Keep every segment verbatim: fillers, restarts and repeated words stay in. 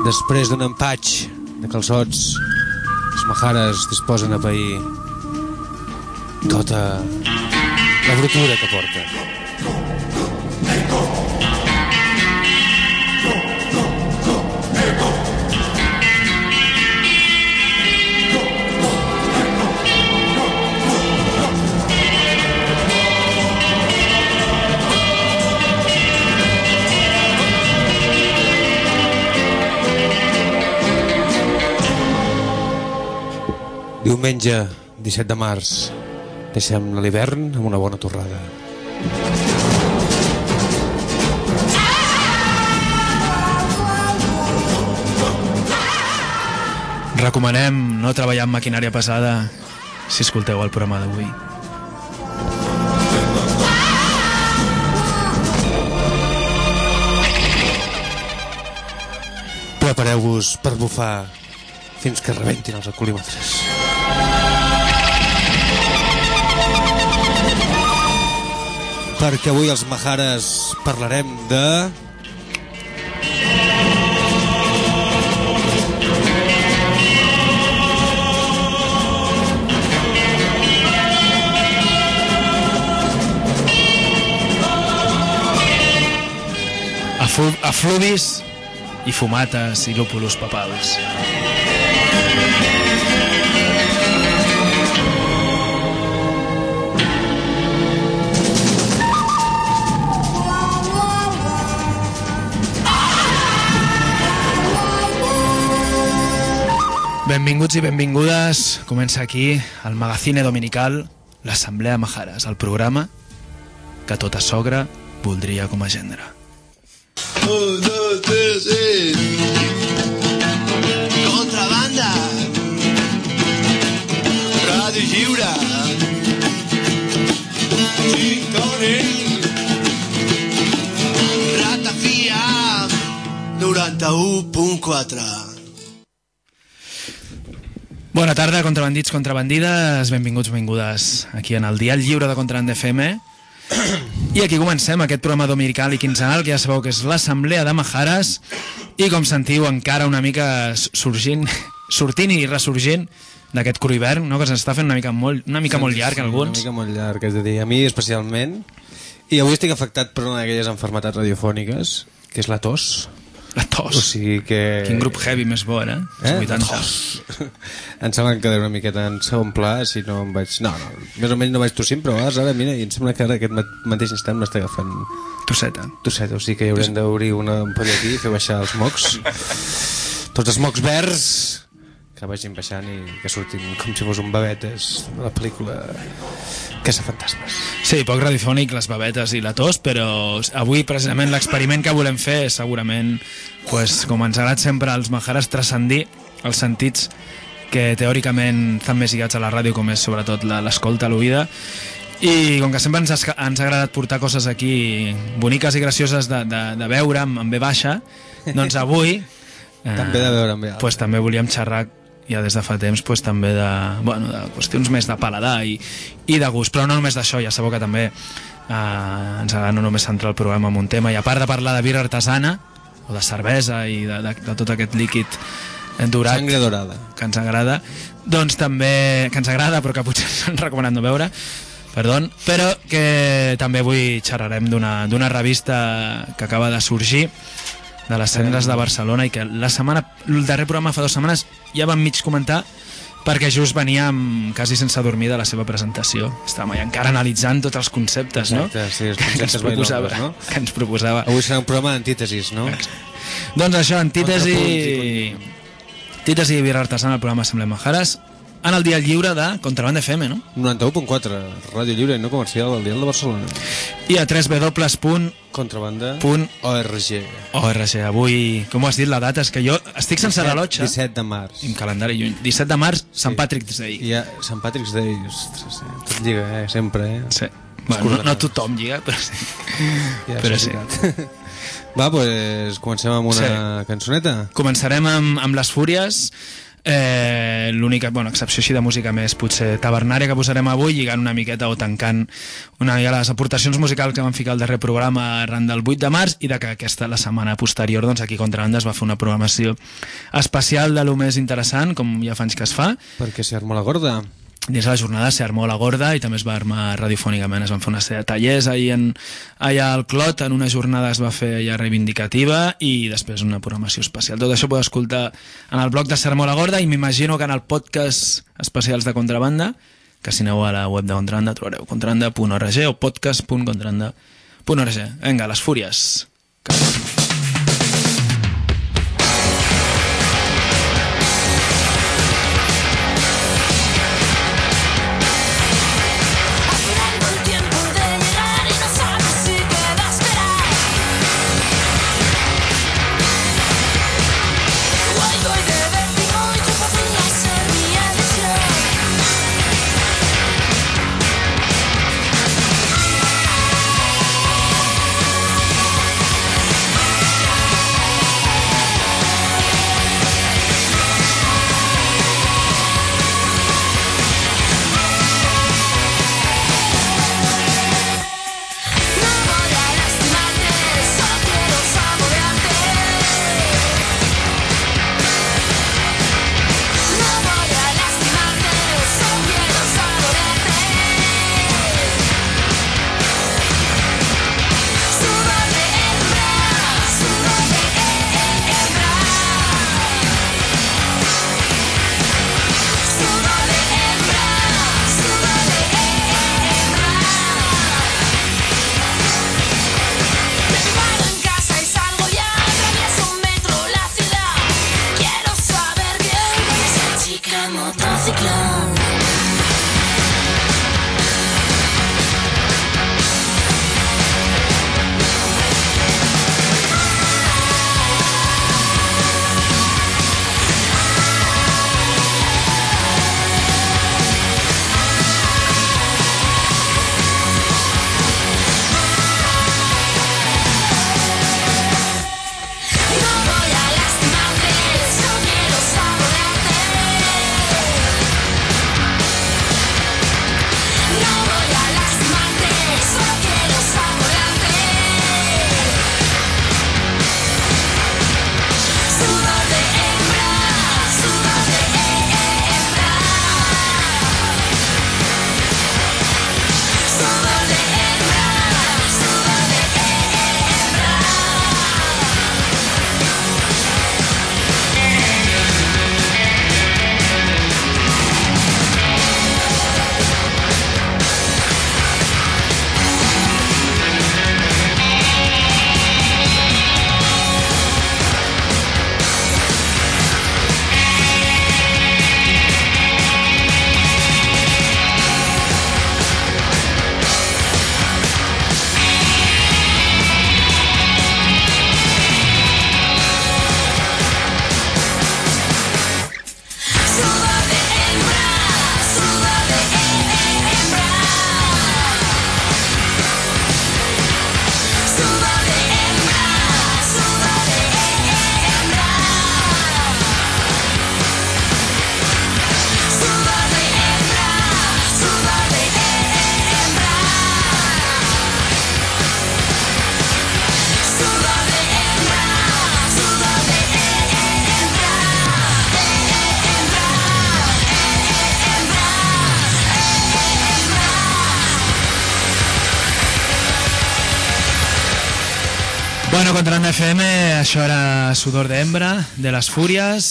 Després d'un empatx de calçots, els Maharas disposen a pair tota la brutura que porta. Diumenge, disset de març, deixem l'hivern amb una bona torrada. Recomanem no treballar amb maquinària pesada si escolteu el programa d'avui. Prepareu-vos per bufar fins que rebentin els alcoholímetres. Perquè avui els Maharas parlarem de... Afluvis i fumates i lúpulos papals. Benvinguts i benvingudes. Comença aquí el Magazine Dominical, l'Assemblea Maharas, el programa que tota sogra voldria com a gendre. Un, dos, tres, y... Contrabanda. Ràdio Lliure. Sintonia. Ratafia. noranta-u punt quatre. Bona tarda, contrabandits, contrabandides, benvinguts, benvingudes aquí en el Dial Lliure de Contrabanda F M. I aquí comencem aquest programa dominical i quinzenal, que ja sabeu que és l'Assemblea de Maharas, i com sentiu encara una mica sorgint, sortint i ressorgint d'aquest cru hivern, no? Que s'està fent una mica molt, una mica molt llarg, alguns. Una mica molt llarg, és a dir, a mi especialment. I avui estic afectat per una d'aquelles enfermetats radiofòniques, que és la tos. La tos. O sigui que... Quin grup heavy més bo, eh? Eh? vuitanta. Em sembla que quedaré una miqueta en segon pla, si no em vaig... No, no, més o menys no vaig tossint, però a vegades ara, mira, i em sembla que ara aquest mateix instant m'està agafant... Tosseta. Tosseta, o sigui que hi haurem d'obrir una ampolla aquí i fer baixar els mocs. Tots els mocs verds que vagin baixant i que surtin com si fos un babetes de la pel·lícula Caça Fantasmes. Sí, poc radiofònic, les babetes i la tos, però avui precisament l'experiment que volem fer és segurament, pues, com ens agrada sempre als Maharas, transcendir els sentits que teòricament estan més lligats a la ràdio, com és sobretot l'escolta, l'oïda, i com que sempre ens ha, ens ha agradat portar coses aquí boniques i gracioses de, de, de veure amb, amb ve baixa, doncs avui eh, també de veure amb ve alta. Pues, també volíem xerrar ja des de fa temps, pues, també de, bueno, de qüestions més de paladar i, i de gust, però no només d'això. Ja sabeu que també eh, ens agrada no només centrar el programa en un tema, i a part de parlar de birra artesana o de cervesa i de, de, de tot aquest líquid dorat, sangre dorada, que ens agrada, doncs també, que ens agrada però que potser ens han recomanat no veure, perdó, però que també avui xerrarem d'una d'una revista que acaba de sorgir, de les cendres de Barcelona, i que la setmana, el darrer programa fa dues setmanes ja vam mig comentar, perquè just veníem quasi sense dormir de la seva presentació. Estàvem allà encara analitzant tots els conceptes, no? Exacte, sí, els que, que, ens proposava, no? que ens proposava. Avui serà un programa d'antítesis, no? Doncs això, antítesi, antítesi i birra artesana, el programa Assemblea Maharas, en el Dial Lliure de Contrabanda F M, no? noranta-u punt quatre, ràdio lliure i no comercial del Dial de Barcelona. I a w w w punt contrabanda punt org. org. Avui, com ho has dit, la data és que jo estic sense rellotge. disset de març. I en calendari lluny. disset de març, Sant sí. Patrick's Day. I ja, Sant Patrick's Day, ostres, sí. Tot lliga, eh? Sempre, eh? Sí. Bueno, no, no tothom lliga, però sí. Ja, però sí. Va, doncs pues, comencem amb una sí. cançoneta. Començarem amb, amb les Fúries. Eh, l'única, bueno, excepció així de música més potser tabernària que posarem avui, lligant una miqueta o tancant una mica les aportacions musicals que vam ficar al darrer programa arran del vuit de març, i de que aquesta, la setmana posterior, doncs aquí Contrabanda es va fer una programació especial de lo més interessant, com ja fa anys que es fa. Perquè s'hi armó la gorda. Dins de la jornada s'armó la gorda i també es va armar radiofònicament, es van fer una sèrie de tallers ahir en, allà al Clot, en una jornada es va fer allà reivindicativa i després una programació especial. Tot això podeu escoltar en el blog de S'armó la gorda, i m'imagino que en el podcast especials de Contrabanda, que si aneu a la web de Contrabanda trobareu contrabanda punt org o podcast punt contrabanda punt org. Vinga, les fúries. Bueno, Contrabanda F M, això era Sudor de Hembra, de les Fúries,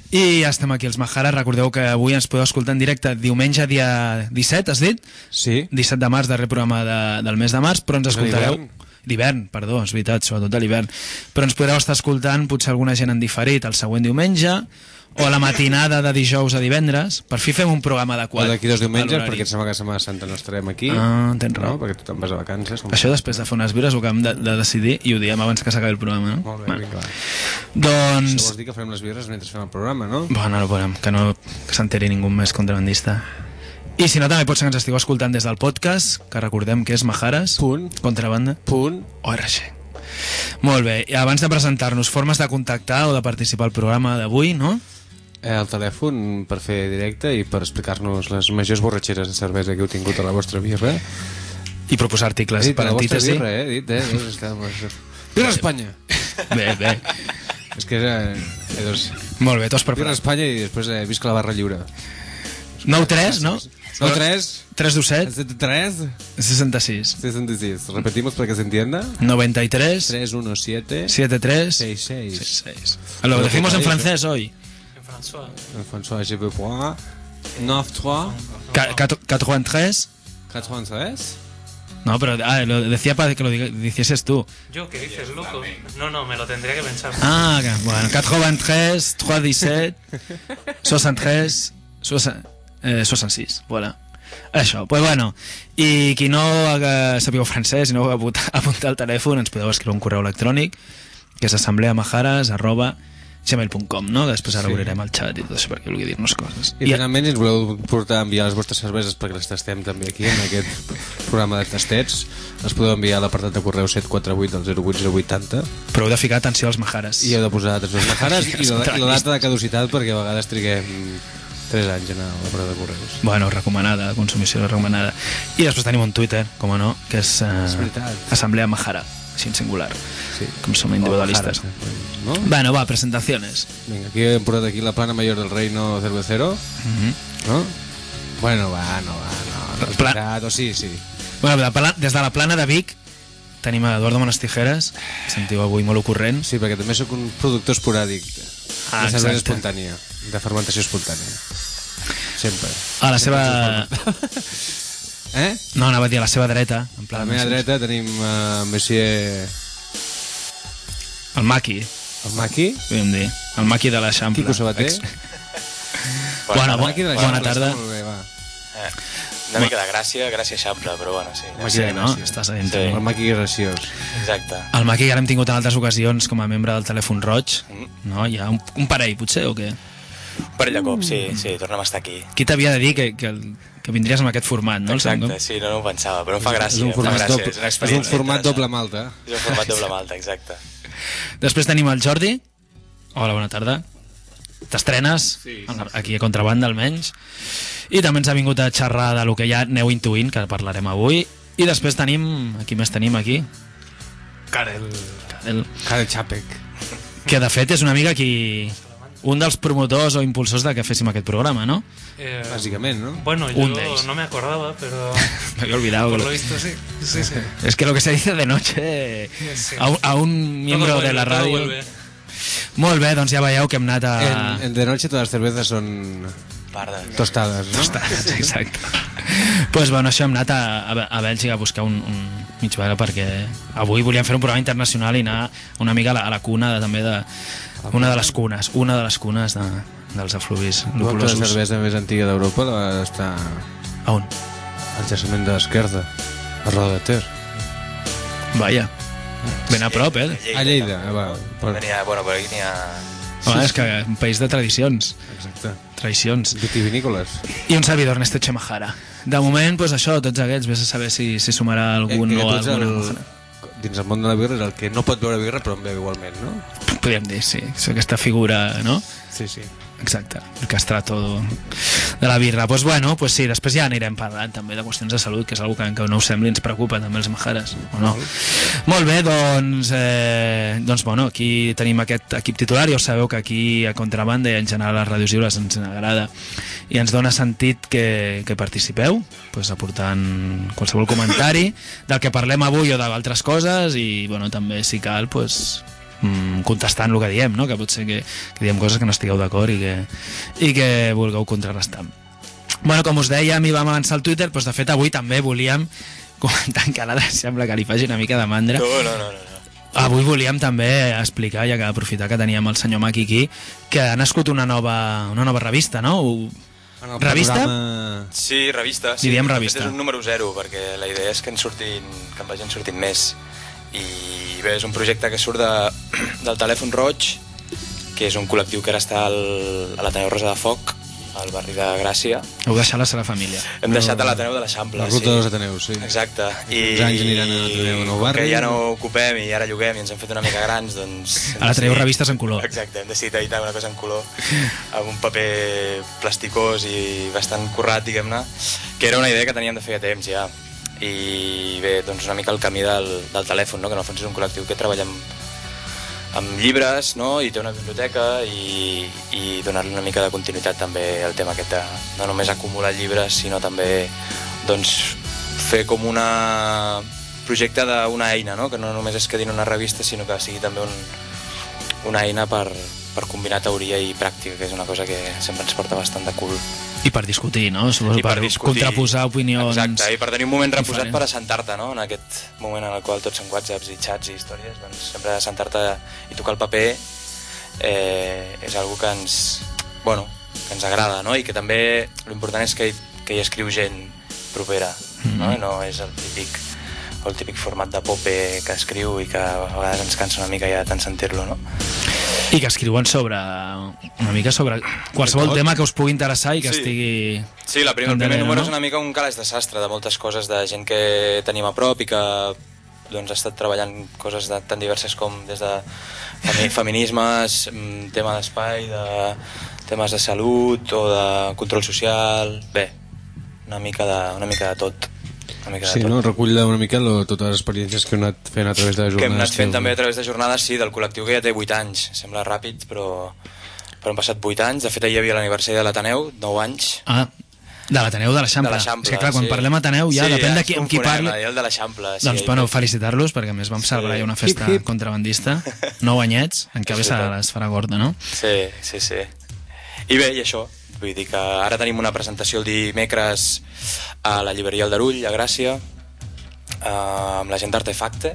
i estem aquí als Majares. Recordeu que avui ens podeu escoltar en directe diumenge dia disset, has dit? Sí. disset de març, darrer programa de, del mes de març, però ens escoltareu... D'hivern, perdó, és veritat, sobretot de l'hivern. Però ens podreu estar escoltant potser alguna gent en diferit el següent diumenge, o la matinada de dijous a divendres. Per fi fem un programa adequat. O d'aquí dos diumenges, perquè em sembla que a Setmana Santa no estarem aquí. Ah, tens raó. No? Perquè tu te'n vas a vacances. Com... Això després de fer unes birres ho acabem de, de decidir i ho diem abans que s'acabi el programa, no? Molt bé, ben clar. Doncs... Això vols dir que farem les birres mentre fem el programa, no? Bueno, no podem, que no que s'enteri ningú més contrabandista. I si no, també pot ser que ens estigueu escoltant des del podcast, que recordem que és Majares, punt, contrabanda, punt, org. Molt bé, i abans de presentar-nos, formes de contactar o de participar al programa d'avui, no? eh, el telèfon per fer directe i per explicar-nos les majors borratxeres de cervesa que heu tingut a la vostra birra. I proposar articles He dit, per a la vostra antítesi. birra, eh? He dit, eh? Doncs està, doncs... Birra Espanya! Bé, bé. És que era... Eh, doncs, Molt bé, t'ho has birra preparat. Espanya i després eh, visca la barra lliure. nou tres, ¿no? nou tres... tres dos set tres sesenta y seis sesenta y seis. Repetimos para que se entienda. noventa y tres tres uno siete setenta y tres seis seis. sesenta y seis. Lo decimos en francés hoy. En François. François, je veux point. nueve tres Ca- cato- ochenta y tres. ochenta y tres. No, pero ah, lo decía para que lo diga- dijeses tú. ¿Yo qué dices, loco? No, no, me lo tendría que pensar. Ah, que, bueno, ochenta y tres, trescientos diecisiete, sesenta y tres, sesenta, eh, sesenta y seis, voilà. Això, pues bueno, i qui no eh, sapigueu francès i no heu apuntat, apuntar el telèfon, ens podeu escriure un correu electrònic que és assembleamajares arroba gmail punt com, no? Després ara Sí. obrirem el xat i tot això perquè vulgui dir-nos coses. I finalment, si ens voleu portar a enviar les vostres cerveses perquè les tastem també aquí en aquest programa de tastets, les podeu enviar a l'apartat de correu set quatre vuit del zero vuit zero vuitanta Però heu de ficar atenció als majares. i heu de posar atenció als majares i, la, Contra i la data de caducitat perquè a vegades triguem tres anys en l'apartat de correus. Bueno, recomanada, consumició recomanada. I després tenim un Twitter, com no, que és, eh, És veritat. Assemblea Majara, així en singular, Sí. com som individualistes. ¿No? Bueno, va, presentaciones. Venga, aquí hem portat aquí la plana mayor del reino cervecero, ¿no? Bueno, va, no va, no, no és Pla- veritat, o sí, sí. Bueno, de la plana- des de la plana de Vic tenim a Eduardo Monastijeras, sentiu avui molt ocorrent. Sí, perquè també sóc un productor esporàdic Ah, de cervesa exacte. espontània, de fermentació espontània. Sempre. A la seva... Eh? No, anava a dir a la seva dreta. En A plan, la meva dreta tenim uh, Monsieur El Maqui, el Maqui, podríem dir. El Maqui de l'Eixample. Quico Sabater. Ex- Bona, el bo, Maqui de la bona Xample, tarda. està molt bé, va. Eh, una mica de gràcia, gràcia eixample, però bueno, sí. Maqui Sí, de no? gràcia. Estàs a dins. Sí. El Maqui graciós. Exacte. El Maqui que l'hem tingut en altres ocasions com a membre del Telèfon Roig. Mm. No? Hi ha un, un parell, potser, o què? Un parell de cops, sí, sí, tornem a estar aquí. Qui t'havia de dir que, que, el- que vindries amb aquest format, no? El Exacte, segon? sí, no, no ho pensava, però em fa gràcia. És un em fa format, gràcia, doble, és una és un experiència format interessant. doble malta. És un format doble malta, exacte. Després tenim el Jordi. Hola, bona tarda. T'estrenes sí, sí, aquí a Contrabanda, almenys. I també ens ha vingut a xerrar de lo que ja aneu intuint, que parlarem avui. I després tenim... Aquí més tenim aquí? Karel. El, Karel Čapek. que de fet és una mica qui... Un dels promotors o impulsors de que féssim aquest programa, ¿no? Eh, Bàsicament, no? Bueno, Un yo d'ells. no me acordaba, pero Me había olvidado. por que lo lo- visto sí. Sí, sí. Es que lo que se dice de noche Sí. a un, a un miembro Todo vuelve, de la todo ràdio... vuelve. Molt bé, doncs ja veieu que hem anat a... En, en de noche todas las cervezas son Pardes. tostadas, no? Tostadas, exacte. Pues bueno, això hem anat a, a, a Bèlgica a buscar un, un mig vera perquè avui volíem fer un programa internacional i anar una mica a la, a la cuna de, també de... Una de les cunes, una de les cunes de, dels afluvis La lupulosos. cervesa més antiga d'Europa la- està A on? al jaciment de l'Esquerda, a Roda de Ter. Vaja. Ben a prop, eh? A Lleida, eh, va. Per... N'hi ha, bueno, però aquí n'hi ha... Home, és que un país de tradicions. Exacte. Tradicions. Vitivinícoles. I un servidor, Ernesto Chemajara. De moment, pues això, tots aquests, vés a saber si, si sumarà algun Eh, que o tu ets alguna. el, dins el món de la birra és el que no pot beure birra però en beu igualment, no? Podríem dir, sí. És aquesta figura, no? Sí, sí. Exacte, el castrato de la birra. Pues bueno, pues sí, després ja anirem parlant també de qüestions de salut, que és una que, que no us sembli, ens preocupa també els majares, o no? Molt bé, doncs, eh, doncs bueno, aquí tenim aquest equip titular, ja us sabeu que aquí a Contrabanda i en general a les ràdios lliures ens agrada i ens dona sentit que, que participeu, pues, aportant qualsevol comentari del que parlem avui o d'altres coses i bueno, també si cal, pues, contestant el que diem, no? Que pot ser que, que diem coses que no estigueu d'acord i, que, i que vulgueu contrarrestar. Bueno, com us dèiem i vam avançar al Twitter, doncs de fet avui també volíem comentar, encara sembla que li faci una mica de mandra. No, no, no, no. no. Avui volíem també explicar, ja que aprofitar que teníem el senyor Maki aquí, que ha nascut una nova, una nova revista, no? En el Revista? panorama- Sí, revista. Sí, Diríem de fet revista. És un número zero, perquè la idea és que en surtin, que en vagin sortint més. I bé, és un projecte que surt de, del Telèfon Roig, que és un col·lectiu que ara està al, a l'Ateneu Rosa de Foc, al barri de Gràcia. Heu deixat la seva família. Hem deixat a l'Ateneu de l'Eixample. La ruta sí. dels Ateneus, sí. Exacte. I, Uns anys aniran a l'Ateneu de Nou com Barri. que ja no ocupem i ara lloguem i ens hem fet una mica grans, doncs... Ara traieu revistes en color. Exacte, hem decidit editar una cosa en color amb un paper plasticós i bastant currat, diguem-ne, que era una idea que teníem de feia temps ja. I bé, doncs una mica el camí del, del telèfon, no? Que en el fons és un col·lectiu que treballa amb, amb llibres, no? I té una biblioteca i, i donar-li una mica de continuïtat també al tema aquest de no només acumular llibres, sinó també doncs, fer com una projecte d'una eina, no? Que no només es quedi en una revista, sinó que sigui també un, una eina per, per combinar teoria i pràctica, que és una cosa que sempre ens porta bastant de cul. I per discutir, no? Suposo, I per, per discutir. contraposar opinions. Exacte, i per tenir un moment reposat diferents. per assentar-te, no? En aquest moment en el qual tots són whatsapps i chats i històries, doncs sempre assentar-te i tocar el paper eh, és algo que ens, bueno, que ens agrada, no? I que també l'important és que hi, que hi escriu gent propera, mm-hmm. no? I no és el típic, el típic format de pope que escriu i que a vegades ens cansa una mica ja tant sentir-lo, no? I que escriuen sobre una mica sobre qualsevol tema que us pugui interessar i que Sí. estigui... Sí, la prim, el en primer darrere, número no? és una mica un calaix de sastre de moltes coses, de gent que tenim a prop i que doncs, ha estat treballant coses de, tan diverses com des de femi feminismes, mm, tema d'espai, de temes de salut o de control social... Bé, una mica de, una mica de tot. Una mica Sí, de tot. no? Recull una mica lo, totes les experiències que heu anat fent a través de les jornades. Que hem anat fent que- també a través de jornades, sí, del col·lectiu que ja té vuit anys. Sembla ràpid, però, però han passat vuit anys. De fet, ahir hi havia l'aniversari de l'Ateneu, nou anys. Ah, de l'Ateneu de De l'Eixample. l'Eixample, És que clar, quan sí. parlem Ateneu ja sí, depèn ja de qui, ens amb qui confonem, parli. eh, El de l'Eixample. Sí, Doncs, bueno, felicitar-los, perquè a més vam celebrar ja una festa Hip, hip. contrabandista, nou anyets, en què És bé se veritat. les farà gorda, no? Sí, sí, sí. I bé, i això, vull dir que ara tenim una presentació el dimecres a la llibreria Aldarull, a Gràcia, eh, amb la gent d'Artefacte,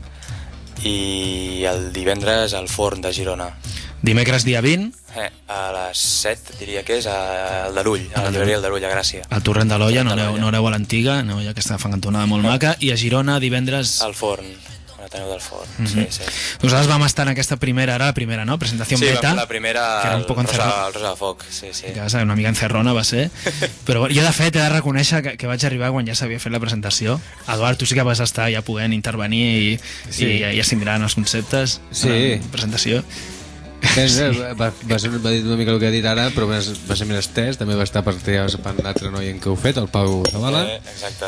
i el divendres al Forn de Girona. Dimecres dia vint, Eh, a les set, diria que és, a Aldarull, a la llibreria Aldarull, a Gràcia. al Torrent de l'Olla, no Torrent de aneu, l'Olla. no aneu a l'antiga, aneu ja que està fent cantonada molt maca, i a Girona divendres... Al Forn, a l'Ateneu del Forn, Mhm. sí, sí. Nosaltres vam estar en aquesta primera, ara la primera, no? Presentació Sí, beta. vam fer la primera que era un al poc Rosa, encerrona. al Rosa de Foc, sí, sí. Que va ser una mica encerrona, va ser. Però bueno, jo, de fet, he de reconèixer que, que vaig arribar quan ja s'havia fet la presentació. Eduard, tu sí que vas estar ja podent intervenir i, Sí. i ja, ja assimilant els conceptes Sí. de la presentació. És, sí. va, va, ser, va dir una mica el que ha dit ara, però més, va ser més estès. També va estar per l'altre noi en què ho he fet, el Pau Zavala. Eh, exacte.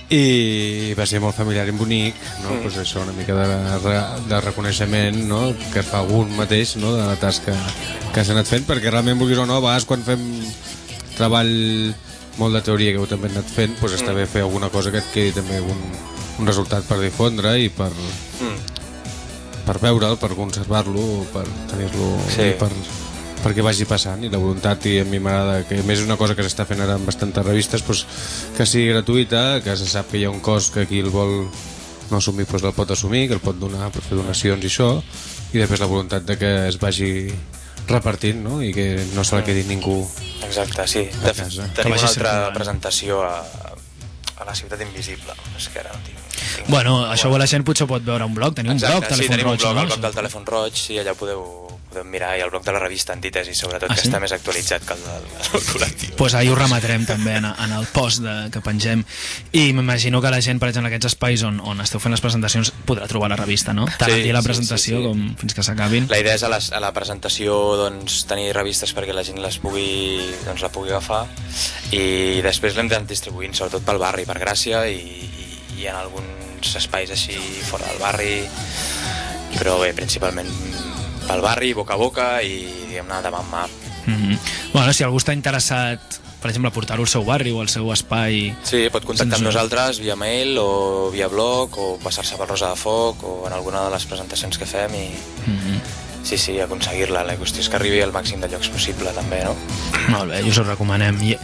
I va ser molt familiar i bonic, no? Mm. Pues això, una mica de, de reconeixement, no? Que fa algun mateix, no? De la tasca que s'ha anat fent, perquè realment, vulguis o no, a vegades quan fem treball molt de teoria que heu també anat fent, pues està bé fer alguna cosa que et quedi també un, un resultat per difondre i per, Mm. per veure'l, per conservar-lo, per tenir-lo Sí. per, perquè vagi passant, i la voluntat, i a mi m'agrada que a més és una cosa que s'està fent ara en bastantes revistes, pues, que sigui gratuïta, que se sap que hi ha un cost que qui el vol no assumir, pues, el pot assumir, que el pot donar, pot fer donacions i això, i després la voluntat de que es vagi repartint, no? I que no se la quedi ningú. Exacte, sí. A De, casa. Que tenim vagi una altra circulant. presentació a, a la Ciutat Invisible. És que ara no tinc... tinc Bueno, això la gent potser pot veure un blog, teniu un Exacte, blog, sí, Telèfon tenim un Roig, blog, no? el blog del Telèfon Roig, sí, allà podeu, podeu mirar, i el blog de la revista Antítesi, sobretot, Ah, que sí? està més actualitzat que el del, del col·lectiu. Pues ahir ho remetrem també en, en el post de, que pengem, i m'imagino que la gent, per exemple, en aquests espais on, on esteu fent les presentacions podrà trobar la revista, no? Tant Sí, el dia de la sí, presentació sí, sí. com fins que s'acabin. La idea és a, les, a la presentació doncs, tenir revistes perquè la gent les pugui, doncs, la pugui agafar, i després l'hem d'anar distribuint sobretot pel barri, per Gràcia, i, i, i en alguns espais així fora del barri, però bé, principalment pel barri, boca a boca i diguem-ne de mà en mà. Mm -hmm. Bueno, si algú està interessat, per exemple, a portar-ho al seu barri o al seu espai... Sí, pot contactar amb Sense- nosaltres via mail o via blog o passar-se pel Rosa de Foc o en alguna de les presentacions que fem i Mm -hmm. sí, sí, aconseguir-la. La qüestió és que arribi al màxim de llocs possible també, no? Molt bé, us ho recomanem. I,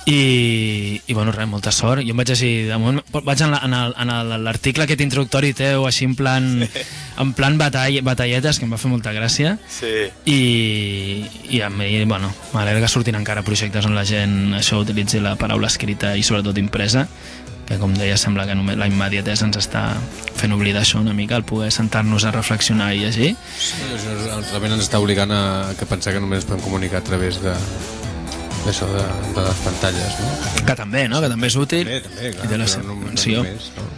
i, i bueno, res, molta sort. Jo em vaig llegir, de moment, vaig en la- en el- en l'article aquest introductori teu, així en plan, en plan batall, batalletes, que em va fer molta gràcia. Sí. I, i a mi, bueno, m'alegra que surtin encara projectes on la gent això utilitzi la paraula escrita i sobretot impresa, que com deia sembla que només la immediatesa ens està fent oblidar això una mica, el poder sentar-nos a reflexionar i llegir. Sí, això realment ens està obligant a que pensar que només podem comunicar a través de d'això de, de les pantalles, no? Que també, no? Que també és útil. També, també, clar, I té la però seva no, no funció. només, no?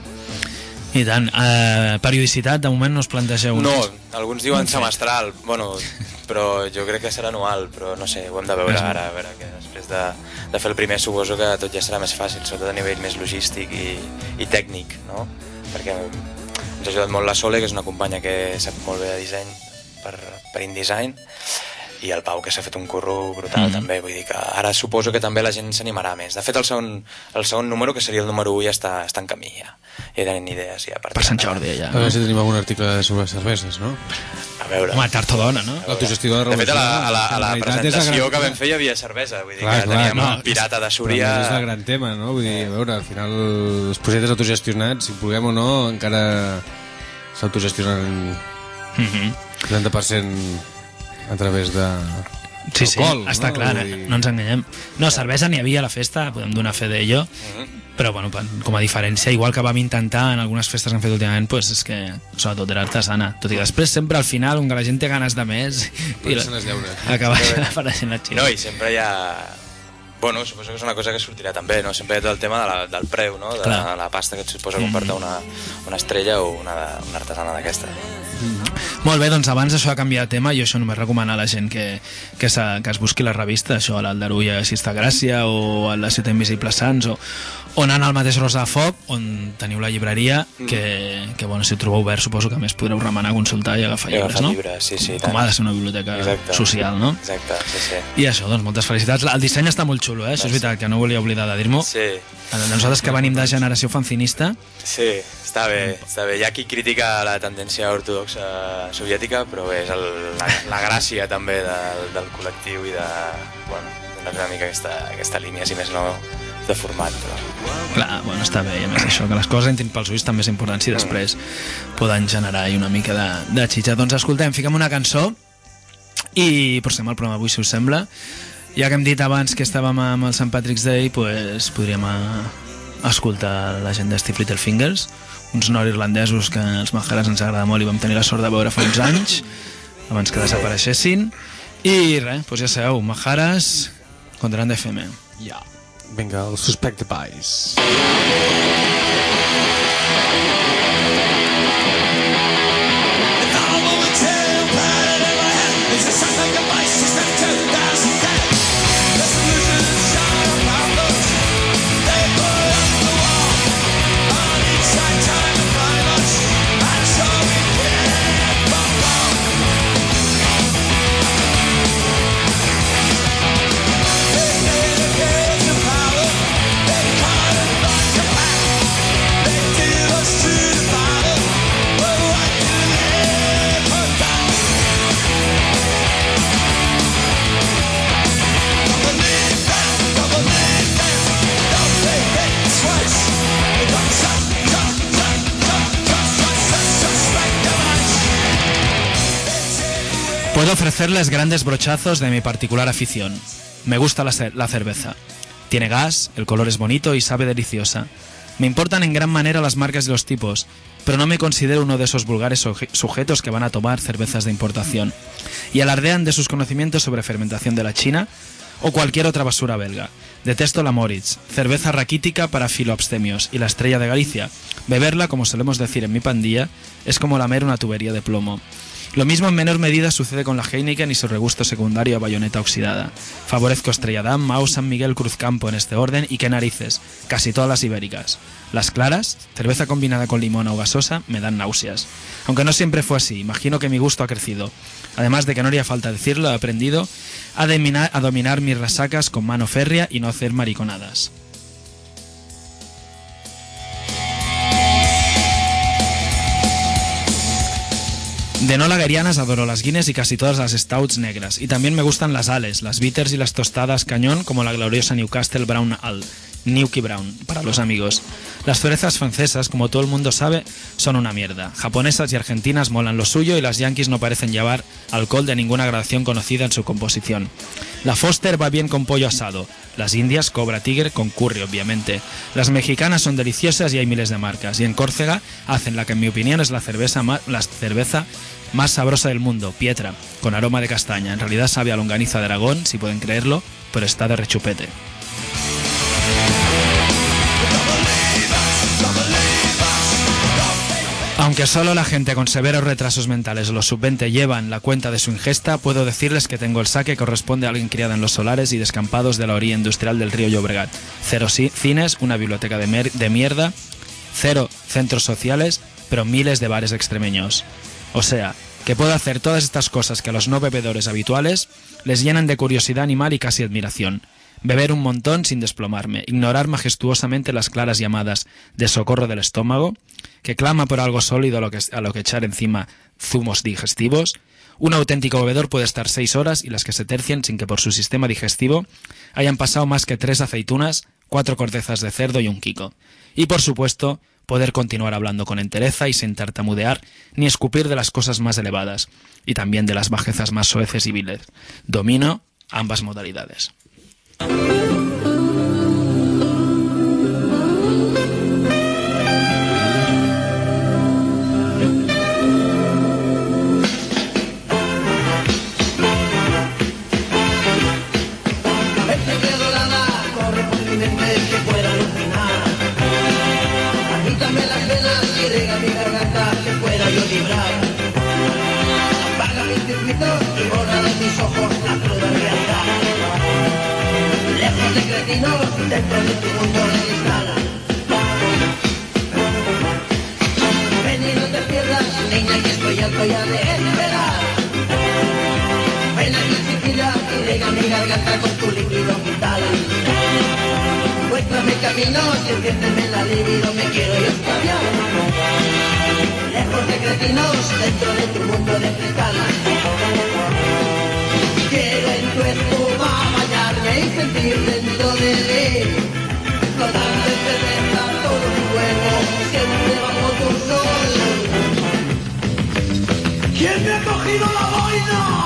I tant. Uh, periodicitat, de moment no es plantegeu? No, alguns diuen semestral, bueno, però jo crec que serà anual, però no sé, ho hem de veure ara, a veure, que després de, de fer el primer suposo que tot ja serà més fàcil, sobretot a nivell més logístic i, i tècnic, no? Perquè ens ha ajudat molt la Sole, que és una companya que sap molt bé de disseny per, per InDesign, i el Pau, que s'ha fet un curro brutal, mm-hmm. també, vull dir que ara suposo que també la gent s'animarà més. De fet, el segon, el segon número, que seria el número u, ja està, està en camí, ja. Ja tenen idees, ja. Per Sant Jordi, ja. A veure si tenim algun article sobre cerveses, no? A veure. Home, tard o d'hora, no? L'autogestió de De fet, a la, a la, a la En realitat és presentació gran- que vam fer hi havia cervesa, vull dir Clar, que clar, teníem no, el pirata de Però Súria... a més és el gran tema, no? Vull dir, a veure, al final els projectes autogestionats, si puguem o no, encara s'autogestionen Mm-hmm. setanta per cent a través de... Sí, sí, alcohol, està no? clar, Vull dir- no ens enganyem. No, cervesa n'hi havia a la festa, podem donar fe d'ello, però bueno, pa- com a diferència, igual que vam intentar en algunes festes que hem fet últimament, pues és que sobretot era artesana. Tot i que després sempre al final, on la gent té ganes de més, i deixen els deures. acaba apareixent la xina. No, i sempre hi ha... Bueno, suposo que és una cosa que sortirà també, no? Sempre hi ha tot el tema de la, del preu, no? De Clar. la pasta que et suposa comprar una, una estrella o una, una artesana d'aquesta. Molt bé, doncs abans d'això de canviar de tema, jo això només recomanar a la gent que, que, sa, que es busqui la revista, això a l'Aldarulla si està Gràcia o a la Ciutat Invisible Sants o, o anant al mateix Rosa de Foc, on teniu la llibreria, que, que bueno, si ho trobeu obert suposo que a més podreu remenar, consultar i agafar I llibres, agafar no? llibres, sí, sí, Com tant. ha de ser una biblioteca Exacte. social, no? Exacte, sí, sí. I això, doncs moltes felicitats. El disseny està molt xulo, eh? Això és veritat, que no volia oblidar de dir-m'ho. Sí, Nosaltres que venim de generació fancinista, sí, està bé, està bé. Hi ha qui critica la tendència ortodoxa soviètica, però bé, és el, la, la gràcia també del, del col·lectiu i de... Bueno, donar una mica aquesta, aquesta línia, si més no, de format. Però... clar, bueno, està bé, i a més això, que les coses entrin pels ulls també és important si després poden generar una mica de, de xitxa. Doncs escoltem, fiquem una cançó i procedem al programa avui, si us sembla. Ja que hem dit abans que estàvem amb el Sant Patrick's Day, pues, podríem a, escoltar la gent de Stiff Little Fingers, uns nord-irlandesos que als Majares ens agrada molt i vam tenir la sort de veure fa uns anys, abans que desapareixessin. I res, doncs ja sabeu, Majares contra Grande F M. Ja. Vinga, el Suspect Pies. Puedo ofrecerles grandes brochazos de mi particular afición. Me gusta la, ce- la cerveza. Tiene gas, el color es bonito y sabe deliciosa. Me importan en gran manera las marcas y los tipos, pero no me considero uno de esos vulgares suje- sujetos que van a tomar cervezas de importación y alardean de sus conocimientos sobre fermentación de la China o cualquier otra basura belga. Detesto la Moritz, cerveza raquítica para filoabstemios, y la Estrella de Galicia. Beberla, como solemos decir en mi pandilla, es como lamer una tubería de plomo. Lo mismo en menor medida sucede con la Heineken y su regusto secundario a bayoneta oxidada. Favorezco Estrella Damm, Mau, San Miguel, Cruzcampo en este orden y qué narices, casi todas las ibéricas. Las claras, cerveza combinada con limón o gasosa, me dan náuseas. Aunque no siempre fue así, imagino que mi gusto ha crecido. Además de que no haría falta decirlo, he aprendido a dominar, a dominar mis resacas con mano férrea y no hacer mariconadas. De no lagerianas adoro las Guinness y casi todas las stouts negras. Y también me gustan las ales, las bitters y las tostadas cañón, como la gloriosa Newcastle Brown Ale, Newky Brown, para los amigos. Las cervezas francesas, como todo el mundo sabe, son una mierda. Japonesas y argentinas molan lo suyo y las yankees no parecen llevar alcohol de ninguna gradación conocida en su composición. La Foster va bien con pollo asado. Las indias, Cobra Tiger con curry, obviamente. Las mexicanas son deliciosas y hay miles de marcas. Y en Córcega hacen la que en mi opinión es la cerveza, ma- la cerveza más sabrosa del mundo, Pietra, con aroma de castaña. En realidad sabe a longaniza de Aragón, si pueden creerlo, pero está de rechupete. Aunque solo la gente con severos retrasos mentales o los sub veinte llevan la cuenta de su ingesta, puedo decirles que tengo el saque que corresponde a alguien criada en los solares y descampados de la orilla industrial del río Llobregat. Cero cines, una biblioteca de, mer de mierda, cero centros sociales, pero miles de bares extremeños. O sea, que puedo hacer todas estas cosas que a los no bebedores habituales les llenan de curiosidad animal y casi admiración. Beber un montón sin desplomarme, ignorar majestuosamente las claras llamadas de socorro del estómago, que clama por algo sólido a lo que, a lo que echar encima zumos digestivos. Un auténtico bebedor puede estar seis horas y las que se tercien sin que por su sistema digestivo hayan pasado más que tres aceitunas, cuatro cortezas de cerdo y un quico. Y por supuesto, poder continuar hablando con entereza y sin tartamudear ni escupir de las cosas más elevadas, y también de las bajezas más soeces y viles. Domino ambas modalidades. Dentro de tu mundo de cristal. Ven y no te pierdas, niña, que estoy harto ya de esperar. Ven aquí en Sicilia y riega mi garganta con tu líquido vital. Muéstrame caminos y enciéndeme la libido, me quiero yo espabiar. Lejos de cretinos, dentro de tu mundo de cristal. Quiero en tu espuma bañarme y sentir dentro de mí flotando en cerveza todo mi cuerpo, siempre bajo tu sol. ¿Quién me ha cogido la boina?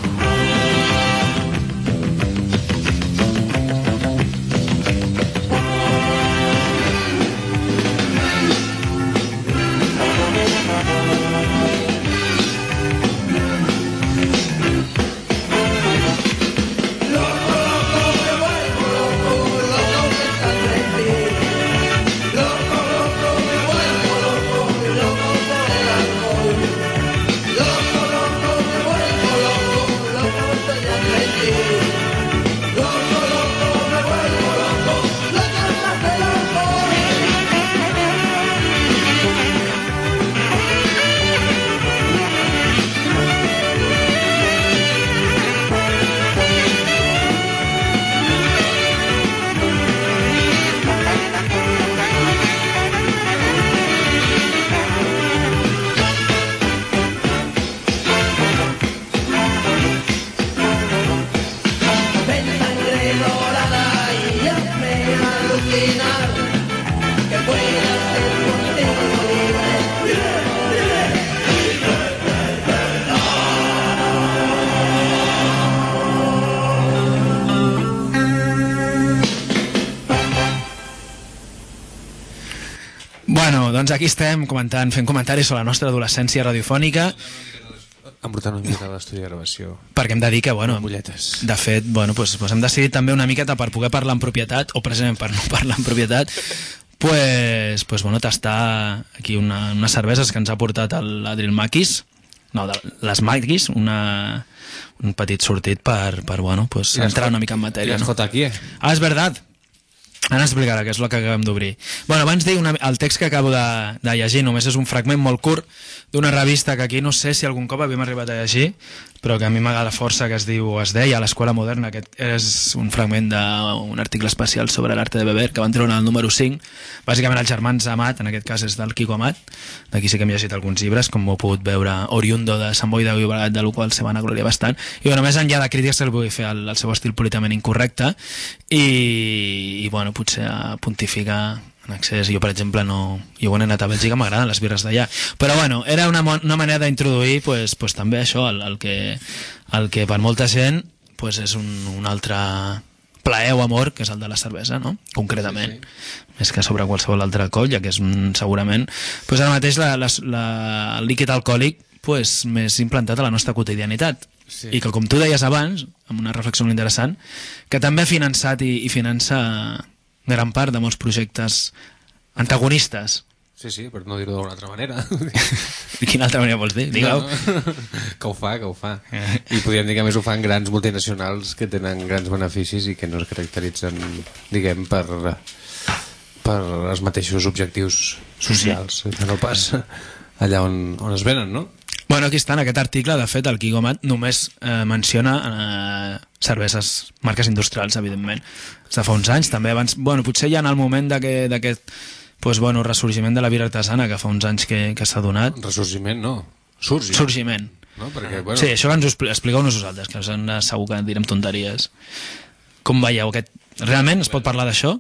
Bueno, doncs aquí estem comentant, fent comentaris sobre la nostra adolescència radiofònica. Embrutant una mica l'estudi de gravació. Perquè hem de dir que, bueno, Mulletes. de fet, bueno, pues, pues hem decidit també una miqueta per poder parlar en propietat, o precisament per no parlar en propietat, pues, pues bueno, tastar aquí una, unes cerveses que ens ha portat l'Adriel Maquis, no, de, les Maquis, una, un petit sortit per, per bueno, pues, entrar una mica en matèria. I les J aquí, eh? Ah, és veritat. Ara explicarà, que és el que acabem d'obrir. Bueno, abans dir, una, el text que acabo de, de llegir només és un fragment molt curt d'una revista que aquí no sé si algun cop havíem arribat a llegir, però que a mi m'agrada força, que es diu, es deia l'Escola Moderna, que és un fragment d'un article especial sobre l'arte de beber, que van treure el número cinc, bàsicament els germans Amat, en aquest cas és del Quico Amat, d'aquí sí que hem llegit alguns llibres, com ho he pogut veure, oriundo de Sant Boi de Llobregat, de la qual se van agloriar bastant, i bueno, més enllà de crítiques que el vull fer al, al seu estil políticament incorrecte, i, i bueno, potser a pontificar en excés. Jo, per exemple, no... Jo quan he anat a Bèlgica m'agraden les birres d'allà. Però bueno, era una, una manera d'introduir pues, pues, també això, el, el, que, el que per molta gent pues, és un, un altre plaer o amor, que és el de la cervesa, no? Concretament. Sí, sí. Més que sobre qualsevol altre alcohol, ja que és un, segurament... Pues ara mateix la, la, la, el líquid alcohòlic pues, més implantat a la nostra quotidianitat. Sí. I que, com tu deies abans, amb una reflexió molt interessant, que també ha finançat i, i finança gran part de molts projectes antagonistes. Sí, sí, per no dir-ho d'una altra manera. I quina altra manera vols dir? Digue-ho. No, que ho fa, que ho fa. I podríem dir que més ho fan grans multinacionals que tenen grans beneficis i que no es caracteritzen, diguem, per, per els mateixos objectius socials, que no pas allà on, on es venen, no? Bueno, aquí està, en aquest article, de fet, el Quigomat només eh, menciona eh, cerveses, marques industrials, evidentment. De fa uns anys, també abans... Bueno, potser ja en el moment d'aquest pues, bueno, ressorgiment de la birra artesana, que fa uns anys que, que s'ha donat... Ressorgiment, no. Surgiment. Sorgiment. No? Perquè, bueno... Sí, això que ens ho expliqueu-nos vosaltres, que segur que direm tonteries. Com veieu aquest... Realment es pot parlar d'això?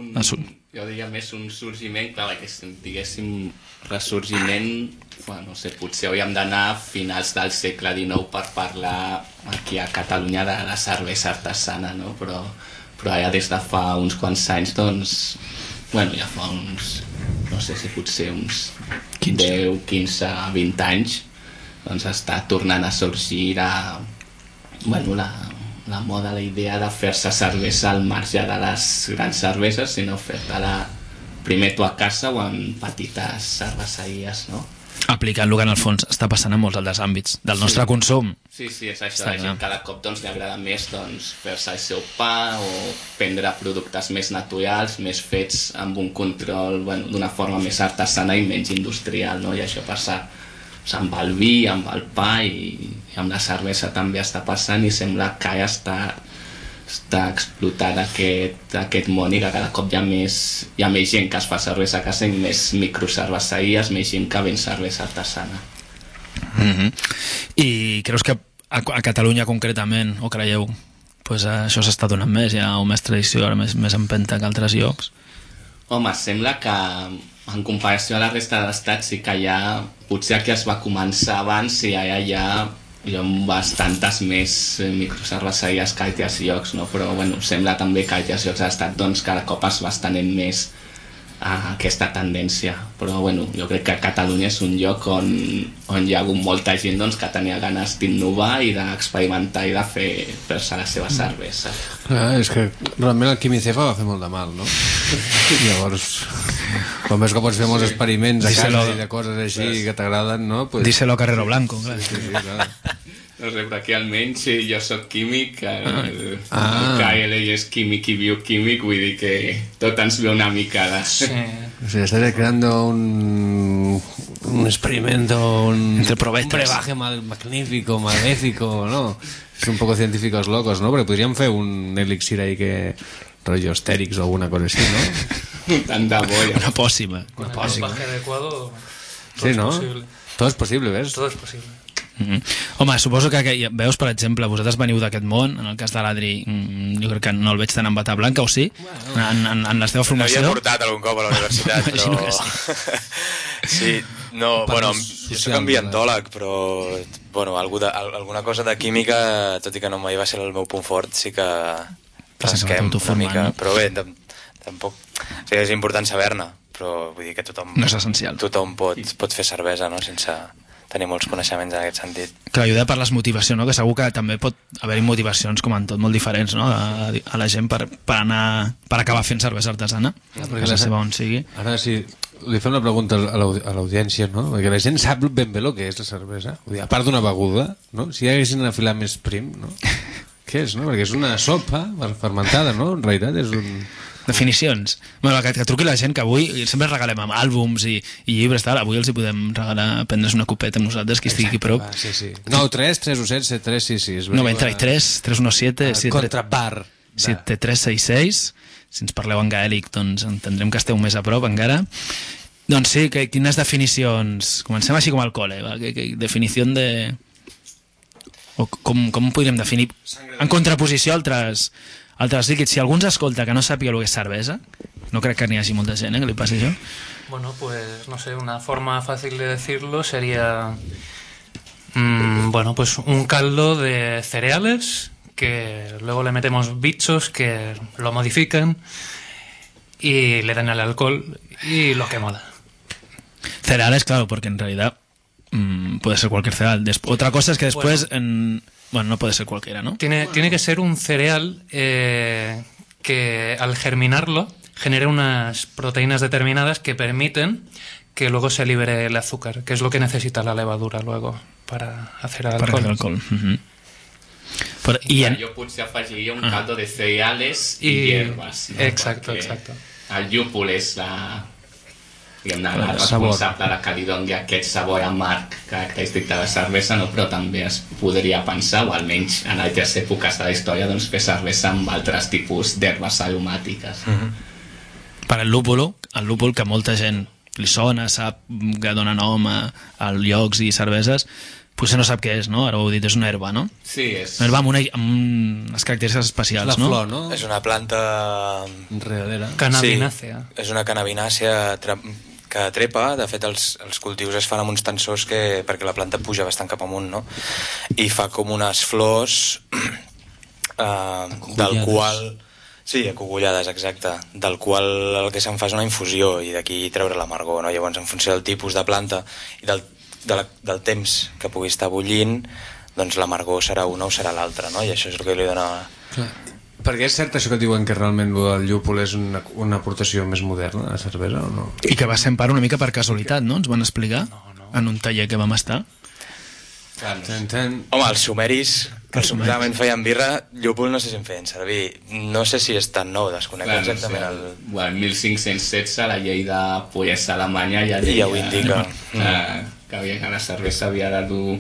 Jo diria més un sorgiment, clar, que diguéssim ressorgiment, bueno, no sé, potser hauríem d'anar a finals del segle dinou per parlar aquí a Catalunya de la cervesa artesana, no? Però, però ja des de fa uns quants anys, doncs, bueno, ja fa uns, no sé si potser uns deu, quinze, vint anys, doncs està tornant a sorgir a, bueno, la, la moda, la idea de fer-se cervesa al marge de les grans cerveses, sinó fer-te-la primer tu a casa o en petites cerveseries, no? Aplicant-lo que en el fons està passant en molts altres àmbits del nostre sí. consum. Sí, sí, és això. La gent cada cop doncs, li agrada més doncs, fer-se el seu pa o prendre productes més naturals, més fets amb un control, bueno, d'una forma més artesana i menys industrial, no? I això passa doncs, amb el vi, amb el pa i, i amb la cervesa també està passant i sembla que ja està, està explotant aquest, aquest món i que cada cop hi ha, més, hi ha més gent que es fa cervesa a casa i més microcerveseries, més gent que ven cervesa artesana. Mm-hmm. I creus que a, a Catalunya concretament, o creieu, pues, això s'està donant més, hi ha o més tradició, ara més, més empenta que altres llocs? Home, sembla que en comparació a la resta de l'estat sí que hi ha, potser aquí es va començar abans i allà hi ha hi ha bastantes més microcerveseries que altres llocs, no? Però bueno, sembla també que altres llocs de l'estat doncs, cada cop es va estenent més a aquesta tendència, però bueno, jo crec que Catalunya és un lloc on, on hi ha hagut molta gent doncs, que tenia ganes d'innovar i d'experimentar i de fer fer-se la seva cervesa. Clar, és que realment el Quimicefa va fer molt de mal, no? Llavors, com és que pots fer molts experiments a casa i de coses així que t'agraden, no? Pues... Díselo a Carrero Blanco, clar. Sí, sí, clar. No sé, però aquí almenys sí, jo soc químic, el, ah. el K L és químic i bioquímic, vull dir que tot ens ve una mica de... Sí. O sea, estás creando un, un experimento, un, Entre probetas. un brebaje mal, magnífico, maléfico, ¿no? Es un poco científicos locos, ¿no? Porque podrían hacer un elixir ahí que... rollo Asterix o alguna cosa así, ¿no? Tant de bo, ja. Una pòssima. Con Una el pòssima. brebaje adecuado, todo Sí, es ¿no? posible. Todo es posible, ¿ves? Todo es posible. Mm-hmm. Home, suposo que, que veus, per exemple, vosaltres veniu d'aquest món, en el cas de l'Adri mm, jo crec que no el veig tan en bata blanca, o sí? Bueno, en, en, en la teva formació? L'havia portat algun cop a la universitat, però... sí, no, bueno, jo soc ambientòleg, però bueno, algú de, alguna cosa de química, tot i que no mai va ser el meu punt fort, sí que rasquem una mica, no? però bé, tampoc... O sigui, és important saber-ne, però vull dir que tothom... No és essencial. Tothom pot, pot fer cervesa, no?, sense... tenir molts coneixements en aquest sentit. Clar, jo deia per les motivacions, no? Que segur que també pot haver-hi motivacions, com en tot, molt diferents, no? A, a la gent per, per anar per acabar fent cervesa artesana, ja, que la seva on sigui. Ara sí, li fem una pregunta a l'audiència, no? Perquè la gent sap ben bé el que és la cervesa. Vull dir, a part d'una beguda, no? Si hi haguessin afilat més prim, no? Què és, no? Perquè és una sopa fermentada, no? En realitat és un... Definicions. Bueno, que, que truqui la gent, que avui sempre regalem amb àlbums i, i llibres, tal. Avui els hi podem regalar, prendre's una copeta amb nosaltres, qui estigui aquí a prop. Va, sí, sí. nou tres tres u set set tres sis sis. noventa y tres, tres diecisiete, Contrabar. setanta tres seixanta y seis. Si ens parleu en gaèlic, doncs entendrem que esteu més a prop encara. Doncs sí, que, quines definicions... Comencem així com al col·le, va? Que, que, definició de... O com, com podríem definir en contraposició a altres... altres líquids. Si algú ens escolta que no sàpiga el que és cervesa, no crec que n'hi hagi molta gent, eh, que li passi això. Bueno, pues no sé, una forma fácil de decirlo sería mmm, bueno, pues un caldo de cereales que luego le metemos bichos que lo modifican y le dan el alcohol y lo que mola. Cereales, claro, porque en realidad mm, puede ser cualquier cereal. Des- otra cosa es que después, bueno, en, bueno, no puede ser cualquiera, ¿no? Tiene, tiene que ser un cereal eh, que al germinarlo genere unas proteínas determinadas que permiten que luego se libere el azúcar, que es lo que necesita la levadura luego para hacer el alcohol. Para el alcohol. Uh-huh. Però, i en... Jo potser afegiria un caldo de cereales i, I hierbas. No? Exacto, Perquè exacto. el llúpol és la, diguem-ne, la El sabor. responsable de que li doni aquest sabor amarg característic de la cervesa, no? Però també es podria pensar, o almenys en altres èpoques de la història, doncs, fer cervesa amb altres tipus d'herbes aromàtiques. Mm-hmm. Per al lúpulo, el lúpul que molta gent li sona, sap que dona nom a, a llocs i cerveses, potser no sap què és, no? Ara ho heu dit, és una herba, no? Sí, és... Una herba amb, una, amb unes característiques especials, La no? flor, no? És una planta... Enredadera. Cannabinàcea. Sí, és una cannabinàcea tre... que trepa. De fet, els, els cultius es fan amb uns tensors que, perquè la planta puja bastant cap amunt, no? I fa com unes flors eh, del qual... Sí, acogullades, exacte. Del qual el que se'n fa és una infusió i d'aquí treure l'amargor, no? Llavors, en funció del tipus de planta i del, de la, del temps que pugui estar bullint, doncs l'amargor serà una o serà l'altra, no? I això és el que li dona... Clar. Perquè és cert això que diuen que realment el llúpol és una, una aportació més moderna a la cervesa o no? I que va ser en part una mica per casualitat, no? Ens van explicar no, no. en un taller que vam estar. Ten, ten. Home, els sumeris, que suposadament feien birra, llúpol no sé si en feien servir. No sé si és tan nou, desconec Clar, exactament no sé, el... Bueno, mil cinc-cents setze la llei de puresa alemanya ja, Ja ho indica. Que, que, havia, que la cervesa havia de dur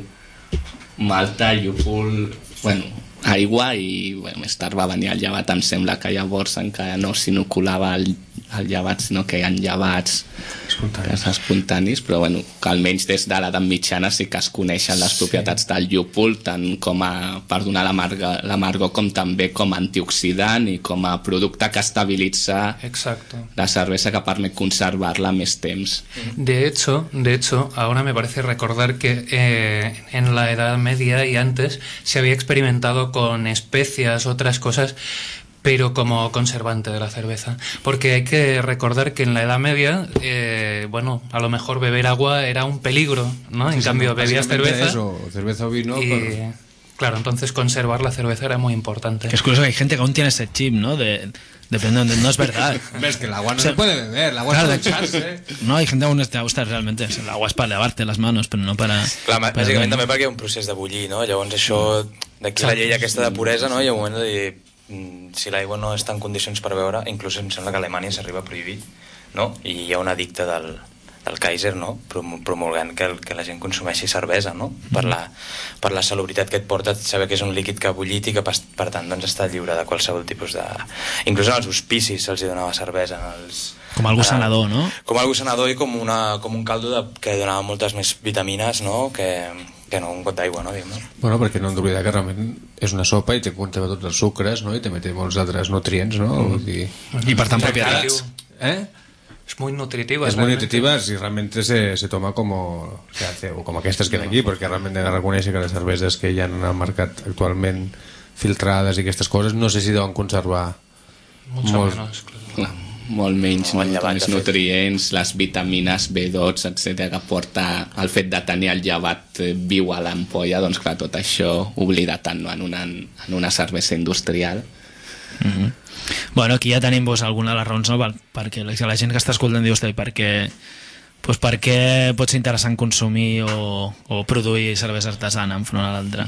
malta, llúpol, bueno, aigua i bueno, més tard va venir el llevat. Em sembla que llavors encara no s'inoculava el, el llevat, sinó que hi ha llevats espontanis, espontanis però bueno, que almenys des de l'edat mitjana sí que es coneixen les propietats del llúpol, tant com a, per donar l'amargor, com també com a antioxidant i com a producte que estabilitza Exacto. la cervesa, que permet conservar-la més temps. De hecho, de hecho, ahora me parece recordar que eh, en la Edad Media y antes se había experimentado con especias, otras cosas, pero como conservante de la cerveza. Porque hay que recordar que en la Edad Media, eh, bueno, a lo mejor beber agua era un peligro, ¿no? En Sí, cambio, sí, bebías cerveza. Eso, cerveza o vino. Y, Por... claro, entonces conservar la cerveza era muy importante. Que es curioso que hay gente que aún tiene ese chip, ¿no? De, depende de donde, no es verdad. Ves que el agua no O sea, se puede beber, el agua claro, es para ducharse. No, hay gente que aún te gusta realmente. El agua es para lavarte las manos, però no para... Clar, para bàsicament beber. també perquè hi ha un procés de bullir, no? Llavors això, d'aquí la llei aquesta de puresa, no? Hi ha un moment de dir, mm, si l'aigua no està en condicions per beure, inclús em sembla que a Alemanya s'arriba a prohibir, no? I hi ha una dicta del, del Kaiser, no? Promulgant que, el, que la gent consumeixi cervesa, no? Per la, per la salubritat que et porta saber que és un líquid que ha bullit i que per, per tant doncs, està lliure de qualsevol tipus de... Inclús en els hospicis se'ls hi donava cervesa. Els... Com algú sanador, no? Com algú sanador i com, una, com un caldo de, que donava moltes més vitamines, no? Que, que no un got d'aigua, no? Diguem, no? Bueno, perquè no hem d'oblidar que realment és una sopa i te conté tots els sucres, no? I també té molts altres nutrients, no? Mm. Vull dir... I per tant propietats. ¿Eh? Es muy nutritiva. Es muy realmente. nutritiva y realmente se, se toma como se hace, o como aquestes que hi ha aquí, perquè realment he de reconèixer que les cerveses que hi ha en el mercat actualment filtrades i aquestes coses no sé si deuen conservar Mucho molt... menos, claro. Clar, molt menys, No, no, llevat, més de fet. nutrients, les vitamines B dotze, etcètera, que porta el fet de tenir el llevat eh, viu a l'ampolla, doncs clar, tot això oblida tant, no? en, una, en una cervesa industrial. Mm-hmm. Bueno, aquí ja tenim pues, alguna de les raons, no? Per, perquè la, la gent que està escoltant diu, per què, pues, per què pot ser interessant consumir o, o produir cervesa artesana enfront a l'altra?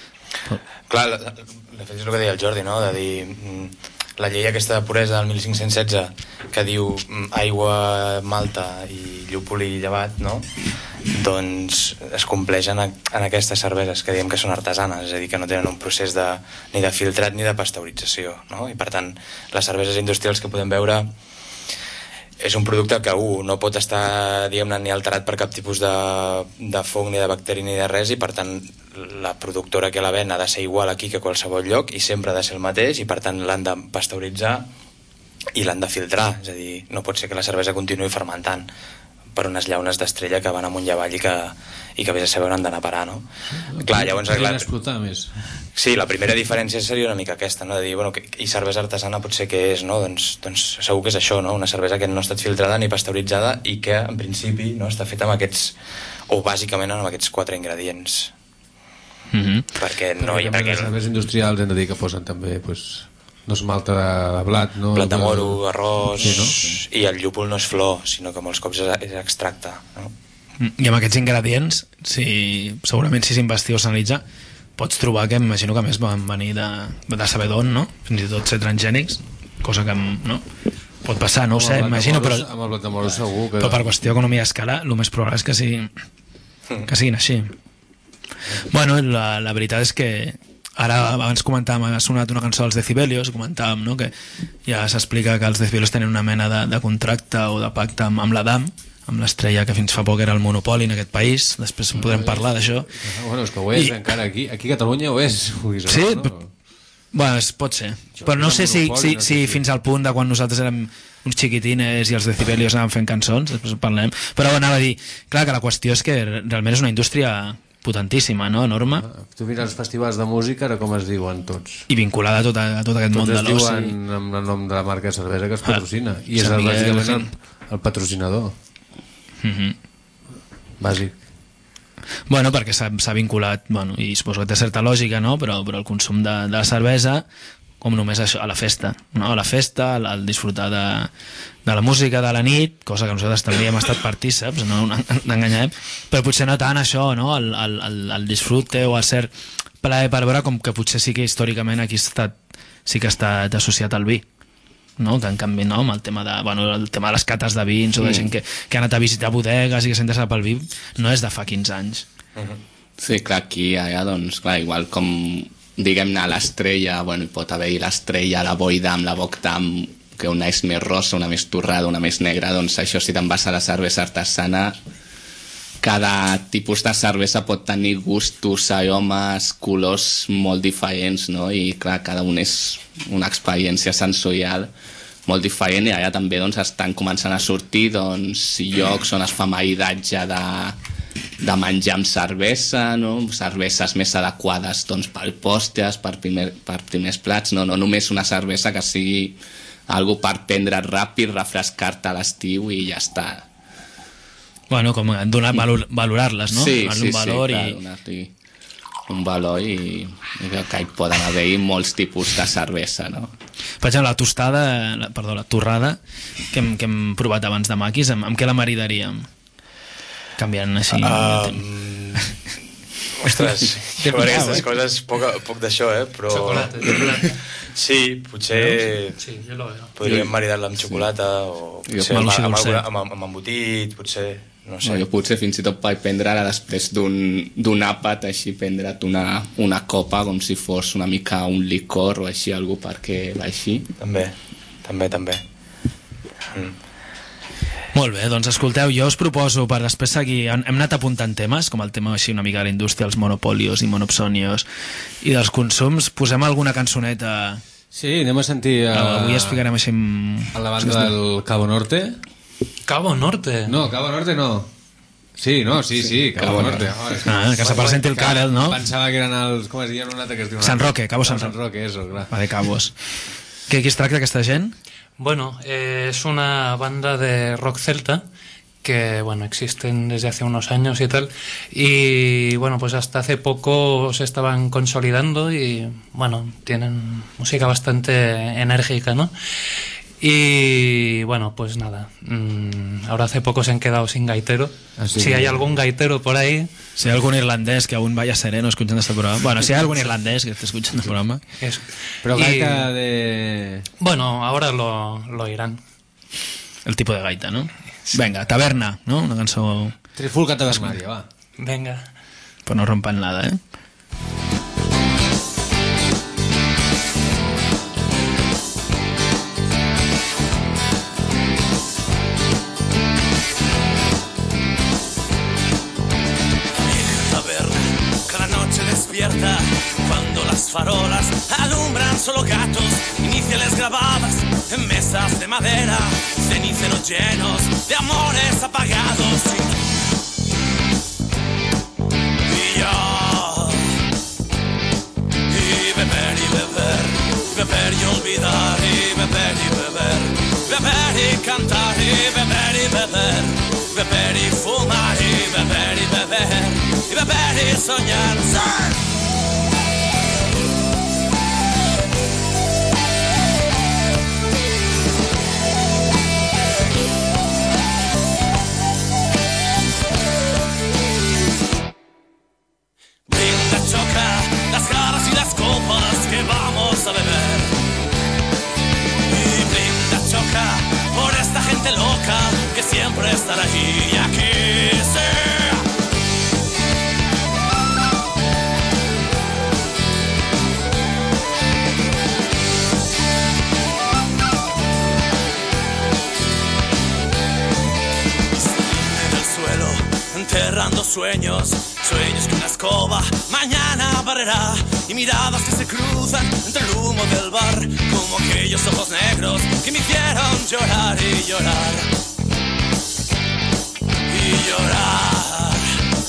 Clar, de fet és el que deia el Jordi, no? De dir, mm, la llei aquesta de puresa del mil cinc-cents setze que diu mm, aigua, malta i llúpol i llevat, no? Doncs es compleix en, en aquestes cerveses que diem que són artesanes, és a dir, que no tenen un procés de, ni de filtrat ni de pasteurització, no? I per tant, les cerveses industrials que podem veure és un producte que un no pot estar, diguem-ne, ni alterat per cap tipus de, de fong ni de bacteri ni de res, i per tant la productora que la ven ha de ser igual aquí que a qualsevol lloc i sempre ha de ser el mateix, i per tant l'han de pasteuritzar i l'han de filtrar, és a dir, no pot ser que la cervesa continuï fermentant per unes llaunes d'estrella que van amunt i avall i que, i que vés a saber on han d'anar a parar, no? Clar, llavors... Podrien Clar, explotar més. sí, la primera diferència seria una mica aquesta, no? De dir, bueno, que, i cervesa artesana potser què és, no? Doncs, doncs segur que és això, no? Una cervesa que no ha estat filtrada ni pasteuritzada i que, en principi, no? Està feta amb aquests o bàsicament amb aquests quatre ingredients. Mm-hmm. Perquè no hi ha... Perquè les cerveses industrials hem de dir que posen també pues, no és malta de blat, no? Blat de moro, arròs, sí, no? I el llúpol no és flor, sinó que molts cops és, és extracte, no? I amb aquests ingredients, si, segurament si s'investiga o s'analitza, pots trobar que imagino que més van venir de, de saber d'on, no? Fins i tot ser transgènics, cosa que no? Pot passar, no ho sé, imagino, però, amb el blat de moro segur que... però per qüestió d'economia a escala, el més probable és que, sigui, que siguin així. Bueno, la, la veritat és que ara abans comentàvem, ha sonat una cançó dels Decibelios, comentàvem, no?, que ja s'explica que els Decibelios tenen una mena de, de contracte o de pacte amb, amb l'Adam, amb l'estrella que fins fa poc era el monopoli en aquest país, després en podrem parlar d'això. Bueno, és que ho és, I... encara aquí, aquí a Catalunya ho és. Dir, sí, no? Bueno, es pot ser, jo però no sé si, si, no sé si, si fins al punt de quan nosaltres érem uns xiquitines i els Decibelios anàvem fent cançons, després en parlem, però anava a dir, clar, que la qüestió és que realment és una indústria potentíssima, no? Enorme. Ah, tu mires els festivals de música, ara com es diuen tots? I vinculada a tot, a tot aquest tots món de l'oci. Tots es diuen amb el nom de la marca de cervesa que es patrocina. Ah, I és el, bàsicament el, el patrocinador. Mm-hmm. Bàsic. Bueno, perquè s'ha vinculat, bueno, i suposo que té certa lògica, no? però, però el consum de, de la cervesa com només això, a la festa, no? A la festa, al, al disfrutar de, de la música de la nit, cosa que nosaltres també hem estat partíceps, no n'enganyem, però potser no tant això, no? El, el, el, el disfrute o el cert plaer per veure, com que potser sí que històricament aquí ha estat, sí que ha estat associat al vi, no? Que en canvi no, amb el tema de, bueno, el tema de les cates de vins o de gent que, que ha anat a visitar bodegues i que s'ha interessat pel vi, no és de fa quinze anys. Sí, clar, aquí allà, doncs, clar, igual com diguem-ne l'estrella, bueno, hi pot haver-hi l'estrella, la boida amb la Bogdam, que una és més rosa, una més torrada, una més negra, doncs això, si te'n vas a la cervesa artesana, cada tipus de cervesa pot tenir gustos, aromes, colors molt diferents, no? I clar, cada un és una experiència sensorial molt diferent, i allà també doncs, estan començant a sortir doncs, llocs on es fa maridatge de, de menjar amb cervesa, no? Cerveses més adequades doncs, per pòsters, per, primer, per primers plats, no? No només una cervesa que sigui algo per prendre ràpid, refrescar-te a l'estiu i ja està. Bueno, com donar, valor, valorar-les, no? Sí, donar sí, un valor sí, i... clar, donar-li un valor i, i que hi poden haver-hi molts tipus de cervesa, no? Per exemple, la tostada, la, perdó, la torrada, que hem, que hem provat abans de maquis, amb, amb què la maridaríem? Canviant així... Um, ostres, jo per aquestes coses poc, poc d'això, eh? Però... Xocolata, xocolata. Sí, potser sí, jo lo veo. Podríem maridar-la amb xocolata o potser amb, amb, amb, amb, amb embotit, potser, no sé. No, jo potser fins i tot per prendre-la després d'un àpat, així prendre't una, una copa com si fos una mica un licor o així, algú perquè va així. També, també, també. Mm. Molt bé, doncs escolteu, jo us proposo per després seguir, hem anat apuntant temes, com el tema així una mica de la indústria, els monopolios i monopsonios i dels consums, posem alguna cançoneta. Sí, anem a sentir a... No, avui es ficarem així amb... a la banda del Cabo Norte. Cabo Norte? No, Cabo Norte no. Sí, no, sí, sí, Cabo, Cabo Norte. Oh, ah, que se presenti el Karel, no? Pensava que eren els... com es diuen un altre que es diu... Sant Roque, Cabo Sant Roque. Sant Roque, eso, clar. Va, de Cabos. Què, qui es tracta aquesta gent? Bueno, eh, es una banda de rock celta que, bueno, existen desde hace unos años y tal, y, bueno, pues hasta hace poco se estaban consolidando y, bueno, tienen música bastante enérgica, ¿no? Y, bueno, pues nada, mmm, ahora hace poco se han quedado sin gaitero. Así si que... hay algún gaitero por ahí... Si hay algún irlandés que aún vaya sereno escuchando este programa. Bueno, si hay algún irlandés que esté escuchando el programa. Eso. Pero gaita y... de... Bueno, ahora lo, lo oirán. El tipo de gaita, ¿no? Sí. Venga, Taberna, ¿no? Una canción... Trifulca tabernaria, va. Venga. Pues no rompan nada, ¿eh? Cuando las farolas alumbran solo gatos, iniciales grabadas en mesas de madera, ceníceros llenos de amores apagados. Y yo, y beber y beber, beber y olvidar, y beber y beber, beber y cantar, y beber y beber, beber y fumar, y beber y beber. beber y soñar. ¡Sí! Que vamos a beber y brinda, choca por esta gente loca que siempre estará aquí y aquí, sí. En el suelo, enterrando sueños, sueños que una escoba mañana barrerá, y miradas que se cruzan entre el humo del bar, como aquellos ojos negros que me hicieron llorar y llorar y llorar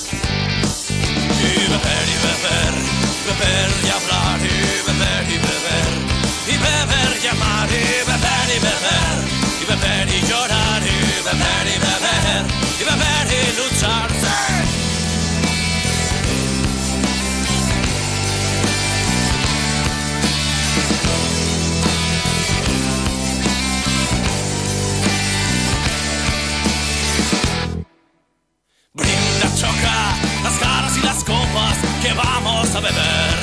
y beber y beber, beber y hablar y beber y beber y beber y amar y beber y beber y beber y llorar y beber y beber y beber y luchar, ¡sí! Choca las caras y las copas que vamos a beber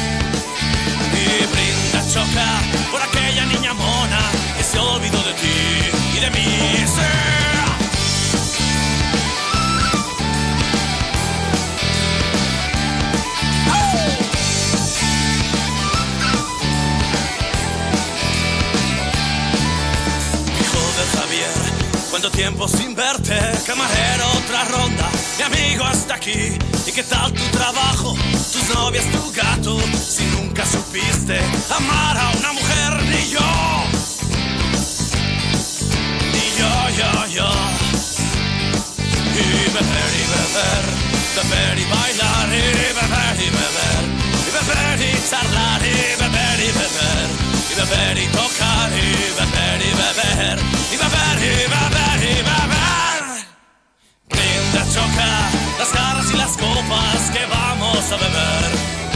y brinda, choca por aquella niña mona que se olvidó de ti y de mí, sí. Hijo de Javier, cuánto tiempo sin verte, camarero, otra ronda, mi amigo hasta aquí. ¿Y qué tal tu trabajo, tus novias, tu gato? Si nunca supiste amar a una mujer, ni yo, ni yo, yo, yo. Y beber y beber, beber y bailar, y beber y beber, y beber y charlar, y beber y beber, y beber y tocar, y beber y beber, y beber y beber y beber. Brinda, choca las caras y las copas que vamos a beber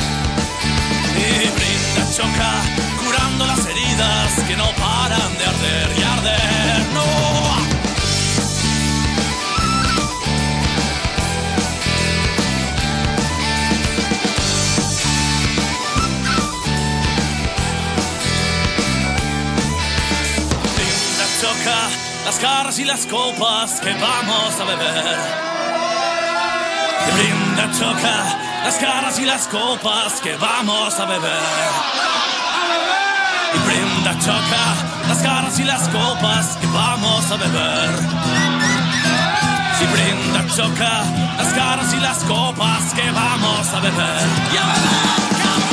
y brinda, choca curando las heridas que no paran de arder y arder, no. Choca las caras y las copas que vamos a beber y brinda, choca las caras y las copas que vamos a beber y brinda, choca las caras y las copas que vamos a beber y brinda, choca las caras y las copas que vamos a beber y a beber.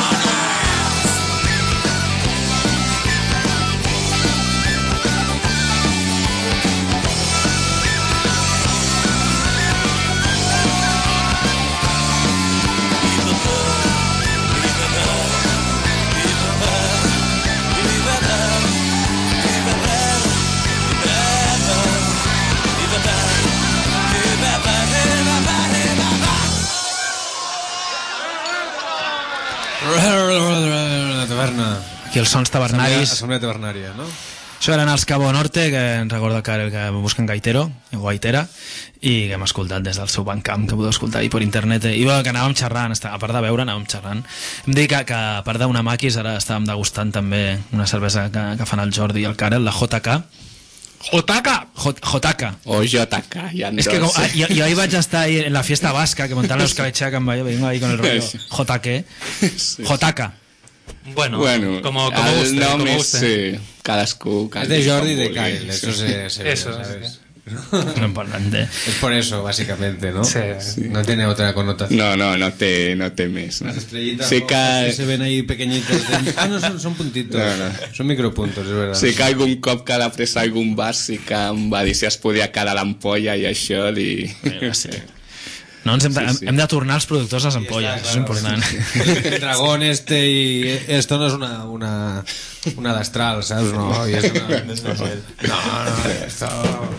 La taverna. Aquí els sons tavernaris. Assemblea tavernària, no? Això eren els Cabo Norte, que ens recorda que, que busquen gaitero, o gaitera, i que hem escoltat des del seu Bandcamp, que podeu escoltar ahir per internet. I bueno, que anàvem xerrant, a part de veure, anàvem xerrant. Hem dit que, que a part d'una maquis, ara estàvem degustant també una cervesa que, que fan el Jordi i el Karel, la J K. J K? J K. O J K, ja no es que sé. como, yo, yo ahí va a estar ahí en la fiesta vasca, que montaron los cabechas, que vengo ahí con el rollo J K. J K. Bueno, bueno, como, como el guste, nom como és guste. sí, cadascú, cadascú Es de Jordi y de com vulgui. Kyle, eso se, se ve, Eso, ¿sabes? sí. Lo importante. Es por eso, básicamente, ¿no? Sí. No tiene otra connotación. No, no, no té, no té més. No. Las estrellitas Sí rojas que, que se ven ahí pequeñitas. de- Ah, no, son, son puntitos. No, no. Son micropuntos, es verdad. sí que algun cop que l'ha pres algun bar sí que em va dir si es podia quedar l'ampolla i això li... Sí. No, ens hem, de, Sí, sí. hem de tornar als productors a les ampolles, está, això és important. El dragón este y esto no es una una una de astral, ¿sabes? No, y es una, no, no, esto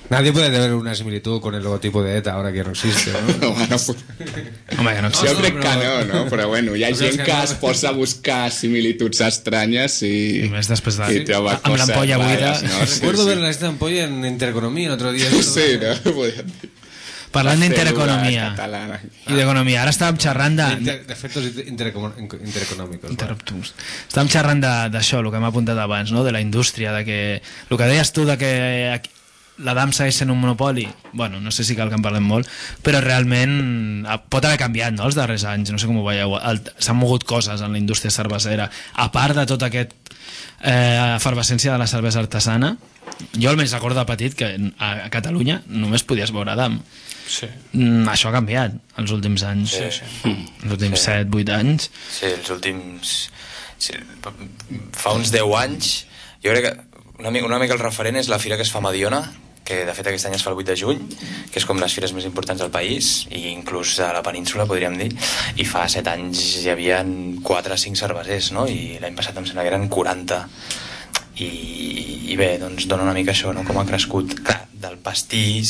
Nadie puede tener una similitud con el logotipo de ETA ahora que no existe, ¿no? Bueno, Home, que no jo existe. crec que no, no? Però bueno, hi ha No gent creus que que no? es posa a buscar similituds estranyes i, I més després de... i troba amb coses l'ampolla buida. rares, no? Sí, Recuerdo sí. ver esta ampolla en Intereconomía el otro día. Sí, no? Podríem dir. Parlant La d'intereconomia cèl·lula catalana. i d'economia, ara estàvem xerrant de... De, de efectos interecono- intereconómicos. Interruptus. Estàvem xerrant de- d'això, el que m'ha apuntat abans, no? De la indústria, de que... El que deies tu de que aquí- la D A M segueix sent un monopoli, bueno, no sé si cal que en parlem molt, però realment eh, pot haver canviat, no?, els darrers anys, no sé com ho veieu. El- S'han mogut coses en la indústria cervesera, a part de tot aquest eh, efervescència de la cervesa artesana. Jo almenys recordo de petit que a, a Catalunya només podies veure A D A M. Sí. Mm, això ha canviat els últims anys, Sí, sí. els últims Sí. set vuit anys. Sí, els últims... Sí, fa uns deu anys, jo crec que una, mi- una mica el referent és la fira que es fa a Mediona, que de fet aquest any es fa el vuit de juny, que és com les fires més importants del país, i inclús a la península, podríem dir, i fa set anys hi havia quatre o cinc cervesers, no? I l'any passat em sembla que eren quaranta. I, i bé, doncs dona una mica això, no?, com ha crescut. Clar, del pastís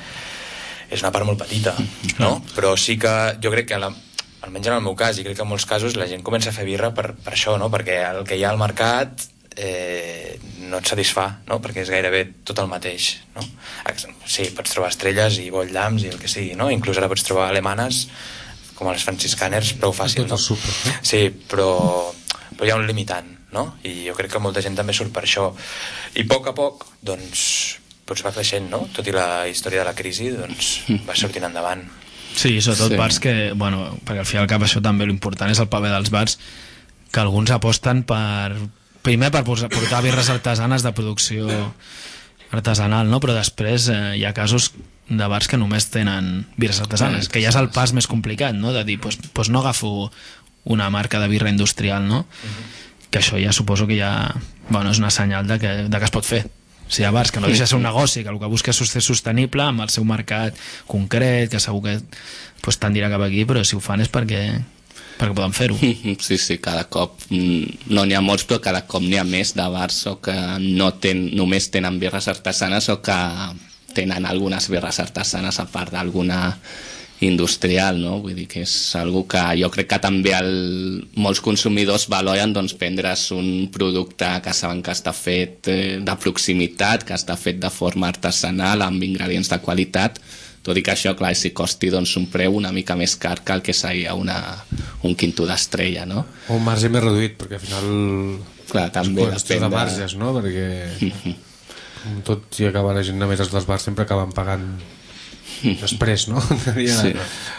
és una part molt petita, no? Però sí que jo crec que la, almenys en el meu cas, i crec que en molts casos la gent comença a fer birra per, per això, no? Perquè el que hi ha al mercat eh, no et satisfà, no? Perquè és gairebé tot el mateix, no? Sí, pots trobar estrelles i bolldams i el que sigui, no? Inclús ara pots trobar alemanes com els franciscaners, prou fàcil, Tot no? el súper, no? Sí, però, però hi ha un limitant, no? I jo crec que molta gent també surt per això. I a poc a poc, doncs, doncs va creixent, no? Tot i la història de la crisi, doncs va sortint endavant. Sí, sobretot Sí. sí. bars que, bueno, perquè al fi i al cap això també l'important és el paper dels bars, que alguns aposten per, primer per posar- portar birres artesanes de producció artesanal, no? Però després eh, hi ha casos de bars que només tenen birres artesanes, que ja és el pas més complicat, no? De dir, pues, pues no agafo una marca de birra industrial, no? Que això ja suposo que ja, bueno, és una senyal de que, de que es pot fer. Si hi ha bars que no deixa de ser un negoci, que el que busca és ser sostenible amb el seu mercat concret, que segur que pues, tendirà cap aquí, però si ho fan és perquè, perquè poden fer-ho. Sí, sí, cada cop mm, no n'hi ha molts, però cada cop n'hi ha més de bars o que no ten, només tenen birres artesanes o que tenen algunes birres artesanes a part d'alguna industrial, no? Vull dir que és algo que jo crec que també el, molts consumidors valoren, doncs, prendre's un producte que saben que està fet eh, de proximitat, que està fet de forma artesanal, amb ingredients de qualitat, tot i que això, clar, si costi doncs, un preu una mica més car que el que seria una, un quinto d'estrella, no? O un marge més reduït, perquè al final... Clar, també és qüestió depèn de de- marges, no? Perquè com tot, si acaba la gent només als bars sempre acaben pagant després, no? Sí. Sí.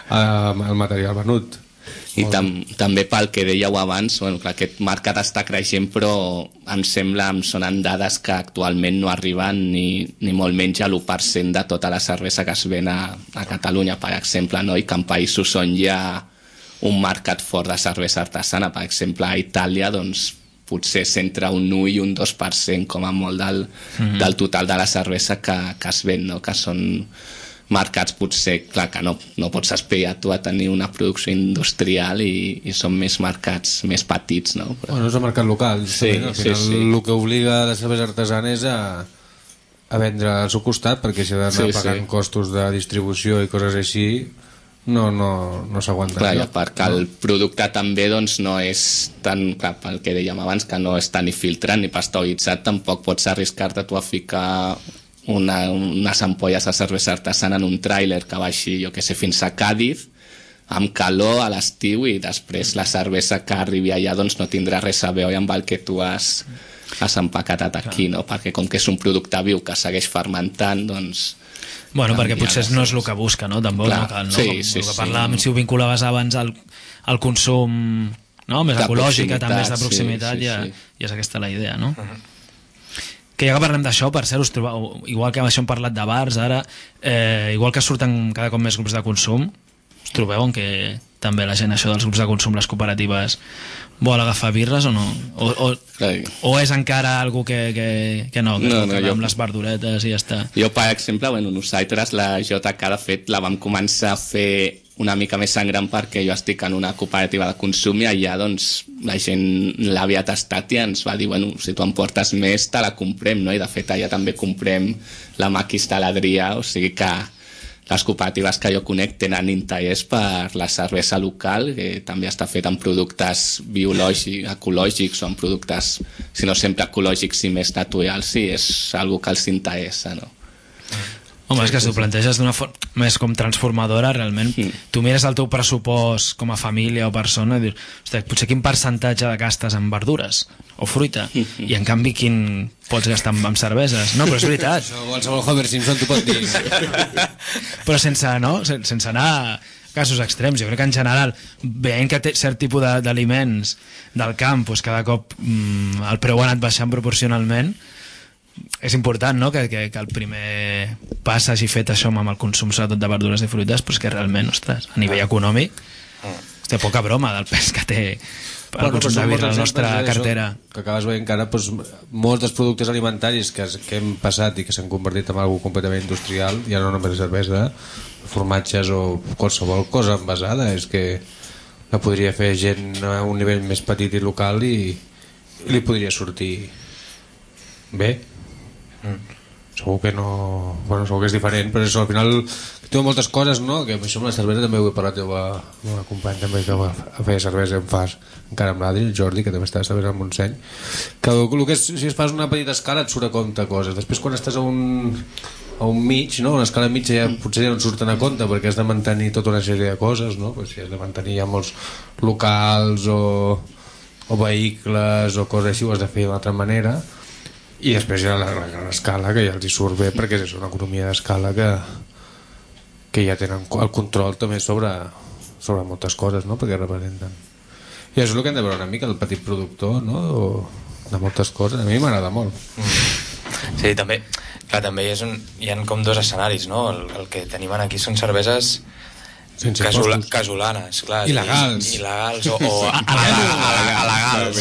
El material venut. I tam també pel que dèieu abans, bueno, clar, aquest mercat està creixent, però em sembla, em sonen dades que actualment no arriben ni, ni molt menys a l'u per cent de tota la cervesa que es ven a, a Catalunya, per exemple, no? I que en països on hi ha un mercat fort de cervesa artesana, per exemple, a Itàlia, doncs potser s'entra un u i un dos per cent com a molt del, mm-hmm. del total de la cervesa que, que es ven, no? Que són mercats potser, clar, que no, no pots aspirar tu a tenir una producció industrial i, i són més mercats més petits, no? Però... Bueno, és el mercat local. Sí, Al sí, final sí. el que obliga les cerveses artesanes a, a vendre al seu costat, perquè si ha d'anar Sí, pagant sí. costos de distribució i coses així, no, no, no s'aguanta. Clar, i allò. a part que el producte també doncs, no és tan, clar, pel que dèiem abans, que no està ni filtrat ni pasteuritzat, tampoc pots arriscar-te tu a ficar una, unes ampolles de cervesa artesana en un tràiler que baixi, jo que sé, fins a Càdiz, amb calor a l'estiu, i després la cervesa que arribi allà doncs, no tindrà res a veure amb el que tu has, has empaquetat aquí, no? Perquè com que és un producte viu que segueix fermentant, doncs... Bueno, perquè canvia potser les no és el coses. que busca, no? Tampoc, Clar, no cal, no? sí, Com sí, el que sí. parlàvem, si ho vinculaves abans al, al consum, no? Més De ecològic, que també és de proximitat, proximitat, sí, sí, ja, sí. ja és aquesta la idea, no? Uh-huh. Que ja que parlem d'això, per cert, us trobeu, igual que amb això hem parlat de bars, ara, eh, igual que surten cada cop més grups de consum, us trobeu en que també la gent això dels grups de consum, les cooperatives, vol agafar birres o no? O, o, o és encara algo que, que, que no, que no, no, jo... amb les verduretes i ja està? Jo, per exemple, bueno, nosaltres la J K de fet la vam començar a fer una mica més sangrant perquè jo estic en una cooperativa de consum i allà doncs la gent l'havia tastat i ens va dir, bueno, si tu em portes més te la comprem, no? I de fet allà també comprem la Maquis de l'Adrià, o sigui que les cooperatives que jo conec tenen interès per la cervesa local, que també està fet amb productes biològics, ecològics o amb productes, si no sempre ecològics i més naturals, i és algo que els interessa, no? Home, és que si ho planteges d'una forma més com transformadora, realment, mm. tu mires el teu pressupost com a família o persona i dius, ostres, potser quin percentatge de gastes en verdures o fruita, mm-hmm. i en canvi quin pots gastar amb, amb cerveses, no? Però és veritat. Això qualsevol Homer Simpson t'ho pot dir. Però sense, no? sense anar a casos extrems, jo crec que en general, veient que té cert tipus d'aliments del camp, doncs cada cop mm, el preu ha anat baixant proporcionalment. És important, no?, que, que, que el primer pas hagi fet això amb el consum sobretot de verdures i fruites, però és que realment, ostres, a nivell econòmic té poca broma del pes que té el bueno, consum de birra a la nostra cartera. Això, que acabes veient que ara doncs, molts dels productes alimentaris que, que hem passat i que s'han convertit en algo completament industrial, ja no només cervesa, formatges o qualsevol cosa envasada, és que la podria fer gent a un nivell més petit i local i, i li podria sortir bé. Mm. Segur que no, bueno, segur que és diferent, però això, al final té moltes coses, no? Que això amb la cervesa també ho he parlat jo amb una companya també que va a fer cervesa en fas encara amb l'Adri, el Jordi, que també està a cervesa al Montseny, que el, el que és, si es fas una petita escala et surt a compte coses, després quan estàs a un a un mig, no? Una escala mitja ja potser ja no et surten a compte perquè has de mantenir tota una sèrie de coses, no? Pues si has de mantenir ja molts locals o, o vehicles o coses així, ho has de fer d'una altra manera. I després hi ha la, la gran escala que ja els hi surt bé perquè és una economia d'escala que, que ja tenen el control també sobre, sobre moltes coses, no? Perquè representen i això és el que hem de veure una mica el petit productor, no? O de moltes coses, a mi m'agrada molt. Mm. Sí, també clar, també hi, és un, hi ha com dos escenaris, no? El, el que tenim aquí són cerveses Casula, casolanes, clar, il·legals, il·legals o, o alegals.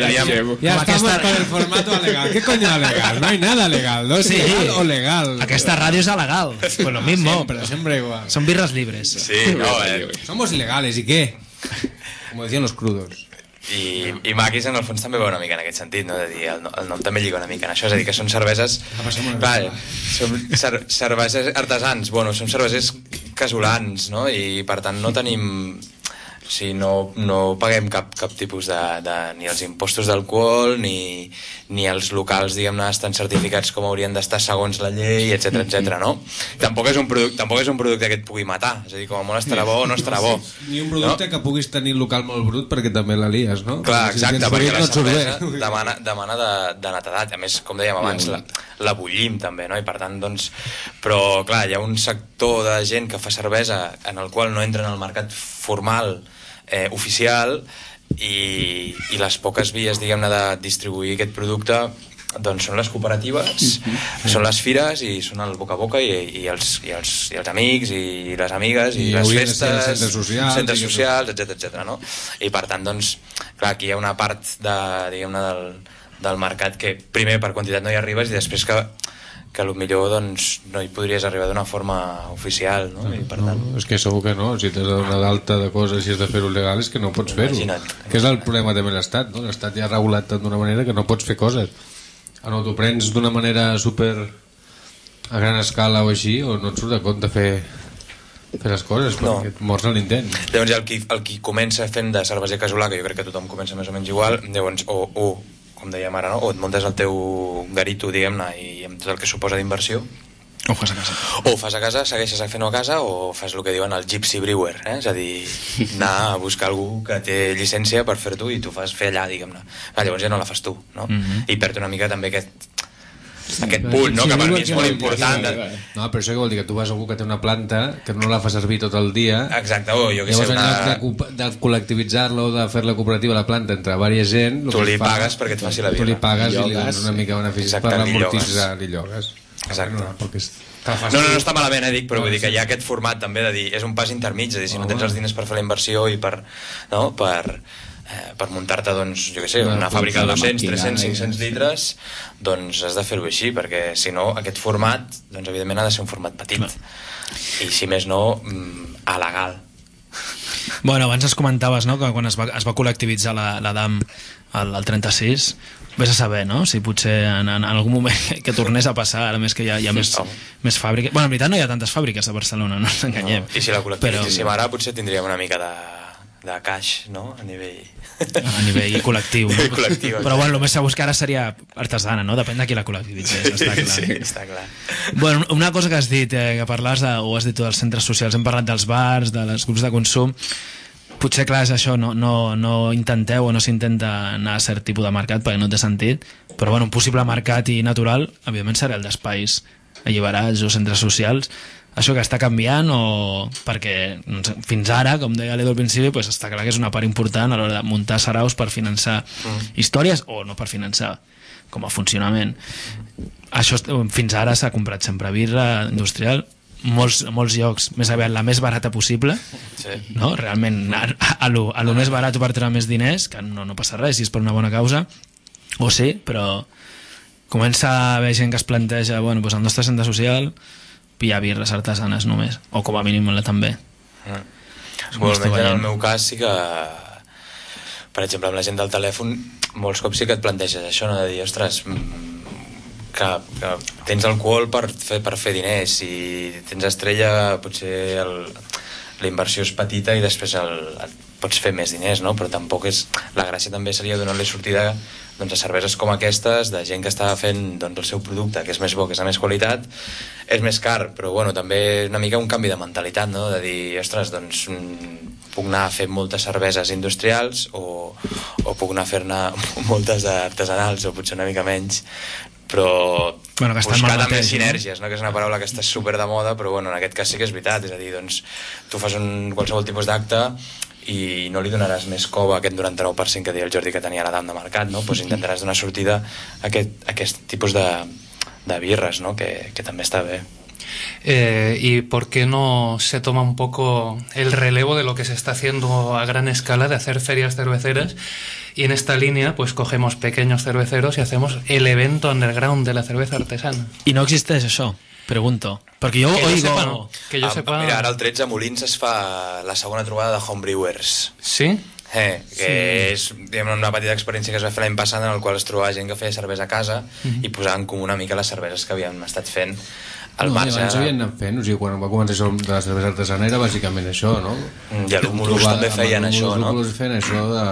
Ya estamos con el formato legal. ¿Qué coño legal? No hay nada legal, ¿no? Sí. Legal o legal. Aquesta ràdio és legal. Pues lo mismo. Siempre, siempre igual. Son birras libres. Sí, no, eh. Somos ilegales, ¿y qué? Como decían los crudos. I, i Maquis en el fons també va una mica en aquest sentit, no? De dir, el, el nom també lliga una mica en això, és a dir, que són cerveses clar, són cer cerveses artesans, bueno, són cerveses casolans, no? I per tant no tenim o sigui, no, no paguem cap, cap tipus de, de ni els impostos d'alcohol ni, ni els locals, diguem-ne, estan certificats com haurien d'estar segons la llei, etc etc. no? Tampoc és un producte, tampoc és un producte que et pugui matar, és a dir, com a molt estarà bo o no estarà bo. Ni un producte no? Que puguis tenir local molt brut perquè també la lies, no? Clar, exacte, perquè la cervesa demana, demana de, de netedat, a més, com dèiem abans, la, la bullim també, no? I per tant, doncs, però clar, hi ha un sector de gent que fa cervesa en el qual no entra en el mercat formal Eh, oficial i, i les poques vies, diguem-ne, de distribuir aquest producte doncs són les cooperatives, mm-hmm. són les fires i són el boca a boca i, i, els, i, els, i els amics i les amigues i, I les festes, centres socials, centres socials, etc etc. No? I per tant, doncs, clar, aquí hi ha una part de, diguem-ne, del, del mercat que primer per quantitat no hi arribes i després que que potser doncs, no hi podries arribar d'una forma oficial, no? I per tant... no, és que segur que no, si t'has de donar d'alta de coses i has de fer-ho legal és que no pots fer-ho, que és el problema també de l'Estat, no? L'Estat ja ha regulat tant d'una manera que no pots fer coses, o no t'ho prens d'una manera super a gran escala o així, o no et surt de compte fer fer les coses, perquè no. Et mors a l'intent. Llavors el qui, el qui comença fent de cerveser casolà, que jo crec que tothom comença més o menys igual, llavors o, o com dèiem ara, no? O et muntes el teu garito, diguem-ne, i amb tot el que suposa d'inversió, o ho fas a casa. O ho fas a casa, segueixes fent-ho a casa, o fas el que diuen el gypsy brewer, eh? És a dir, anar a buscar algú que té llicència per fer-t'ho i tu fas fer allà, diguem-ne. Llavors ja no la fas tu, no? Mm-hmm. I perd una mica també aquest aquest punt, no? Que per mi és molt important. No, però això què vol dir? Que tu vas a algú que té una planta que no la fa servir tot el dia. Exacte, o jo que sé, una... de, de col·lectivitzar-la o de fer la cooperativa la planta entre diversa gent, tu li pagues perquè et faci la vida. Tu li pagues i li dones una mica benefici per amortitzar i llogues. Exacte. No, perquè és... No, no, no està malament, eh, dic, però vull dir que hi ha aquest format també de dir, és un pas intermig, és a dir, si no tens els diners per fer la inversió i per, no, per, eh, per muntar-te, doncs, jo què sé, una fàbrica de dos-cents, tres-cents, cinc-cents litres, doncs has de fer-ho així, perquè si no, aquest format, doncs evidentment ha de ser un format petit. I si més no, a legal. Bueno, abans es comentaves, no?, que quan es va, es va col·lectivitzar la, la D A M al, al trenta-sis, vés a saber, no?, si potser en, en algun moment que tornés a passar, ara més que hi ha, hi ha més, més fàbriques. Bueno, en veritat no hi ha tantes fàbriques a Barcelona, no ens enganyem. No. I si la col·lectivitzéssim però... ara potser tindríem una mica de, de caix, no?, a nivell... A nivell col·lectiu. No? col·lectiu però bueno, el més segur és que ara seria artesana, no? Depèn de qui la col·lectivitzés, està clar. Sí, està clar. Bueno, una cosa que has dit, eh, que parlaves de, o has dit tu dels centres socials, hem parlat dels bars, dels grups de consum, potser clar és això, no, no, no intenteu o no s'intenta anar a cert tipus de mercat perquè no té sentit, però bueno, un possible mercat i natural, evidentment serà el d'espais alliberats o centres socials. Això que està canviant o perquè fins ara, com deia l'Edo al principi, pues està clar que és una part important a l'hora de muntar saraus per finançar mm. històries o no per finançar com a funcionament. Això fins ara s'ha comprat sempre birra industrial, molts, molts llocs, més aviat la més barata possible, sí. No? Realment a, a, lo, a lo més barat per treure més diners, que no, no passa res si és per una bona causa, o sí, però comença a haver gent que es planteja, bueno, doncs el nostre centre social pillar birres artesanes només, o com a mínim la també. Mm. Almenys en el meu cas sí que, per exemple, amb la gent del telèfon molts cops sí que et planteges això, no? De dir, ostres, que, que tens alcohol per fer, per fer diners, i tens estrella potser el, la inversió és petita i després el, el, pots fer més diners, no? Però tampoc és... La gràcia també seria donar-li sortida, doncs, a cerveses com aquestes, de gent que està fent, doncs, el seu producte, que és més bo, que és de més qualitat, és més car, però bueno, també una mica un canvi de mentalitat, no? De dir, ostres, doncs puc anar a fer moltes cerveses industrials o, o puc anar a fer-ne moltes artesanals, o potser una mica menys, però bueno, buscar també sinergies, no? Que és una paraula que està super de moda, però bueno, en aquest cas sí que és veritat, és a dir, doncs tu fas un, qualsevol tipus d'acte i no li donaràs més cova a aquest noranta-nou per cent que deia el Jordi que tenia la D A M de mercat, no? Pues intentaràs donar sortida a aquest, a aquest tipus de, de birres, ¿no? Que, que també està bé. Eh, ¿Y por qué no se toma un poco el relevo de lo que se está haciendo a gran escala de hacer ferias cerveceras? Y en esta línea pues cogemos pequeños cerveceros y hacemos el evento underground de la cerveza artesana. ¿Y no existe eso? Pregunto. Perquè jo que oigo... Jo sepa, no. Que jo ah, sepa... Mira, ara el tretze a Molins es fa la segona trobada de Homebrewers. Sí? Eh, que sí. És, diguem, una petita experiència que es va fer l'any passat, en el qual es trobava gent que feia cervesa a casa mm-hmm. i posava en comú una mica les cerveses que havíem estat fent al no, marge. Abans havien anat fent, o sigui, quan va començar això de la cervesa artesana era bàsicament això, no? I a l'Humulus també feien això, no? L'Humulus feien això de...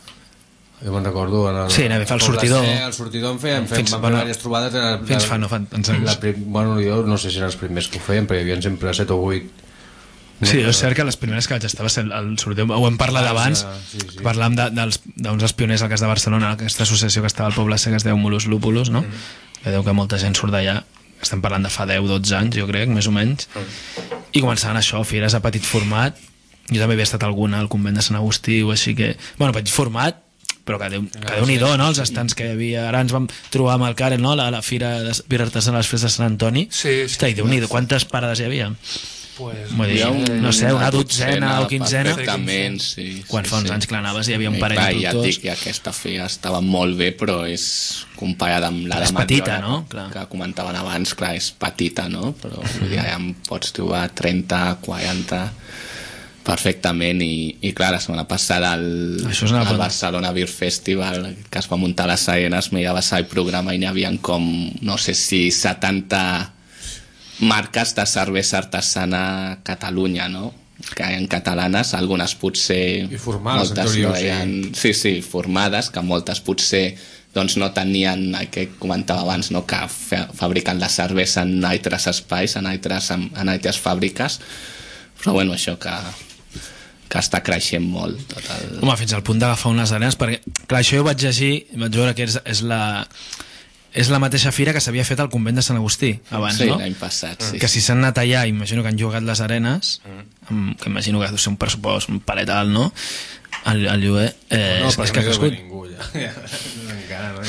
Jo me'n recordo... En el, sí, anava a fer el sortidor. El sortidor en feien, feien fins, van bueno, fer diverses trobades... La, fins fa no fa tants anys. La, bueno, jo no sé si eren els primers que ho feien, però hi havia sempre set o vuit. No, sí, és cert que les primeres que vaig estar va ser el, el sortidor. Ho hem parlat abans, sí, sí. Parlàvem de, dels, d'uns dels pioners al cas de Barcelona, aquesta associació que estava al Poble Sec, que es deu Mulus Lúpulus, no? Mm. Que deu que molta gent surt d'allà. Estem parlant de fa deu dotze anys, jo crec, més o menys. Mm. I començaven això, fires a petit format. Jo també havia estat alguna al convent de Sant Agustí o així que... Bueno, petit format, però que Déu, que Déu-n'hi-do, no? Els estants que hi havia. Ara ens vam trobar amb el Karen, no? La, la fira de birra artesana a les festes de Sant Antoni. Sí, sí. Hosti, Déu-n'hi-do, quantes parades hi havia? Pues, Vull dir, no sé, una dotzena o quinzena. Perfectament, sí. Quan fa uns sí. anys que anaves hi havia un parell de de productors. Ja et dic que aquesta fira estava molt bé, però és comparada amb la de petita, Mediona, no? Clar. Que comentaven abans, clar, és petita, no? Però vull dir, ja em pots trobar trenta, quaranta perfectament i, i clar, la setmana passada al, al Barcelona Beer Festival que es va muntar a les Arenes, m'hi va passar el programa i n'hi havia com, no sé si setanta marques de cervesa artesana a Catalunya, no? Que hi ha catalanes, algunes potser i formades, moltes no eren, sí, sí, formades, que moltes potser doncs no tenien el que comentava abans, no? Que fabriquen la cervesa en altres espais, en altres, en altres fàbriques, però bueno, això que que està creixent molt tot el... Home, fins al punt d'agafar unes arenes, perquè clar, això jo vaig llegir, vaig veure que és, és la és la mateixa fira que s'havia fet al convent de Sant Agustí abans, sí, no? L'any passat, sí. Que si s'han anat allà, imagino que han jugat les arenes, amb, que imagino que ha de ser un pressupost, un palet alt, no? El, el lloguer, eh, no, és, és que ha crescut. ningú, ja. ja. Encara, no?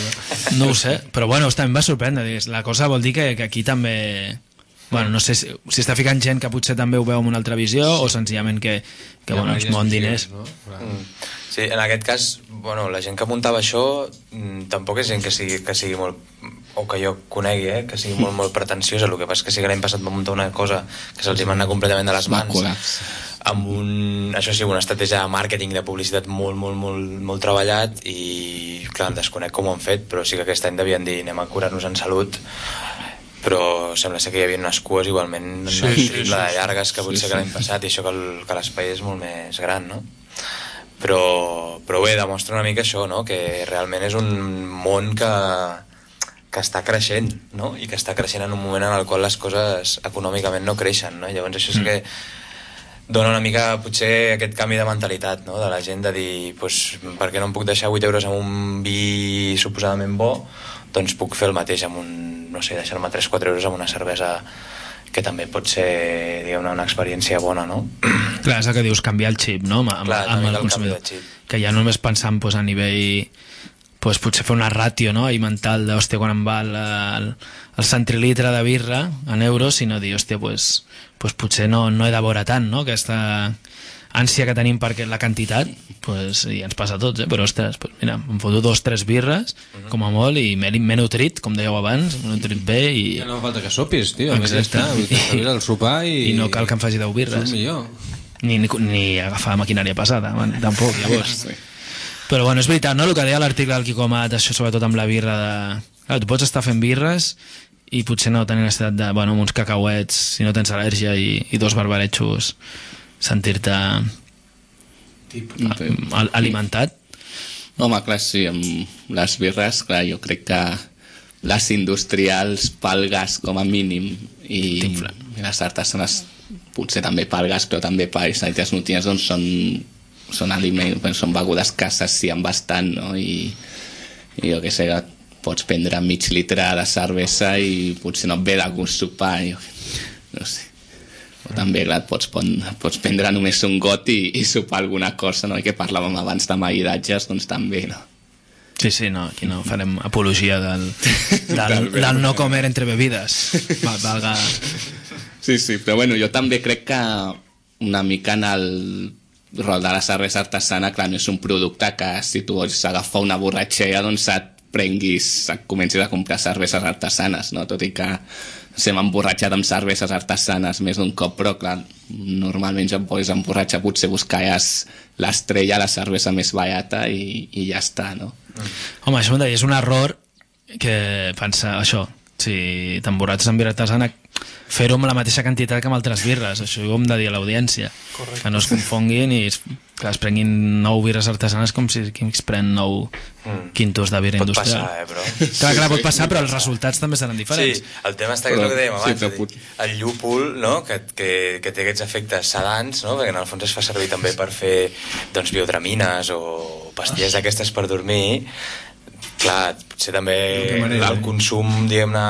No ho sé, però bueno, també em va sorprendre. Digues. La cosa vol dir que, que aquí també... Bueno, no sé si, si està ficant gent que potser també ho veu amb una altra visió o senzillament que, que bueno, ens mouen diners. No? Mm. Sí, en aquest cas, bueno, la gent que muntava això mm, tampoc és gent que sigui, que sigui molt, o que jo conegui, eh, que sigui molt, molt pretensiosa. El que passa és que sí que l'any passat va muntar una cosa que se'ls va anar completament de les mans, amb un, això sí, una estratègia de màrqueting, de publicitat molt, molt, molt, molt treballat, i clar, em desconec com ho han fet, però sí que aquest any devien dir anem a curar-nos en salut, però sembla ser que hi havia unes cues igualment sí, sí, sí, de llargues que potser sí, sí. que l'any passat, i això que, el, que l'espai és molt més gran, no? Però, però bé, demostra una mica això, no? Que realment és un món que, que està creixent, no? I que està creixent en un moment en el qual les coses econòmicament no creixen, no? I llavors això sí que dona una mica potser aquest canvi de mentalitat, no? De la gent de dir, pues, per què no em puc deixar vuit euros amb un vi suposadament bo, doncs puc fer el mateix amb un, no sé, deixar-me tres quatre euros amb una cervesa que també pot ser, diguem-ne, una experiència bona, no? Clar, és el que dius, canviar el xip, no? Amb, Clar, amb el consumidor. Que ja només pensant pues, a nivell... Pues, potser fer una ràtio, no? I mental de, hòstia, quan em va el, el, el centrilitre de birra en euros, sinó dir, hòstia, pues, pues potser no, no he de veure tant, no? Aquesta ànsia que tenim per la quantitat, pues, i ens passa a tots, eh? Però, ostres, pues, mira, em foto dos, tres birres, uh-huh. com a molt, i m'he nutrit, com dèieu abans, m'he nutrit bé, i... Ja no falta que sopis, tio, a més ja està, vull al sopar i... I no cal que em faci deu birres. És millor. Ni, ni, ni agafar maquinària pesada, man, tampoc, llavors. Sí. Però bueno, és veritat, no? El que deia l'article del Quico Amat, això sobretot amb la birra de... Clar, tu pots estar fent birres i potser no tenir necessitat de, bueno, amb uns cacauets, si no tens al·lèrgia, i, i dos barbaretxos, sentir-te alimentat. Home, clar, sí, amb les birres, clar, jo crec que les industrials pel gas com a mínim i, i les artesanes potser també pel gas, però també per les nutrients, doncs són són aliments, són begudes que s'associen bastant, no? I, i jo què sé, pots prendre mig litre de cervesa i potser no et ve de gust sopar, jo, no sé. O també, clar, pots, pots prendre només un got i, i sopar alguna cosa, no? I que parlàvem abans de maridatges, doncs també, no? Sí, sí, no, aquí no farem apologia del, del, del no comer entre bebides. Val, valga... Sí, sí, però bueno, jo també crec que una mica en el rol de la cervesa artesana, clar, no és un producte que si tu vols agafar una borratxera, doncs et prenguis, et comencis a comprar cerveses artesanes, no? Tot i que s'hem emborratxat amb cerveses artesanes més d'un cop, però clar, normalment ja em pots emborratxar, potser buscaries l'estrella, la cervesa més barata i, i ja està, no? Home, això m'ho deia, és un error que pensa, això, si t'emborratxes amb birra artesana, fer-ho amb la mateixa quantitat que amb altres birres, això ho hem de dir a l'audiència. Correcte. Que no es confonguin i es, que es prenguin nou birres artesanes com si es pren nou mm. quintos de birra pot industrial. Pot passar, eh, però... Clar, clar, pot passar, però els resultats també seran diferents. Sí, el tema està que és el que dèiem abans, sí, dir, el llúpol, no? que, que, que té aquests efectes sedants, no? Perquè en el fons es fa servir també per fer doncs, biodramines o pastilles d'aquestes per dormir. Clar, potser també manera, el consum, diguem-ne,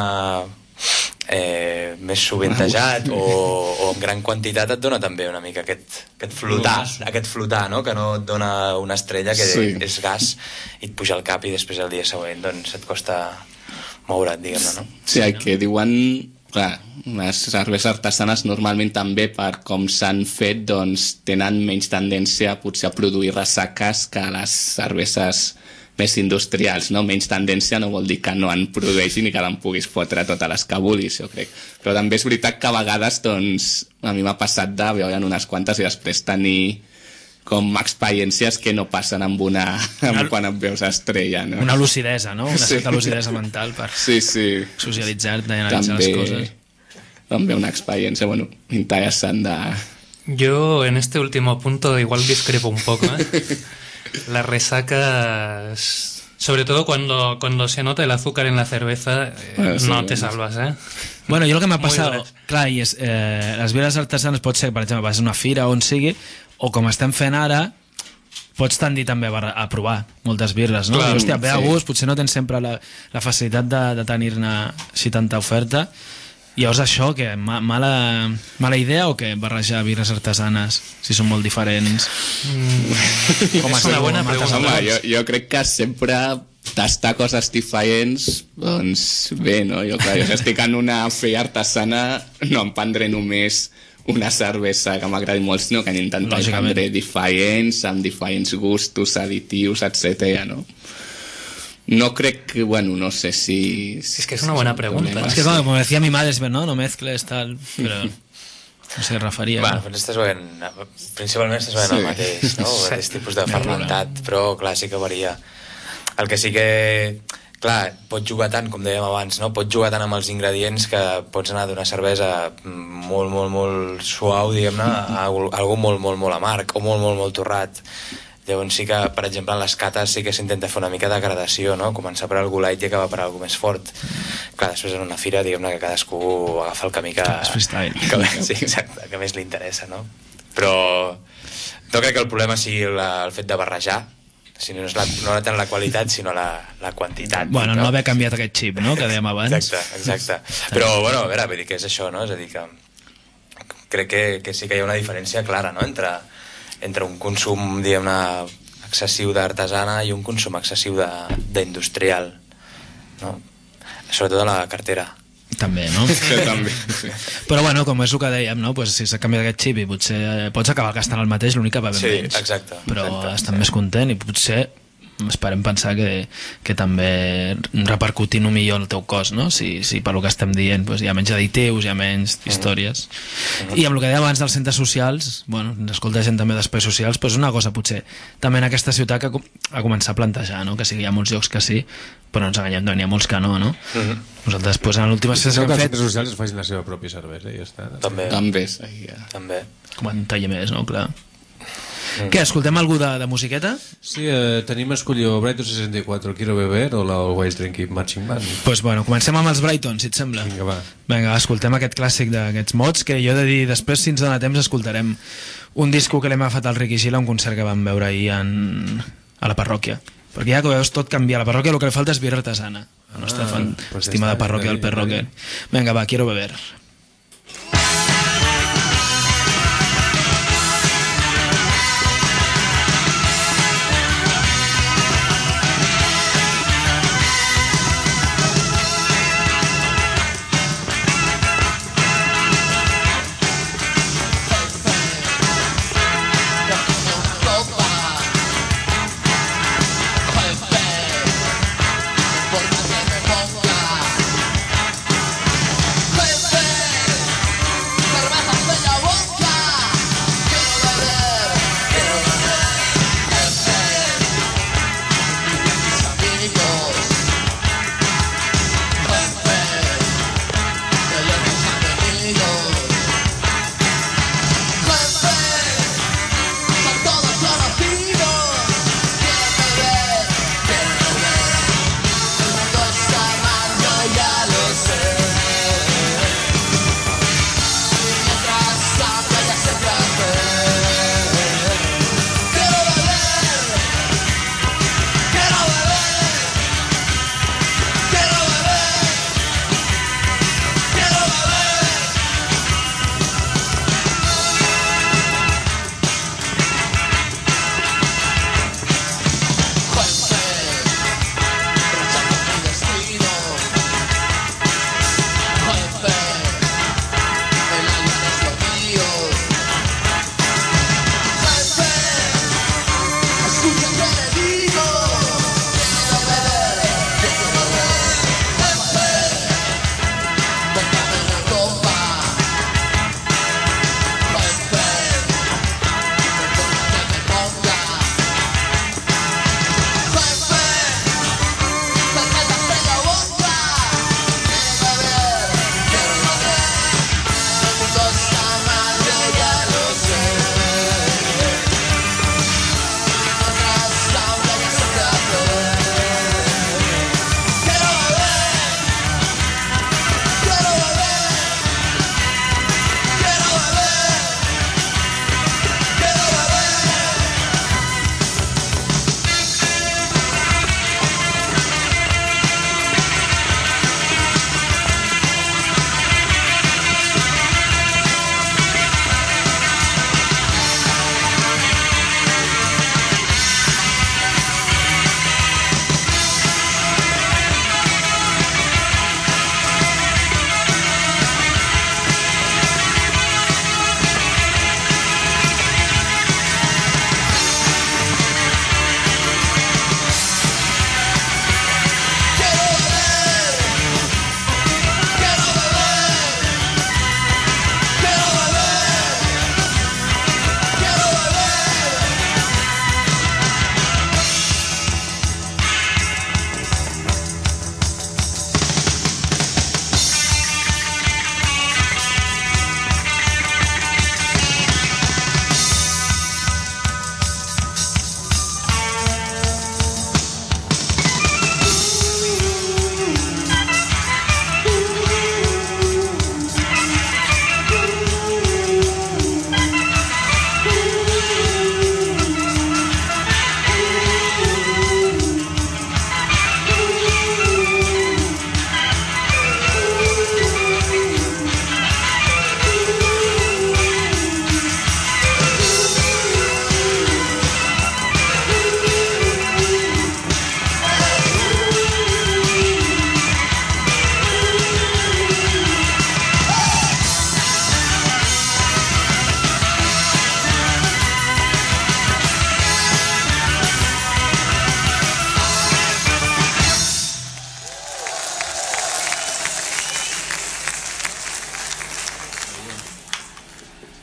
eh, més sovintejat o, o en gran quantitat et dona també una mica aquest, aquest flotar, aquest flotar, no? Que no et dona una estrella que sí. és gas i et puja al cap i després el dia següent doncs et costa moure't, diguem-ne, no? Sí, el que diuen, clar, les cerveses artesanes normalment també per com s'han fet doncs tenen menys tendència potser a produir ressaques que les cerveses més industrials, no? Menys tendència no vol dir que no en produeixin i que en puguis fotre totes les que vulguis, jo crec. Però també és veritat que a vegades, doncs, a mi m'ha passat de veure unes quantes i després tenir com experiències que no passen amb una... amb una quan et veus estrella, no? Una lucidesa, no? Una sí. certa lucidesa mental per sí, sí. socialitzar-te i analitzar també, les coses. També una experiència, bueno, interessant de... Yo en este último punto igual discrepo un poco, ¿eh? Las resacas, sobre todo cuando, cuando se nota el azúcar en la cerveza, eh, bueno, sí, no te salvas, ¿eh? Bueno, jo el que m'ha passat, clar, i és, eh, les birres artesanes pot ser, per exemple, vas a una fira on sigui, o com estem fent ara, pots tendir també a, a provar moltes birres, no? Clar, I, hòstia, ve a gust, potser no tens sempre la, la facilitat de, de tenir-ne així tanta oferta. I llavors això, que mala, mala idea o que barrejar birres artesanes si són molt diferents? Mm. Com és una bona pregunta. Home, jo, jo crec que sempre tastar coses diferents, doncs bé, no? Jo, clar, jo si estic en una feia artesana no em prendré només una cervesa que m'agradi molt, sinó que n'intentaré prendre diferents, amb diferents gustos, additius, etcètera, no? No crec que, bueno, no sé si... si es que es una buena pregunta. Es que, bueno, como decía mi madre, no, no mezcles, tal, però... No sé, referia. Bueno, però estàs veient, principalment estàs veient sí. el mateix, no? El mateix tipus de fermentat, però clar, sí que varia. El que sí que, clar, pots jugar tant, com dèiem abans, no? Pots jugar tant amb els ingredients que pots anar d'una cervesa molt, molt, molt suau, diguem-ne, a algú molt, molt, molt amarg, o molt, molt, molt torrat. Llavors sí que, per exemple, en les cates sí que s'intenta fer una mica de gradació, no? Començar per algú light i acabar per algú més fort. Clar, després en una fira, diguem-ne que cadascú agafa el camí que... que sí, exacte, que més li interessa, no? Però no crec que el problema sigui la, el fet de barrejar, si no és la, no tant la qualitat, sinó la, la quantitat. Bueno, no, no haver canviat aquest xip, no?, que dèiem abans. Exacte, exacte. Però, bueno, a veure, vull dir que és això, no? És a dir, que crec que, que sí que hi ha una diferència clara, no?, entre... entre un consum, diguem-ne, excessiu d'artesana i un consum excessiu d'industrial, no? Sobretot a la cartera. També, no? Sí, també. Però bueno, com és el que dèiem, no? Pues si s'ha canviat aquest xip i potser pots acabar gastant el mateix, l'únic que va ben sí, menys. Exacte, però exacte, estan sí. més content i potser esperem pensar que, que també repercutint millor el teu cos, no? Si, si per lo que estem dient pues, hi ha menys additius, hi ha menys mm-hmm. històries. Mm-hmm. I amb el que deia abans dels centres socials, bueno, ens escolta gent també d'espais socials, pues una cosa potser també en aquesta ciutat que a començar a plantejar, no? Que sí, hi ha molts llocs que sí, però ens enganyem, n'hi ha molts que no, no? Mm-hmm. Nosaltres, pues, en l'última sessió que hem fet... Els centres socials es facin la seva pròpia cervesa i ja està. També. També, sí, ja. També. Com en taller més, no? Clar. Mm. Què, escoltem algú de, de musiqueta? Sí, eh, tenim a escollir o Brighton seixanta-quatre, Quiero Beber o la Always Drinking Marching Band. Doncs pues bueno, comencem amb els Brighton, si et sembla. Vinga, va. Vinga, escoltem aquest clàssic d'aquests mots, que jo he de dir, després, si ens dona temps, escoltarem un disco que l'hem agafat al Ricky Gila, un concert que vam veure ahir en... a la parròquia. Perquè ja que veus tot canvia. A la parròquia el que li falta és birra artesana. La nostra ah, fan, pues estimada parròquia del Perroquer. Vinga, va, Quiero Beber. Bebé,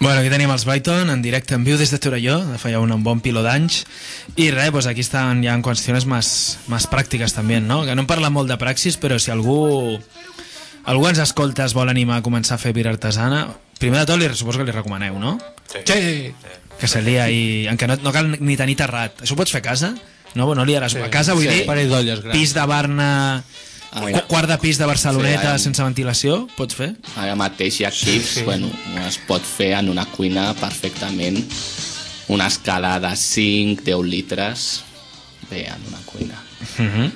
Bueno, aquí tenim els Brighton en directe en viu des de Torelló, de fa ja un, un bon piló d'anys, i res, pues aquí estan ja en qüestions més, més pràctiques també, no? Que no en parla molt de praxis, però si algú algú ens escolta es vol animar a començar a fer birra artesana, primer de tot li, suposo que li recomaneu, no? Sí. Sí. Que se lia i... En què no, no cal ni tenir terrat. Això ho pots fer a casa? No, no liaràs sí. A casa, vull Sí. dir, Parell d'olles grans. pis de Barna... Ah, Qu- quart de pis de Barceloneta Sí, ara- sense ventilació, pots fer? Ara mateix hi ha equips, sí, sí. Bueno, es pot fer en una cuina perfectament una escala de cinc a deu litres bé, en una cuina. Mm-hmm.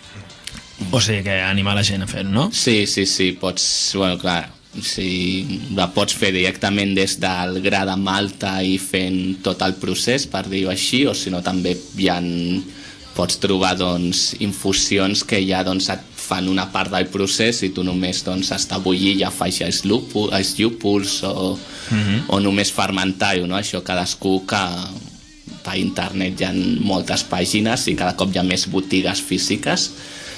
O sigui que animar la gent a fer-ho, no? Sí, sí, sí, pots, bueno, clar, si la pots fer directament des del gra de malta i fent tot el procés, per dir-ho així, o si no també hi ha, pots trobar doncs, infusions que ja doncs, et fan una part del procés i tu només doncs, està a bullir i afegeix lúpul, els llúpols o, mm-hmm. o només fermentar-ho, no? Això cadascú que per internet hi ha moltes pàgines i cada cop hi ha més botigues físiques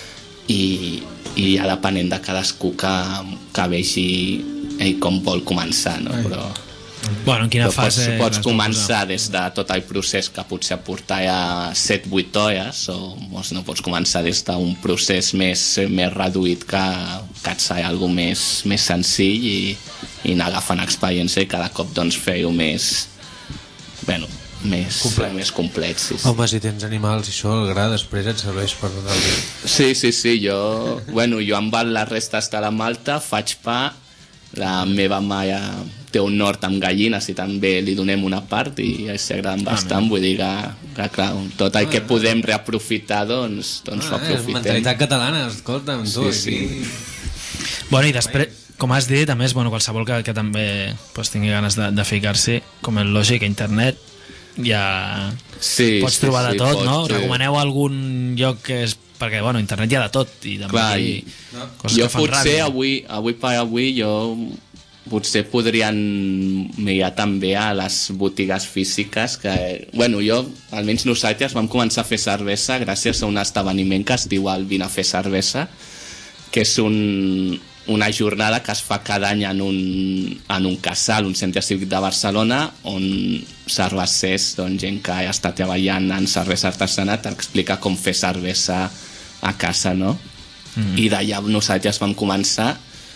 i, i ja depenent de cadascú que, que vegi ell com vol començar, no? Però, bueno, en quina però fase pots, pots l'has començar des de tot el procés que potser portar ja set a vuit hores o, o si no pots començar des d'un procés més, més reduït que, que et sigui alguna més, més senzill i, i anar agafant experiència i cada cop doncs fer-ho més bueno, més complet, més complet sí, sí. Home, si tens animals i això, el gra després et serveix per donar el dia. Sí, sí, sí, jo, bueno, jo amb les restes de la malta faig pa, la meva mare té un hort amb gallines i també li donem una part i s'hi agraden bastant, vull dir que, que clar, tot el que podem reaprofitar doncs, doncs Ah, ho és aprofitem. mentalitat catalana, escolta'm, tu. Sí, sí. Bueno, i després, com has dit, a més, bueno, qualsevol que, que també pues, tingui ganes de, de ficar-s'hi, com és lògic, a internet ja Sí, pots sí, trobar sí, de tot, pots, no? sí. Recomaneu algun lloc que és... Perquè, bueno, internet hi ha de tot i també Clar, hi i- ha coses jo que fan potser ràbia. avui, avui per avui jo potser podrien mirar també a les botigues físiques que, bueno, jo, almenys nosaltres vam començar a fer cervesa gràcies a un esdeveniment que es diu el Vine a fer cervesa, que és un, una jornada que es fa cada any en un, en un casal, un centre cívic de Barcelona, on cervesers, doncs, gent que està treballant en cervesa artesana t'explica com fer cervesa a casa, no? Mm. I d'allà nosaltres vam començar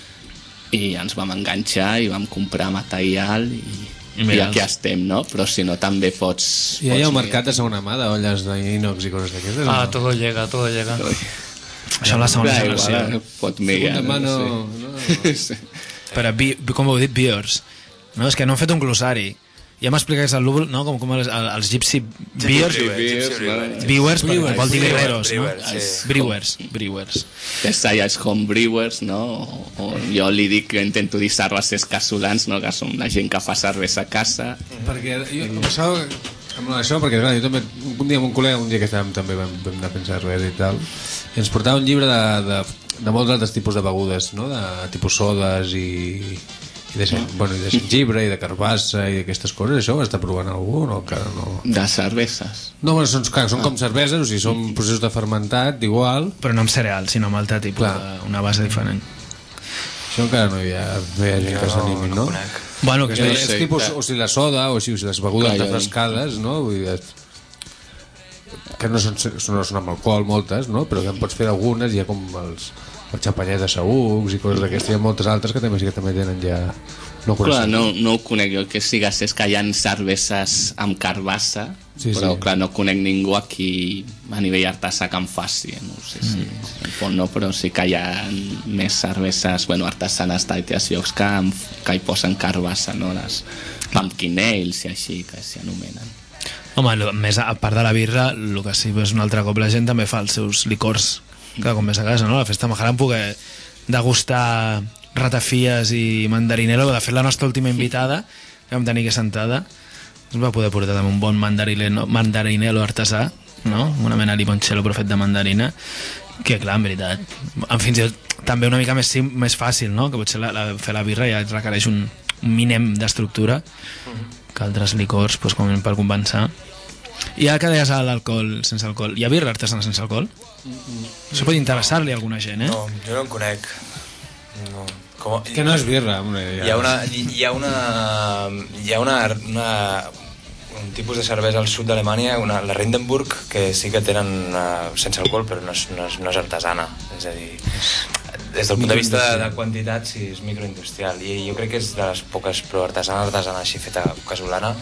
i ens vam enganxar i vam comprar material i, I i, mira, aquí estem, no? Però si no també pots... I hi ha pots un mercat de segona mà d'olles d'inox i coses d'aquestes? Ah, no? todo llega, todo llega. Això és la segona Clar, generació. igual, pot mirar, Segunda mà no... sí. no. Sí. Per a, bi, com heu dit, beers. No, és que no han fet un glossari. Ja m'expliques el núvol, no? Com, com els, els gypsy beers. Beers, no? Brewers, perquè Brewers. vol dir guerreros, no? Brewers, sí. Brewers, brewers. Aquesta és home brewers, no? O, o jo li dic que intento dir cervesers casolans, no? Que som la gent que fa cervesa a casa. Perquè jo, amb això, amb això, perquè clar, jo també, un dia amb un col·lega, un dia que estàvem també vam, vam anar a pensar cervesa i tal, i ens portava un llibre de, de, de molts altres tipus de begudes, no? De tipus sodes i, i, de, bueno, i de gengibre i de carbassa i d'aquestes coses. Això ho està provant algú o encara no? De cerveses. No, bueno, són, clar, són com cerveses, o sigui, són processos de fermentat igual. Però no amb cereal, sinó amb altre tipus, Clar. de, una base diferent. Això encara no hi ha, no hi ha gent que s'animi, no? conec. Bueno, que és, És, no és sé, tipus, clar. o sigui, la soda, o sigui, les begudes Clar, jo- refrescades, no? Vull dir, que no són, no són amb alcohol moltes, no? Però que en pots fer algunes, hi ha com els, els xampanyets de saücs i coses d'aquestes, hi ha moltes altres que també sí que també tenen ja... No ho Clar, coneixem. no, no ho conec jo, que sigues és que hi ha cerveses amb carbassa, Sí, però sí. clar, no conec ningú aquí a nivell artesà que en faci, no ho sé si Mm. en font no, però sí que hi ha més cerveses, bueno, artesanes d'altres llocs que, em- que hi posen carbassa, no? Les pumpkin ales i així, que s'hi anomenen. home, lo- més a part de la birra, el que sí és un altre cop la gent també fa els seus licors cada cop més a casa, no? A la festa Majarà em puc degustar ratafies i mandarinelo. De fet, la nostra última invitada que vam tenir que sentada ens va poder portar també un bon mandarinelo, mandarinelo artesà, no? Una mena de limoncello però fet de mandarina, que clar, en veritat, en fins i tot també una mica més, sim, més fàcil, no? Que potser la, la, fer la birra ja requereix un, un mínim d'estructura que altres licors, pues, com per compensar. I ara que deies l'alcohol sense alcohol, hi ha birra artesana sense alcohol? Això pot interessar-li a alguna gent, eh? No, jo no en conec. No. Com, Que no és birra. Una, hi ha una... Hi ha una... Hi ha una, una un tipus de cervesa al sud d'Alemanya, una, la Rindenburg, que sí que tenen uh, sense alcohol, però no és, no, és, no és artesana. És a dir, des del punt de vista de, de quantitat, sí, és microindustrial. I jo crec que és de les poques, però artesana, artesana així feta casolana.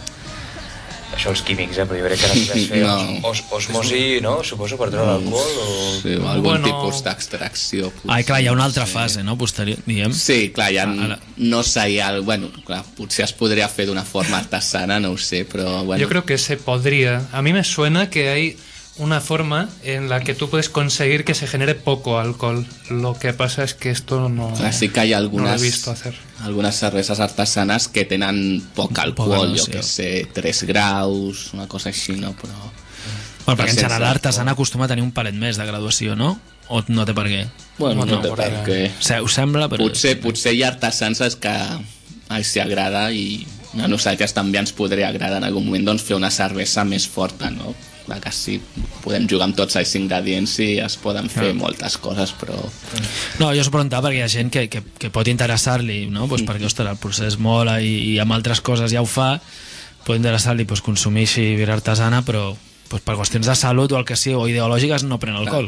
Això els químics, eh? Però jo crec que necessites fer no. os, osmosi, no? Suposo, per treure l'alcohol o... Sí, o algun bueno... tipus d'extracció. Ah, clar, hi ha una altra sí. fase, no? Posterior, diguem. Sí, clar, ja ah, no seria... Bueno, clar, potser es podria fer d'una forma artesana, no ho sé, però... Bueno. Yo creo que se podría. A mí me suena que hay una forma en la que tú puedes conseguir que se genere poco alcohol. Lo que pasa es que esto no, clar, sí que hi ha algunes, no lo he visto hacer. Algunes cerveses artesanes que tenen poc alcohol, jo que sé, tres graus, una cosa així, no? Però... Bueno, perquè en general l'artesana acostuma a tenir un palet més de graduació, no? O no té per què? Bueno, no, no té per què. Us sembla? Però... Potser, potser hi ha artesans que els agrada i a nosaltres també ens podria agradar en algun moment doncs, fer una cervesa més forta, no? Clar que sí, podem jugar amb tots els ingredients i es poden fer no. moltes coses, però... No, jo s'ho preguntava perquè hi ha gent que, que, que pot interessar-li, no? Pues perquè, ostres, el procés mola i, i amb altres coses ja ho fa, pot interessar-li pues, consumir així birra artesana, però pues, per qüestions de salut o el que sigui, o ideològiques, no pren alcohol.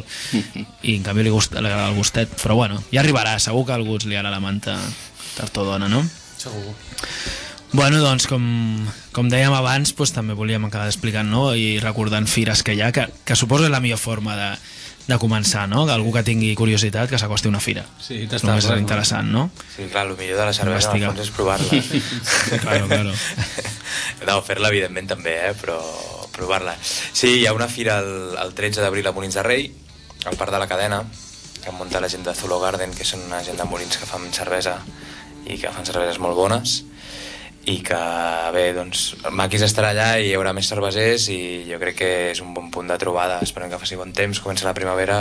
I en canvi li gusta el gustet. Però bueno, ja arribarà, segur que a algú li liarà la manta tard o dona, no? Segur. Bueno, doncs, com, com dèiem abans, doncs, també volíem acabar explicant, no? I recordant fires que hi ha, que, que suposo és la millor forma de, de començar, no? Que algú que tingui curiositat que s'acosti a una fira. Sí, és el més interessant, no? Sí, clar, el millor de la cervesa en el fons és provar-la. Claro, claro. No, fer-la evidentment també, eh? Però provar-la. Sí, hi ha una fira el, el tretze d'abril a Molins de Rei, al Parc de la Cadena, que munta la gent de Zulo Garden, que són una gent de Molins que fan cervesa i que fan cerveses molt bones, i que, bé, doncs, el Maquis estarà allà i hi haurà més cervesers i jo crec que és un bon punt de trobada. Esperem que faci bon temps, comença la primavera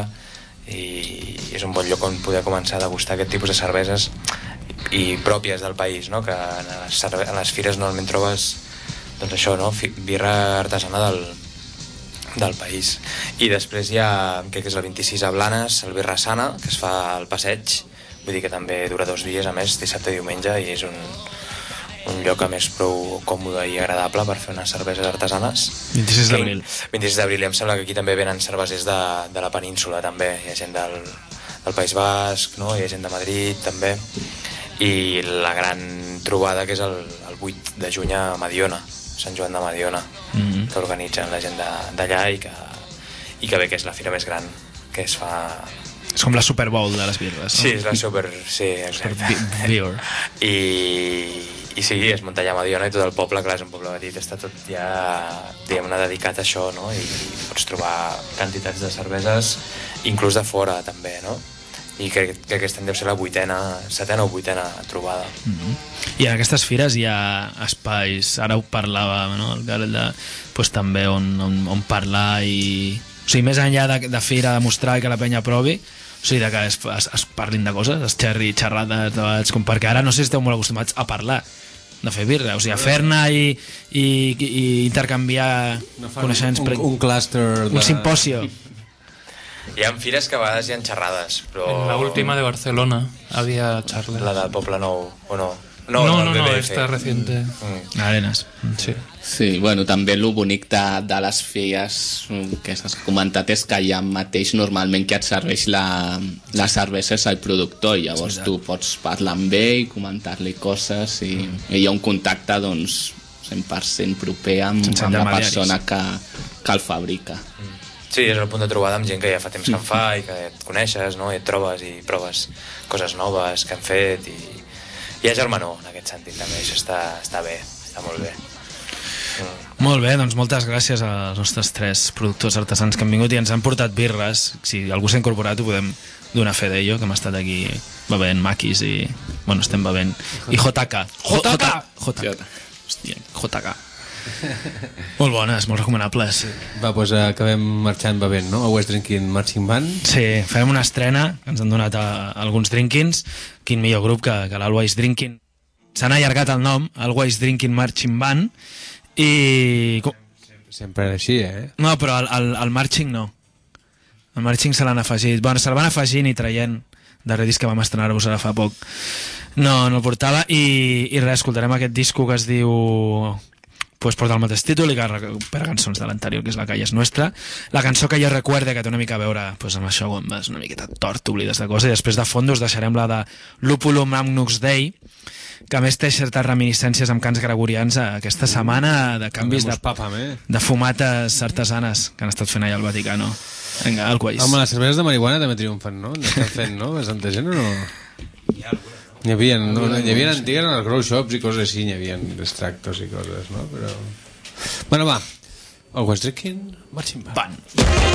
i és un bon lloc on poder començar a degustar aquest tipus de cerveses i pròpies del país, no? Que en les, cerve... en les fires normalment trobes doncs això, no? Birra artesana del, del país. I després hi ha, crec que és el vint-i-sis a Blanes, el Birra Sana, que es fa al passeig, vull dir que també dura dos dies, a més, dissabte i diumenge, i és un un lloc a més prou còmode i agradable per fer unes cerveses artesanes. vint-i-sis d'abril. vint-i-sis d'abril, i em sembla que aquí també venen cervesers de, de la península, també. Hi ha gent del, del País Basc, no? Hi ha gent de Madrid, també. I la gran trobada, que és el, el vuit de juny a Mediona, Sant Joan de Mediona, mm-hmm. que organitzen la gent d'allà i que, i que bé, que és la fira més gran que es fa... És com la Super Bowl de les birres, no? Sí, és la Super... Sí, exacte. Beer. I... I sí, es munta allà a Mediona i tot el poble, clar, és un poble petit, està tot ja, diguem-ne, dedicat a això, no? I, i pots trobar quantitats de cerveses, inclús de fora, també, no? I crec que aquesta deu ser la vuitena, setena o vuitena trobada. Mm-hmm. I en aquestes fires hi ha espais, ara ho parlava, no? El Garel de, pues, també on, on, on parlar i... O sigui, més enllà de, de fira, de mostrar que la penya provi, o sigui, de que es, es, es parlin de coses, es xerri, xerrades, debats, com perquè ara no sé si esteu molt acostumats a parlar de fer birra, o sigui, a fer-ne i, i, i intercanviar no coneixements. Un, un cluster de... Un simposio. Hi ha fires que a vegades hi ha xerrades, però... En la última de Barcelona había charlas. La del Poble Nou, o no? No, no, no, no, esta reciente. Mm. Arenas. Sí. Sí, bueno, també el bonic de, de les feies que has comentat és que allà mateix normalment que et serveix la, la cervesa és el productor i llavors sí, tu pots parlar amb ell, comentar-li coses i, i hi ha un contacte doncs cent per cent proper amb, amb la persona que, que el fabrica. Sí, és el punt de trobada amb gent que ja fa temps que en fa i que et coneixes, no? I et trobes i proves coses noves que han fet i hi ha germanor en aquest sentit també, això està, està bé, està molt bé. Mm. Molt bé, doncs moltes gràcies als nostres tres productors artesans que han vingut i ens han portat birres. Si algú s'ha incorporat ho podem donar fe d'ello, que hem estat aquí bevent maquis i... Bueno, estem bevent... I J K. J K! J K. Hòstia, J K. Molt bones, molt recomanables. Va, doncs acabem marxant bevent, no? A West Drinking Marching Band. Sí, farem una estrena, ens han donat a, a alguns drinkings. Quin millor grup que, que l'Always Drinking. S'han allargat el nom, Always Drinking Marching Band, i... Sempre era així, eh? No, però el, el, el marching no. El marching se l'han afegit. Bueno, se l'han afegint i traient darrer disc que vam estrenar-vos ara fa poc no, no el portava i, i res, escoltarem aquest disco que es diu pues porta el mateix títol i que recupera cançons de l'anterior, que és La calle és nostra. La cançó que jo recuerde, que té una mica a veure pues, amb això, quan vas una miqueta tort, t'oblides de coses, i després de fons us deixarem la de Lupulum Magnus Dei, que a més té certes reminiscències amb cants gregorians a aquesta setmana de canvis de, de fumates artesanes que han estat fent allà al Vaticano. Vinga, al quais. Home, les cerveses de marihuana també triomfen, no? N'estan fent, no? Bastanta gent o no? Hi ha alguna. N'hi havia, no, n'hi havia antigues en els grow shops i coses així, n'hi havia extractos i coses, no? Però... Bueno, va. Always drinking, marching band. Van.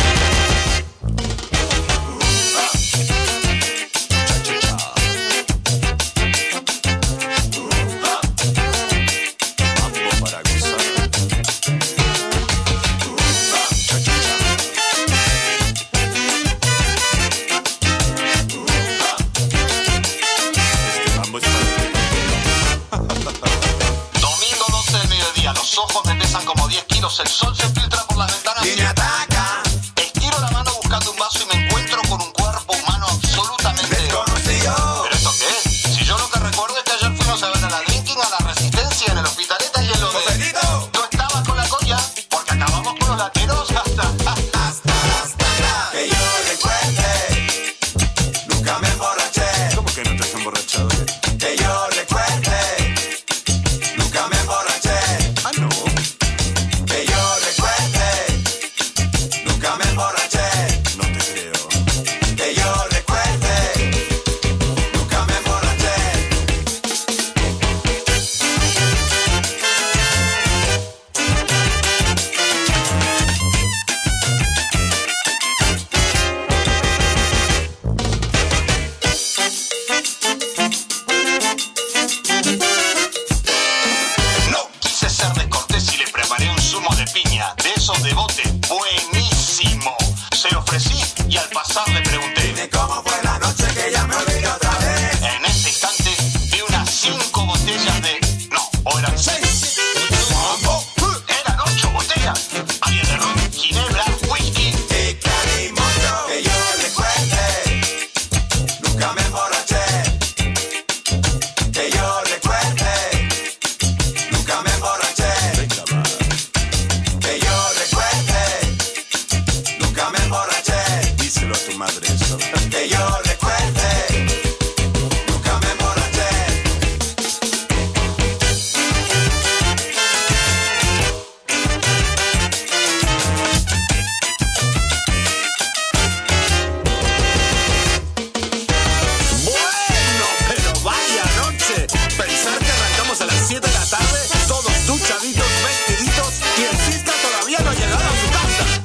El sol se filtra por las ventanas y me ataca. Estiro la mano buscando un vaso y me encuentro con un cuerpo humano absolutamente desconocido. ¿Pero esto qué es? Si yo lo que recuerdo es que ayer fuimos a ver a la Drinking, a la Resistencia, en el Hospitaleta y en lo de... Tú estabas con la coña porque acabamos con los lateros hasta... hasta, hasta, hasta que yo recuerde, nunca me emborraché. ¿Cómo que no te has emborrachado? Que yo recuerde, nunca me emborraché. Ah, no. De bote, buenísimo. Se lo ofrecí y al pasar le pregunté: dime cómo fue la noche que ya me olvidé otra vez. En ese instante vi unas cinco botellas de... No, o eran seis. Eran ocho botellas. Había de ron, ginebra, whisky y calimocho. Que yo recuerde, nunca me emborraché. Que yo recuerde, nunca me emborraché. Que yo nunca me emborraché. Díselo a tu madre eso. Que yo recuerde, nunca me emborraché. Bueno, pero vaya noche. Pensar que arrancamos a las siete de la tarde, todos duchaditos, vestiditos, y el Cisca todavía no ha llegado a su casa.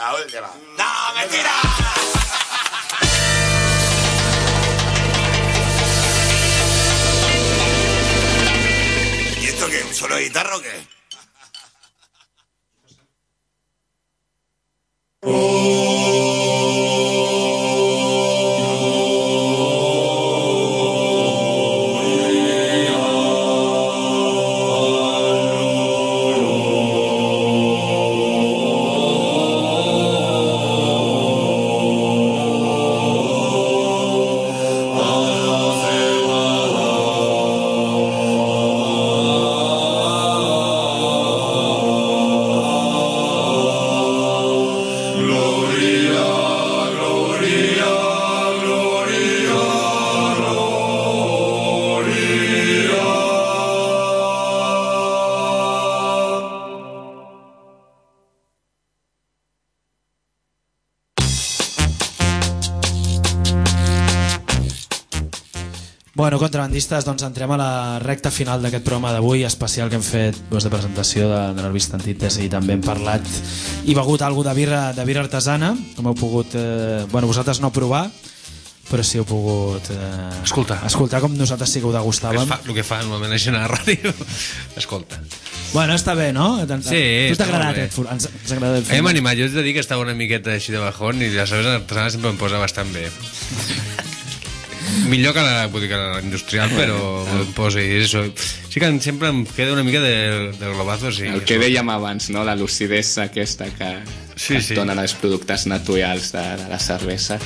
la última. ¡No, mentira! ¿Y esto qué? ¿Un solo de guitarra o qué? Bueno, contrabandistes, doncs entrem a la recta final d'aquest programa d'avui, especial que hem fet doncs, de presentació de, de la revista Antítesi, i també hem parlat i begut alguna de birra, de birra artesana, com heu pogut, eh, bueno, vosaltres no provar, però sí heu pogut eh, escoltar. escoltar com nosaltres sí que ho degustàvem. El, fa, el que fa normalment la gent a la ràdio. Escolta. Bueno, està bé, no? Sí, tu t'ha agradat aquest format? Ens, ens agrada el format. Hem animat, jo us he de dir que estava una miqueta així de bajón i la cervesa artesana sempre em posa bastant bé. Millor que la, vull dir, que la industrial, però em posa i això. Sí que sempre em queda una mica de, de globazo. Sí, el que dèiem abans, no? La lucidesa aquesta que, sí, que sí. donen els productes naturals de, de la cervesa.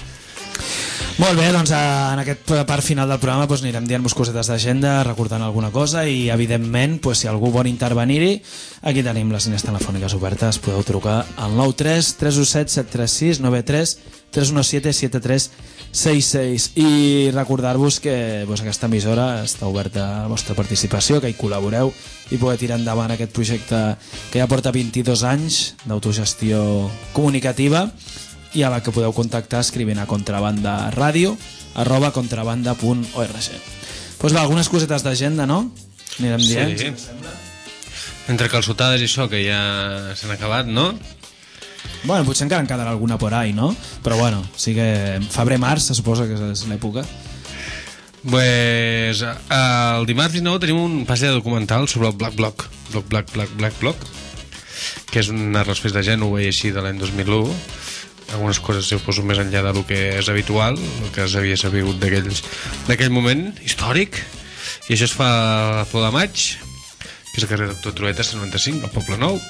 Molt bé, doncs en aquest part final del programa doncs, anirem dient-vos cosetes d'agenda, recordant alguna cosa i evidentment, doncs, si algú vol intervenir-hi, aquí tenim les línies telefòniques obertes, podeu trucar al nou tres tres u set set tres sis nou tres tres u set set tres sis sis i recordar-vos que doncs, aquesta emissora està oberta a la vostra participació, que hi col·laboreu i poder tirar endavant aquest projecte que ja porta vint-i-dos anys d'autogestió comunicativa i a la que podeu contactar escrivint a contrabandaradio arroba contrabanda punt org. Doncs va, algunes cosetes d'agenda, no? Anirem dient. Sí. Entre calçotades i això, que ja s'han acabat, no? Bueno, potser encara en quedarà alguna por ahí, no? Però bueno, sí que febrer-març se suposa que és l'època. Pues, el dimarts dinou tenim un passeig documental sobre el Black Bloc, Bloc, Black, Black, Black Bloc, que és un art fes de Gènova i així de l'any dos mil u. Algunes coses si ho poso més enllà del que és habitual, el que s'havia sabut d'aquell moment històric, i això es fa a Flor de Maig, que és el carrer Doctor Trueta cent noranta-cinc, al Poble Nou.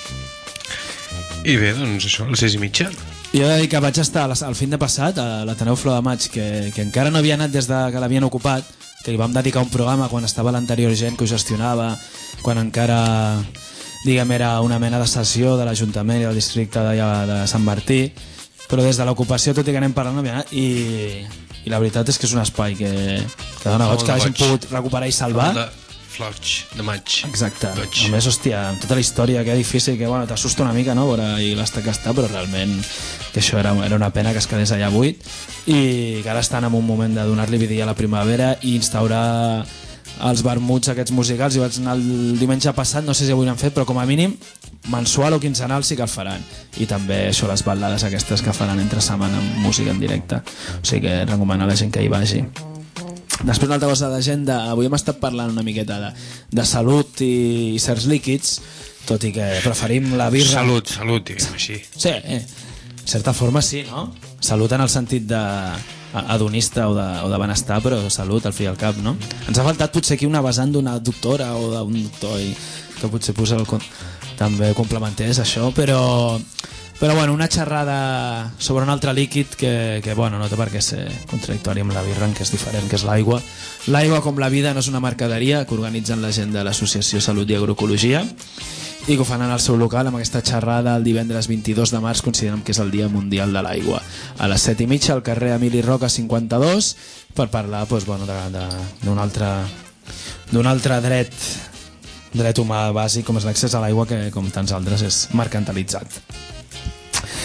I bé, doncs això, a les sis i mitja. Jo he dit que vaig estar al fin de passat a l'Ateneu Flor de Maig, que, que encara no havia anat des de que l'havien ocupat, que hi vam dedicar un programa quan estava l'anterior gent que ho gestionava, quan encara diguem era una mena de sessió de l'Ajuntament i del districte de, de Sant Martí, però des de l'ocupació, tot i que anem parlant, no havia anat, i, i la veritat és que és un espai que, que dona goig, que hagin pogut recuperar i salvar. De Floig, de maig. Exacte. Goig. A més, hòstia, amb tota la història, que edifici, que bueno, t'assusta una mica, no?, veure i l'estat que està, però realment que això era, era una pena que es quedés allà buit i que ara estan en un moment de donar-li vidilla a la primavera i instaurar els vermuts aquests musicals. Jo vaig anar el diumenge passat, no sé si avui n'han fet, però com a mínim mensual o quinzenal sí que el faran, i també això, les ballades aquestes que faran entre setmana amb música en directe, o sigui que recomano a la gent que hi vagi. Després una altra cosa d'agenda, avui hem estat parlant una miqueta de, de salut i, i certs líquids, tot i que preferim la birra. Salut, salut, diguem així. Sí, eh, en certa forma sí, no? Salut en el sentit de adonista o de, o de benestar, però salut al fi i al cap, no? Ens ha faltat potser aquí una vessant d'una doctora o d'un doctor i que potser posa el, també complementés això, però però bueno, una xerrada sobre un altre líquid que, que bueno, no té per què ser contradictori amb la birra, que és diferent, que és l'aigua. L'aigua, com la vida, no és una mercaderia, que organitzen la gent de l'Associació Salut i Agroecologia i que ho fan en el seu local amb aquesta xerrada el divendres vint-i-dos de març, considerem que és el Dia Mundial de l'Aigua, a les set i mitja al carrer Emili Roca cinquanta-dos, per parlar doncs, bueno, d'un altre d'un altre dret dret humà bàsic com és l'accés a l'aigua, que com tants altres és mercantilitzat.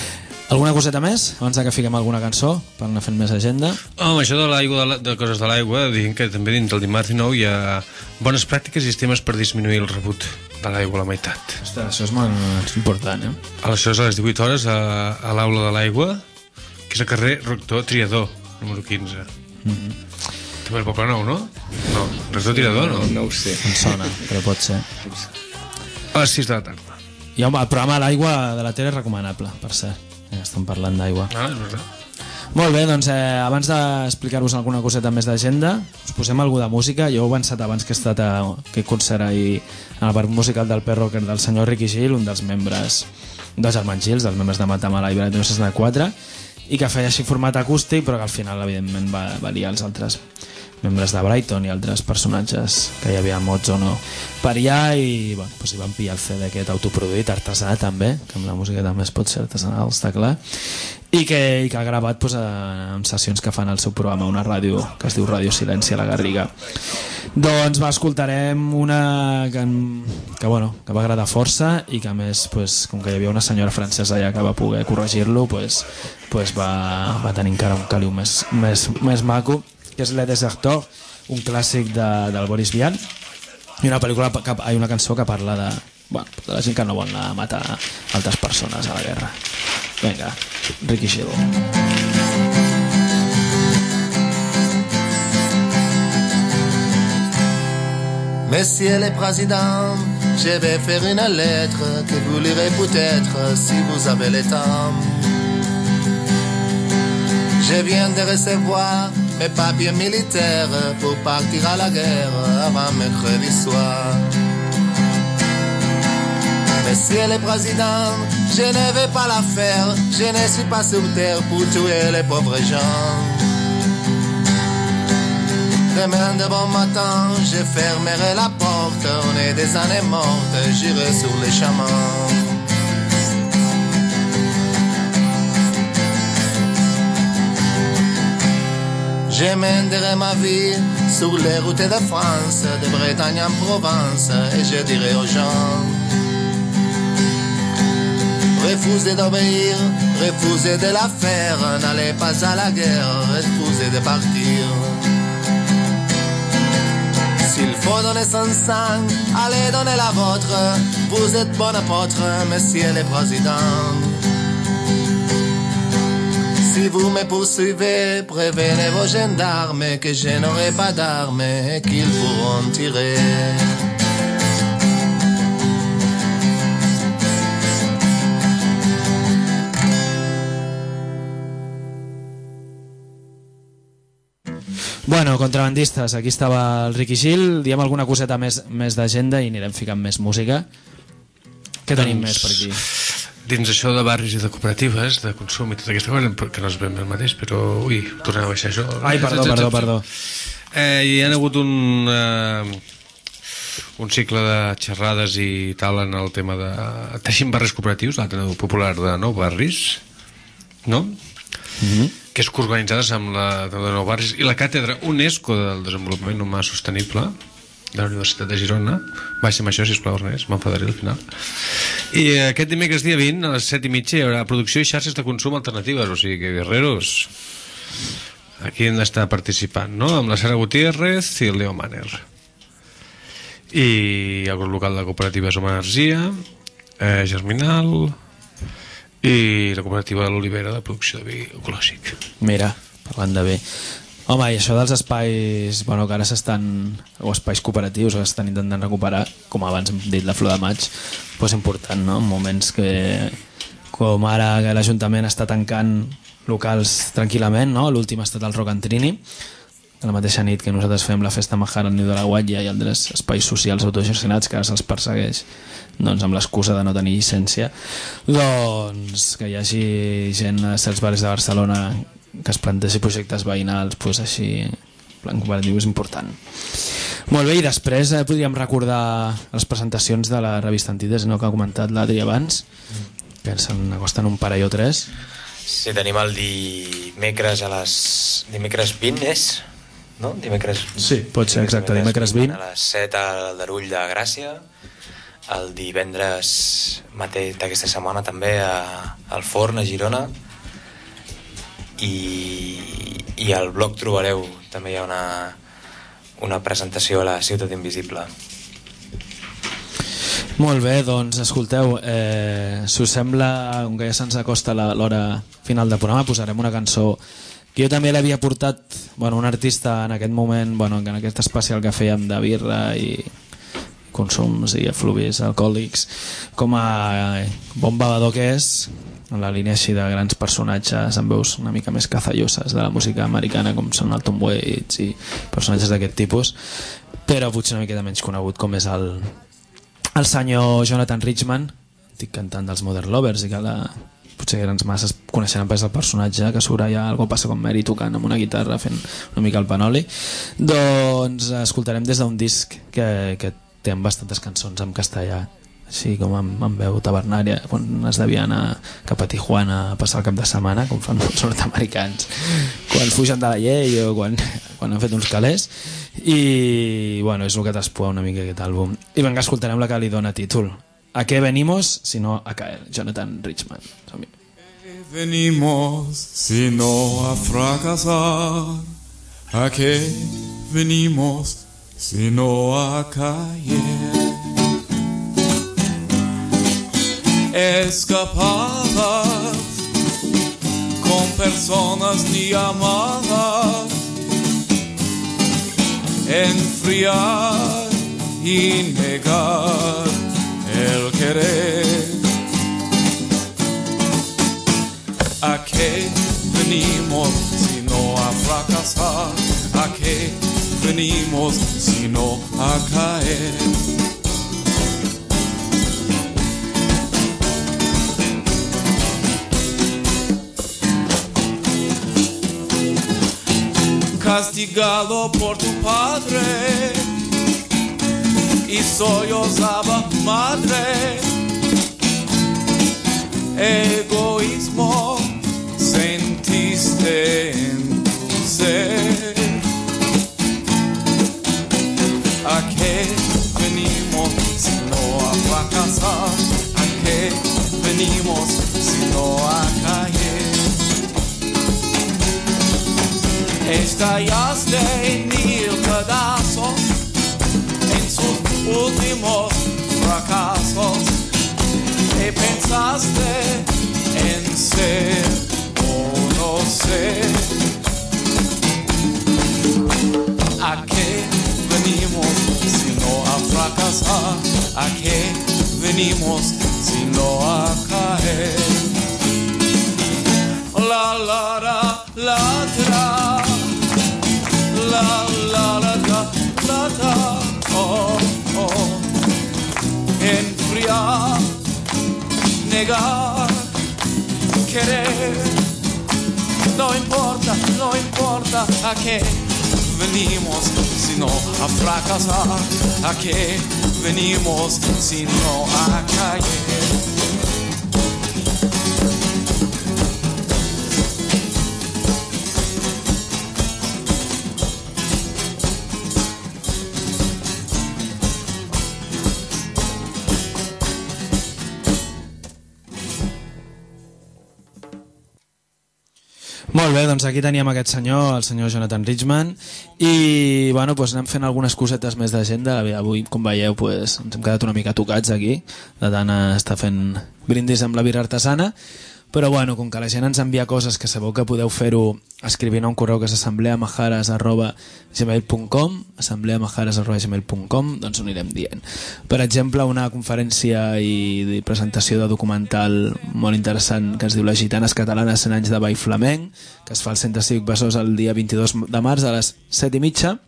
Alguna coseta més, abans que fiquem alguna cançó, per anar fent més agenda? Home, això de l'aigua, de, la, de coses de l'aigua, diguem que també dins del dimarts dinou hi ha bones pràctiques i sistemes per disminuir el rebut de l'aigua a la meitat. Ostres, això és molt important, eh? Això és a les divuit hores a, a l'aula de l'aigua, que és al carrer Rector Triador, número quinze. Mm-hmm. També el Poble Nou, no? No, Rector Triador, no? No ho sé. Em sona, però pot ser. A les sis de la tarda. I home, el programa de l'aigua de la tele és recomanable, per cert. Ja estem parlant d'aigua. Ah, és veritat. Molt bé, doncs eh, abans d'explicar-vos alguna coseta més d'agenda, us posem alguna de música. Jo ho he avançat abans que he estat a aquest concert ahir en el parc musical del Perro, que del senyor Ricky Gil, un dels membres dels Germans Gils, dels membres de Matamala i Brett seixanta quatre, i que feia així format acústic, però que al final, evidentment, va, va liar els altres membres de Brighton i altres personatges que hi havia mots o no per allà, i bueno, doncs hi van pillar el C D aquest autoproduït, artesà també, que amb la música també es pot ser artesanal, està clar, i que, i que ha gravat doncs, en sessions que fan al seu programa, una ràdio que es diu Ràdio Silenci a la Garriga. Doncs va, escoltarem una que, que, bueno, que va agradar força i que a més, doncs, com que hi havia una senyora francesa allà que va poder corregir-lo, doncs, doncs va, va tenir encara un caliu més, més, més maco, que és Le Deserteur, un clàssic de, del Boris Vian, i una pel·lícula, que, hi ha una cançó que parla de, bueno, de la gent que no vol anar a matar altres persones a la guerra. Vinga, Ricky Gil. Monsieur le Président, je vais faire une lettre que vous lirez peut-être si vous avez le temps. Je viens de recevoir mes papiers militaires pour partir à la guerre avant mercredi soir. Monsieur le Président, je ne vais pas la faire, je ne suis pas sur terre pour tuer les pauvres gens. Demain de bon matin, je fermerai la porte, on est des années mortes, j'irai sur les chemins. Je mènerai ma vie sur les routes de France, de Bretagne en Provence, et je dirai aux gens: refusez d'obéir, refusez de la faire, n'allez pas à la guerre, refusez de partir. S'il faut donner son sang, allez donner la vôtre, vous êtes bon apôtre, monsieur le président. Si vous me poursuivez, prévenez vos gendarmes que je n'aurai pas d'armes et qu'ils pourront tirer. Bueno, contrabandistes, aquí estava el Ricky Gil. Diem alguna coseta més, més d'agenda i anirem ficant més música. Què tenim doncs, més per aquí? Dins això de barris i de cooperatives de consum i tota aquesta cosa, que no és ben el mateix, però ui, tornem a baixar això. Ai, perdó, perdó, perdó. Eh, hi ha hagut un eh, un cicle de xerrades i tal en el tema de teixint barris cooperatius, l'Ateneu Popular de Nou Barris, no? Mm-hmm. Que és coorganitzades amb la de Nou Barris i la Càtedra UNESCO del Desenvolupament Humà Sostenible de la Universitat de Girona. Baixa'm això, sisplau, Ernest, m'enfadaré al final. I aquest dimecres dia vint a les set i mitja hi haurà producció i xarxes de consum alternatives, o sigui que guerreros aquí hem d'estar participant, no? Amb la Sara Gutiérrez i el Leo Manner i el grup local de cooperatives Home Energia, eh, Germinal i la cooperativa de l'Olivera de producció de vi ecològic. Mira, parlant de bé. Home, i això dels espais, bueno, que ara s'estan, o espais cooperatius que s'estan intentant recuperar, com abans hem dit la Flor de Maig, doncs important, no? En moments que, com ara que l'Ajuntament està tancant locals tranquil·lament, no? L'últim ha estat el Rock and Trini, la mateixa nit que nosaltres fem la Festa Mahara al Niu de la Guatlla i altres espais socials autogestionats que ara se'ls persegueix, doncs amb l'excusa de no tenir llicència, doncs que hi hagi gent a certs barris de Barcelona que es planteixi projectes veïnals, doncs així, plan cooperatiu és important. Molt bé, i després eh, podríem recordar les presentacions de la revista Antítesis, no?, que ha comentat l'Adri abans, que se n'acosten un parell o tres. Sí, tenim el dimecres a les... dimecres vint és? No? Dimecres... Sí, pot ser, exacte, dimecres vint. A les set al Darull de Gràcia, el divendres mateix d'aquesta setmana també a, al Forn, a Girona, i, i al blog trobareu, també hi ha una, una presentació a la Ciutat Invisible. Molt bé, doncs escolteu, eh, si us sembla, com que ja se'ns acosta l'hora final del programa, posarem una cançó que jo també l'havia portat, bueno, un artista en aquest moment, bueno, en aquest especial que fèiem de birra i consums i efluvis alcohòlics, com a bon bevedor que és, en la línia així de grans personatges amb veus una mica més cazalloses de la música americana, com són el Tom Waits i personatges d'aquest tipus, però potser una miqueta menys conegut, com és el, el senyor Jonathan Richman, antic cantant dels Modern Lovers, i que la, potser grans masses coneixeran pas el personatge, que surt allà Algo passa con Mary tocant amb una guitarra fent una mica el panoli. Doncs escoltarem des d'un disc que, que té bastantes cançons en castellà, així com amb, amb veu tabernària, quan es devia anar cap a Tijuana a passar el cap de setmana, com fan molts nord-americans quan fugen de la llei o quan, quan han fet uns calés. I bueno, és el que traspua una mica aquest àlbum. I vinga, escoltarem la que li dona títol, ¿A qué venimos si no a caer? Jonathan Richman. Som-hi. Venimos si no a fracasar. ¿A qué venimos si no a caer? Escapadas con personas ni amadas, enfriar y negar el querer. ¿A qué venimos si no a fracasar? ¿A qué venimos si no a caer? Castigado por tu padre y sollozaba madre, egoísmo sentiste en tu ser. ¿A qué venimos si no a fracasar? ¿A qué venimos si no a caer? Estallaste en mil pedazos en sus últimos fracasos y pensaste en ser o no ser. ¿A qué venimos si no a fracasar? ¿A qué venimos si no a caer? La la la la tra, la la la la la la, oh oh. Enfriar, negar, querer. No importa, no importa a qué venimos si no a fracasar. ¿A qué venimos si no a caer? Molt bé, doncs aquí teníem aquest senyor, el senyor Jonathan Richman, i bueno, doncs anem fent algunes cosetes més d'agenda. Avui, com veieu, doncs, ens hem quedat una mica tocats aquí, de tant estar fent brindis amb la birra artesana, però bueno, com que la gent ens envia coses que sabeu que podeu fer-ho escrivint a un correu que és assembleamajares arroba gmail punt com, assembleamajares arroba gmail punt com, doncs ho anirem dient. Per exemple, una conferència i presentació de documental molt interessant que es diu Les Gitanes Catalanes cent anys de ball flamenc, que es fa al Centre Cívic Besòs el dia vint-i-dos de març a les set i mitja,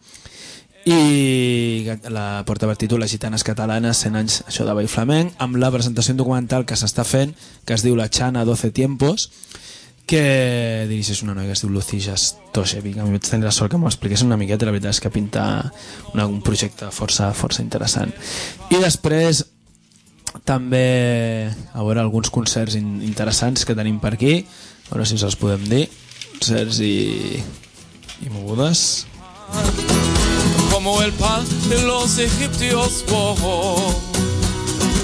i la porta per títol Les Gitanes Catalanes cent anys això de ball flamenc, amb la presentació documental que s'està fent, que es diu La Chana doce tiempos, que dirigeix una noia que es diu Lucija Stosevic. A mi vaig tenir la sort que m'ho expliqués una miqueta, la veritat és que pinta una, un projecte força, força interessant. I després també a veure alguns concerts in, interessants que tenim per aquí, a veure si us els podem dir, concerts i, i mogudes. Como el pan de los egipcios, oh, oh.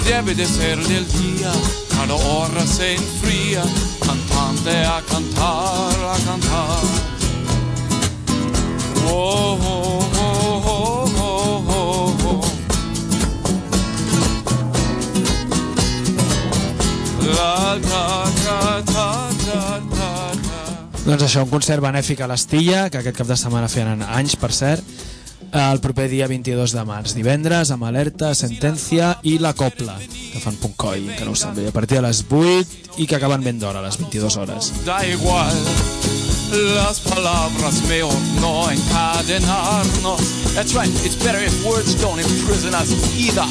debe de ser del día, cada hora se enfría, cantante a cantar, a cantar. Oh, oh, oh, oh, oh, oh, oh. La, ta, ta, ta, ta, ta. Doncs això, un concert benèfic a l'Estilla, que aquest cap de setmana feien anys, per cert, el proper dia vint-i-dos de març, divendres, amb Alerta, Sentència i La Copla, que fan Puncoi, que no ho sembla, a partir de les vuit i que acaben ben d'hora, a les vint-i-dues hores. Da igual, las palabras mejor no encadenarnos. That's right, it's better if words don't imprison us either.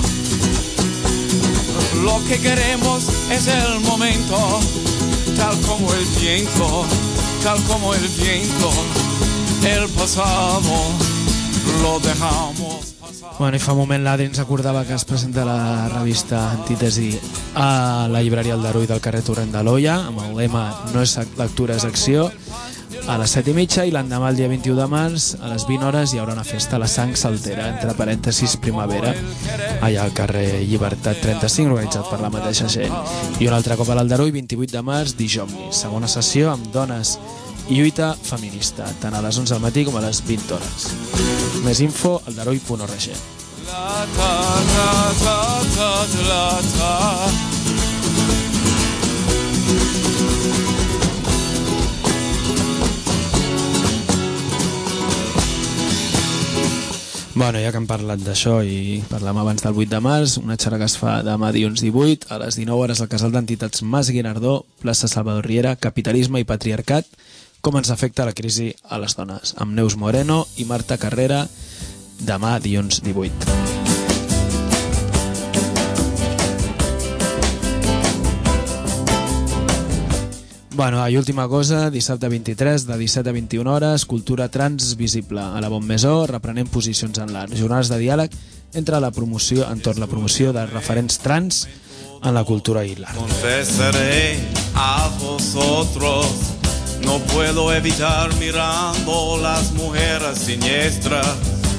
Lo que queremos es el momento, tal como el viento, tal como el viento, el pasado lo dejamos pasar. Bueno, i fa un moment l'Adri ens acordava que es presenta la revista Antítesi a la llibreria Aldarull del carrer Torrent de l'Olla, amb el lema No és lectura, és acció, a les set i mitja, i l'endemà, el dia vint-i-u de març, a les vint hores, hi haurà una festa a la Sang Saltera, entre parèntesis Primavera, allà al carrer Llibertat trenta-cinc, organitzat per la mateixa gent. I un altre cop a l'Aldarull, vint-i-vuit de març, Dijomni, segona sessió amb dones i lluita feminista, tant a les onze del matí com a les vint hores. Més info, aldarull punt org. La, ta, ta, ta, ta, la, ta. Bueno, ja que hem parlat d'això i parlem abans del vuit de març, una xerrada que es fa demà dilluns divuit a les dinou hores al Casal d'Entitats Mas Guinardó, plaça Salvador Riera, Capitalisme i Patriarcat, com ens afecta la crisi a les dones, amb Neus Moreno i Marta Carrera, demà dilluns divuit. Bueno, i última cosa, dissabte vint-i-tres, de disset a vint-i-una hores, Cultura Trans Visible, a la Bonmesó, reprenent posicions en l'art. Jornades de diàleg entre la promoció, entorn la promoció de referents trans en la cultura i l'art. Confesaré a vosotros, no puedo evitar mirando las mujeres siniestras.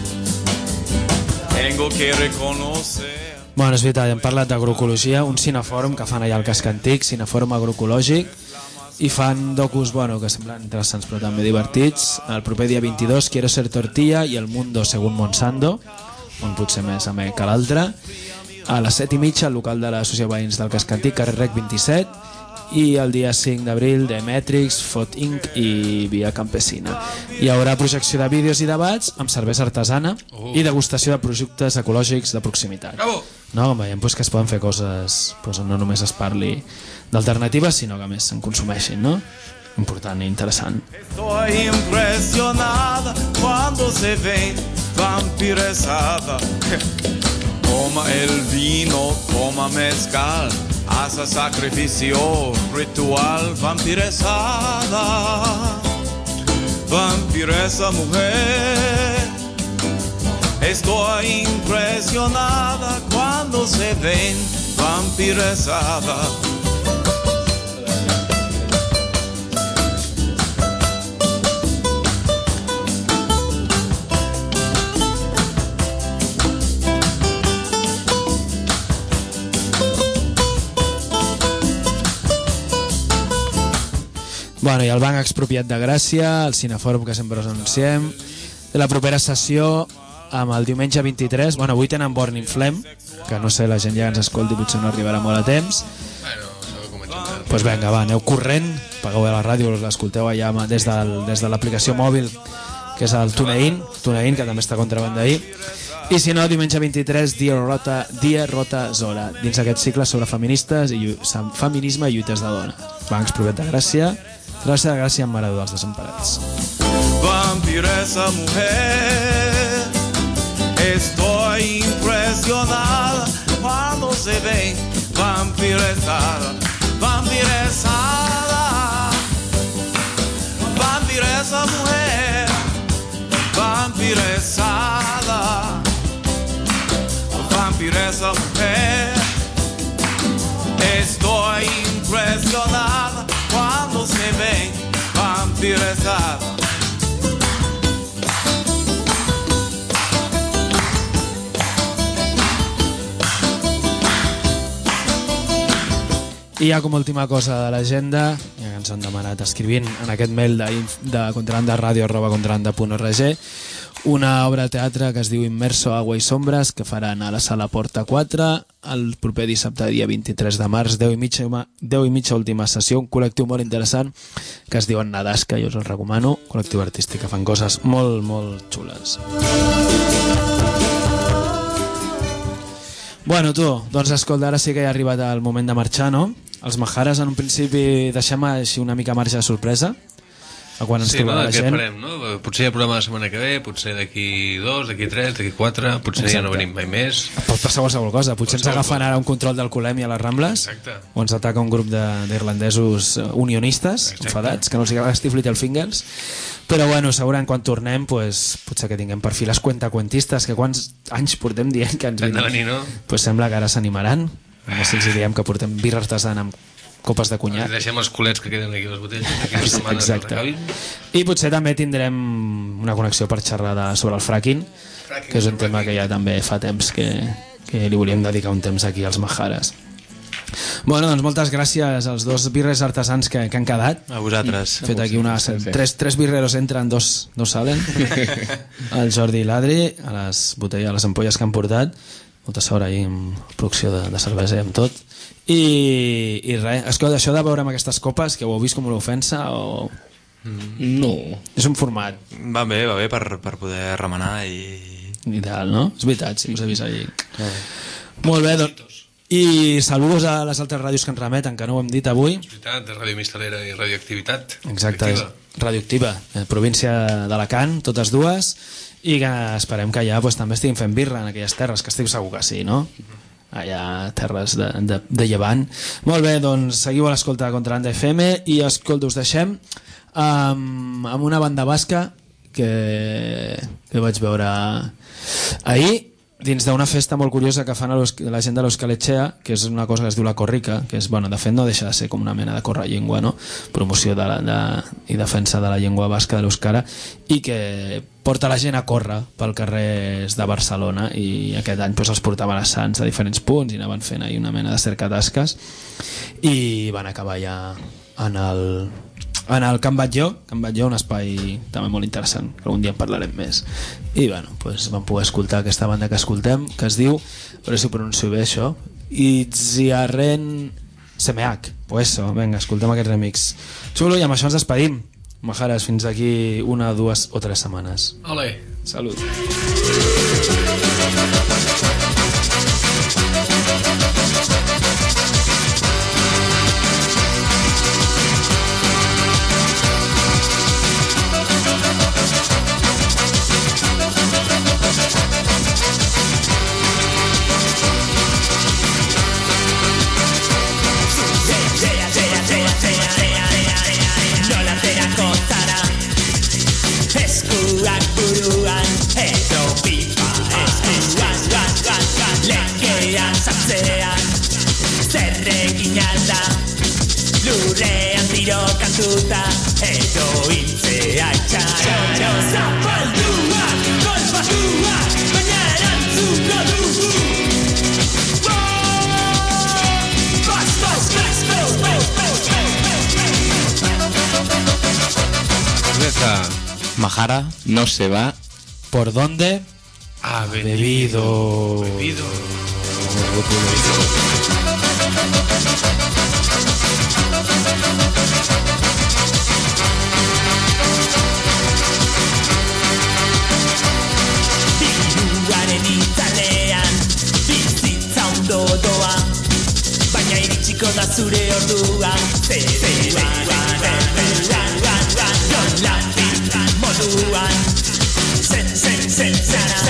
Tengo que reconocer... Bueno, és veritat, hem parlat d'agroecologia, un cinefòrum que fan allà al Casc Antic, cinefòrum agroecològic, i fan docus, bueno, que semblen interessants però també divertits. El proper dia vint-i-dos, Quiero ser tortilla i El mundo según Monsanto, un potser més amè que l'altre, a les set i mitja al local de l'Associació Veïns del Casc Antic, carrer Rec vint-i-set, i el dia cinc d'abril de Matrix, Fot Incorporated i Via Campesina. Hi haurà projecció de vídeos i debats amb cervesa artesana oh. i degustació de productes ecològics de proximitat. Bravo. No, veiem pues, que es poden fer coses, pues, no només es parli d'alternatives, sinó que més se'n consumeixin, no? Important i interessant. Estoy impresionada cuando se ven vampiresada. Toma el vino, toma mezcal, hace sacrificio ritual, vampiresada, vampiresa mujer. Estoy impresionada cuando se ven vampiresada. Bueno, i el Banc Expropiat de Gràcia, el Cinefòrum que sempre us anunciem, de la propera sessió amb el diumenge vint-i-tres, bueno, avui tenen Burning Flame, que no sé, la gent ja ens escolti, potser no arribarà molt a temps. Bueno, s'ha de comentar. Doncs pues vinga, va, aneu corrent, pagueu a la ràdio, l'escolteu allà des, del, des de l'aplicació mòbil, que és el TuneIn, TuneIn, que també està contrabanda ahir. I si no, diumenge vint-i-tres, Dia Rota, Dia Rota Zora, dins aquest cicle sobre feministes i feminisme i lluites de dona. Banc Expropiat de Gràcia, Gràcia de Gràcia en Maradó dels Desemparats. Vampiresa mujer, estoy impresionada cuando se ven vampiresada, vampiresada, vampiresa mujer, vampiresada, vampiresa mujer, estoy impresionada cuando se ven vampiresada. I ja com a última cosa de l'agenda, ja que ens han demanat escrivint en aquest mail de, de contrabandarradio arroba contrabanda punt org, una obra de teatre que es diu Immerso, Agua i Sombres, que faran a la sala Porta quatre el proper dissabte, dia vint-i-tres de març, deu i mitja, deu i mitja última sessió, un col·lectiu molt interessant que es diuen Nadasca, jo us el recomano, col·lectiu artístic que fan coses molt, molt xules. Bueno, tu, doncs escolta, ara sí que ja ha arribat el moment de marxar, no? Els Majares, en un principi, deixem així una mica marge de sorpresa a quan ens sí, trobarà no? la Què gent. farem, no? Potser hi ha programa la setmana que ve, potser d'aquí dos, d'aquí tres, d'aquí quatre, potser Exacte. ja no venim mai més. Pot passar qualsevol cosa, potser ens agafen ara un control d'alcoholèmia a les Rambles. Exacte. O ens ataca un grup de- d'irlandesos eh, unionistes, Exacte. enfadats, que no els agrada Steve Little Fingers. Però bueno, segurament quan tornem pues, potser que tinguem per fi les cuentacuentistes, que quants anys portem dient que ens Han de vin- venir, no? pues sembla que ara s'animaran. A veure si els diem que portem birra artesana amb copes de conyac. Deixem els culets que queden aquí a les botelles d'aquí unes setmanes. Exacte. Acabin. I potser també tindrem una connexió per xerrar de, sobre el fracking, Fracking, que és un tema que ja també fa temps que, que li volíem dedicar un temps aquí als Majares. Bueno, doncs moltes gràcies als dos birres artesans que, que han quedat. A vosaltres. Fet aquí una, tres, tres birreros entren, dos, dos salen. El Jordi i l'Adri, a les botelles, a les ampolles que han portat. Molta sort ahir amb producció de, de cervesa i amb tot. I, i res, escolta, això de veure amb aquestes copes, que ho heu vist com una ofensa o... No. És un format. Va bé, va bé per, per poder remenar i... Ideal, no? És veritat, si us he vist ahir. Molt bé, doncs... I saludos a les altres ràdios que ens remeten, que no ho hem dit avui. És veritat, de Ràdio Mistelera i Radioactivitat. Exacte, és Radioactiva. radioactiva, eh, província d'Alacant, totes dues, i que esperem que allà pues, també estiguin fent birra en aquelles terres, que estic segur que sí, no? Allà terres de, de, de llevant. Molt bé, doncs seguiu a l'escolta de Contrabanda F M i escolta, us deixem amb, amb una banda basca que, que vaig veure ahir dins d'una festa molt curiosa que fan a la gent de l'Euskalechea, que és una cosa que es diu la Corrica, que és, bueno, de fet no deixa de ser com una mena de correllengua, no? Promoció de la, de, i defensa de la llengua basca de l'Euskara, i que porta la gent a córrer pel carrers de Barcelona, i aquest any pues, els portaven a Sants a diferents punts i anaven fent ahí una mena de cercatasques i van acabar ja en el, en el Can Batlló, Can Batlló, un espai també molt interessant, que algun dia en parlarem més. I bueno, pues vam poder escoltar aquesta banda que escoltem, que es diu, a veure si ho pronuncio bé això, Itziarren Semeak. Pues eso, vinga, escoltem aquest remix xulo i amb això ens despedim. Majares, fins aquí una, dues o tres setmanes. Ole. Salut. Eskuak buruan, edo pipa eskuan, lekean sartzean, zer egin alda, lurrean tiro kantuta, edo hiltzea itxaron. Zapalduak, golpatuak, baina erantzuko dugu. Bas, bas, bas, bas, bas, Majara no se va. ¿Por dónde? Ha bebido. Bebido. Biruaren italean, bizitza ondo doa, baina iritsiko da zure ordua. Zeruan, zeruan, jon lapin moduan, zen, zen, zen, zara.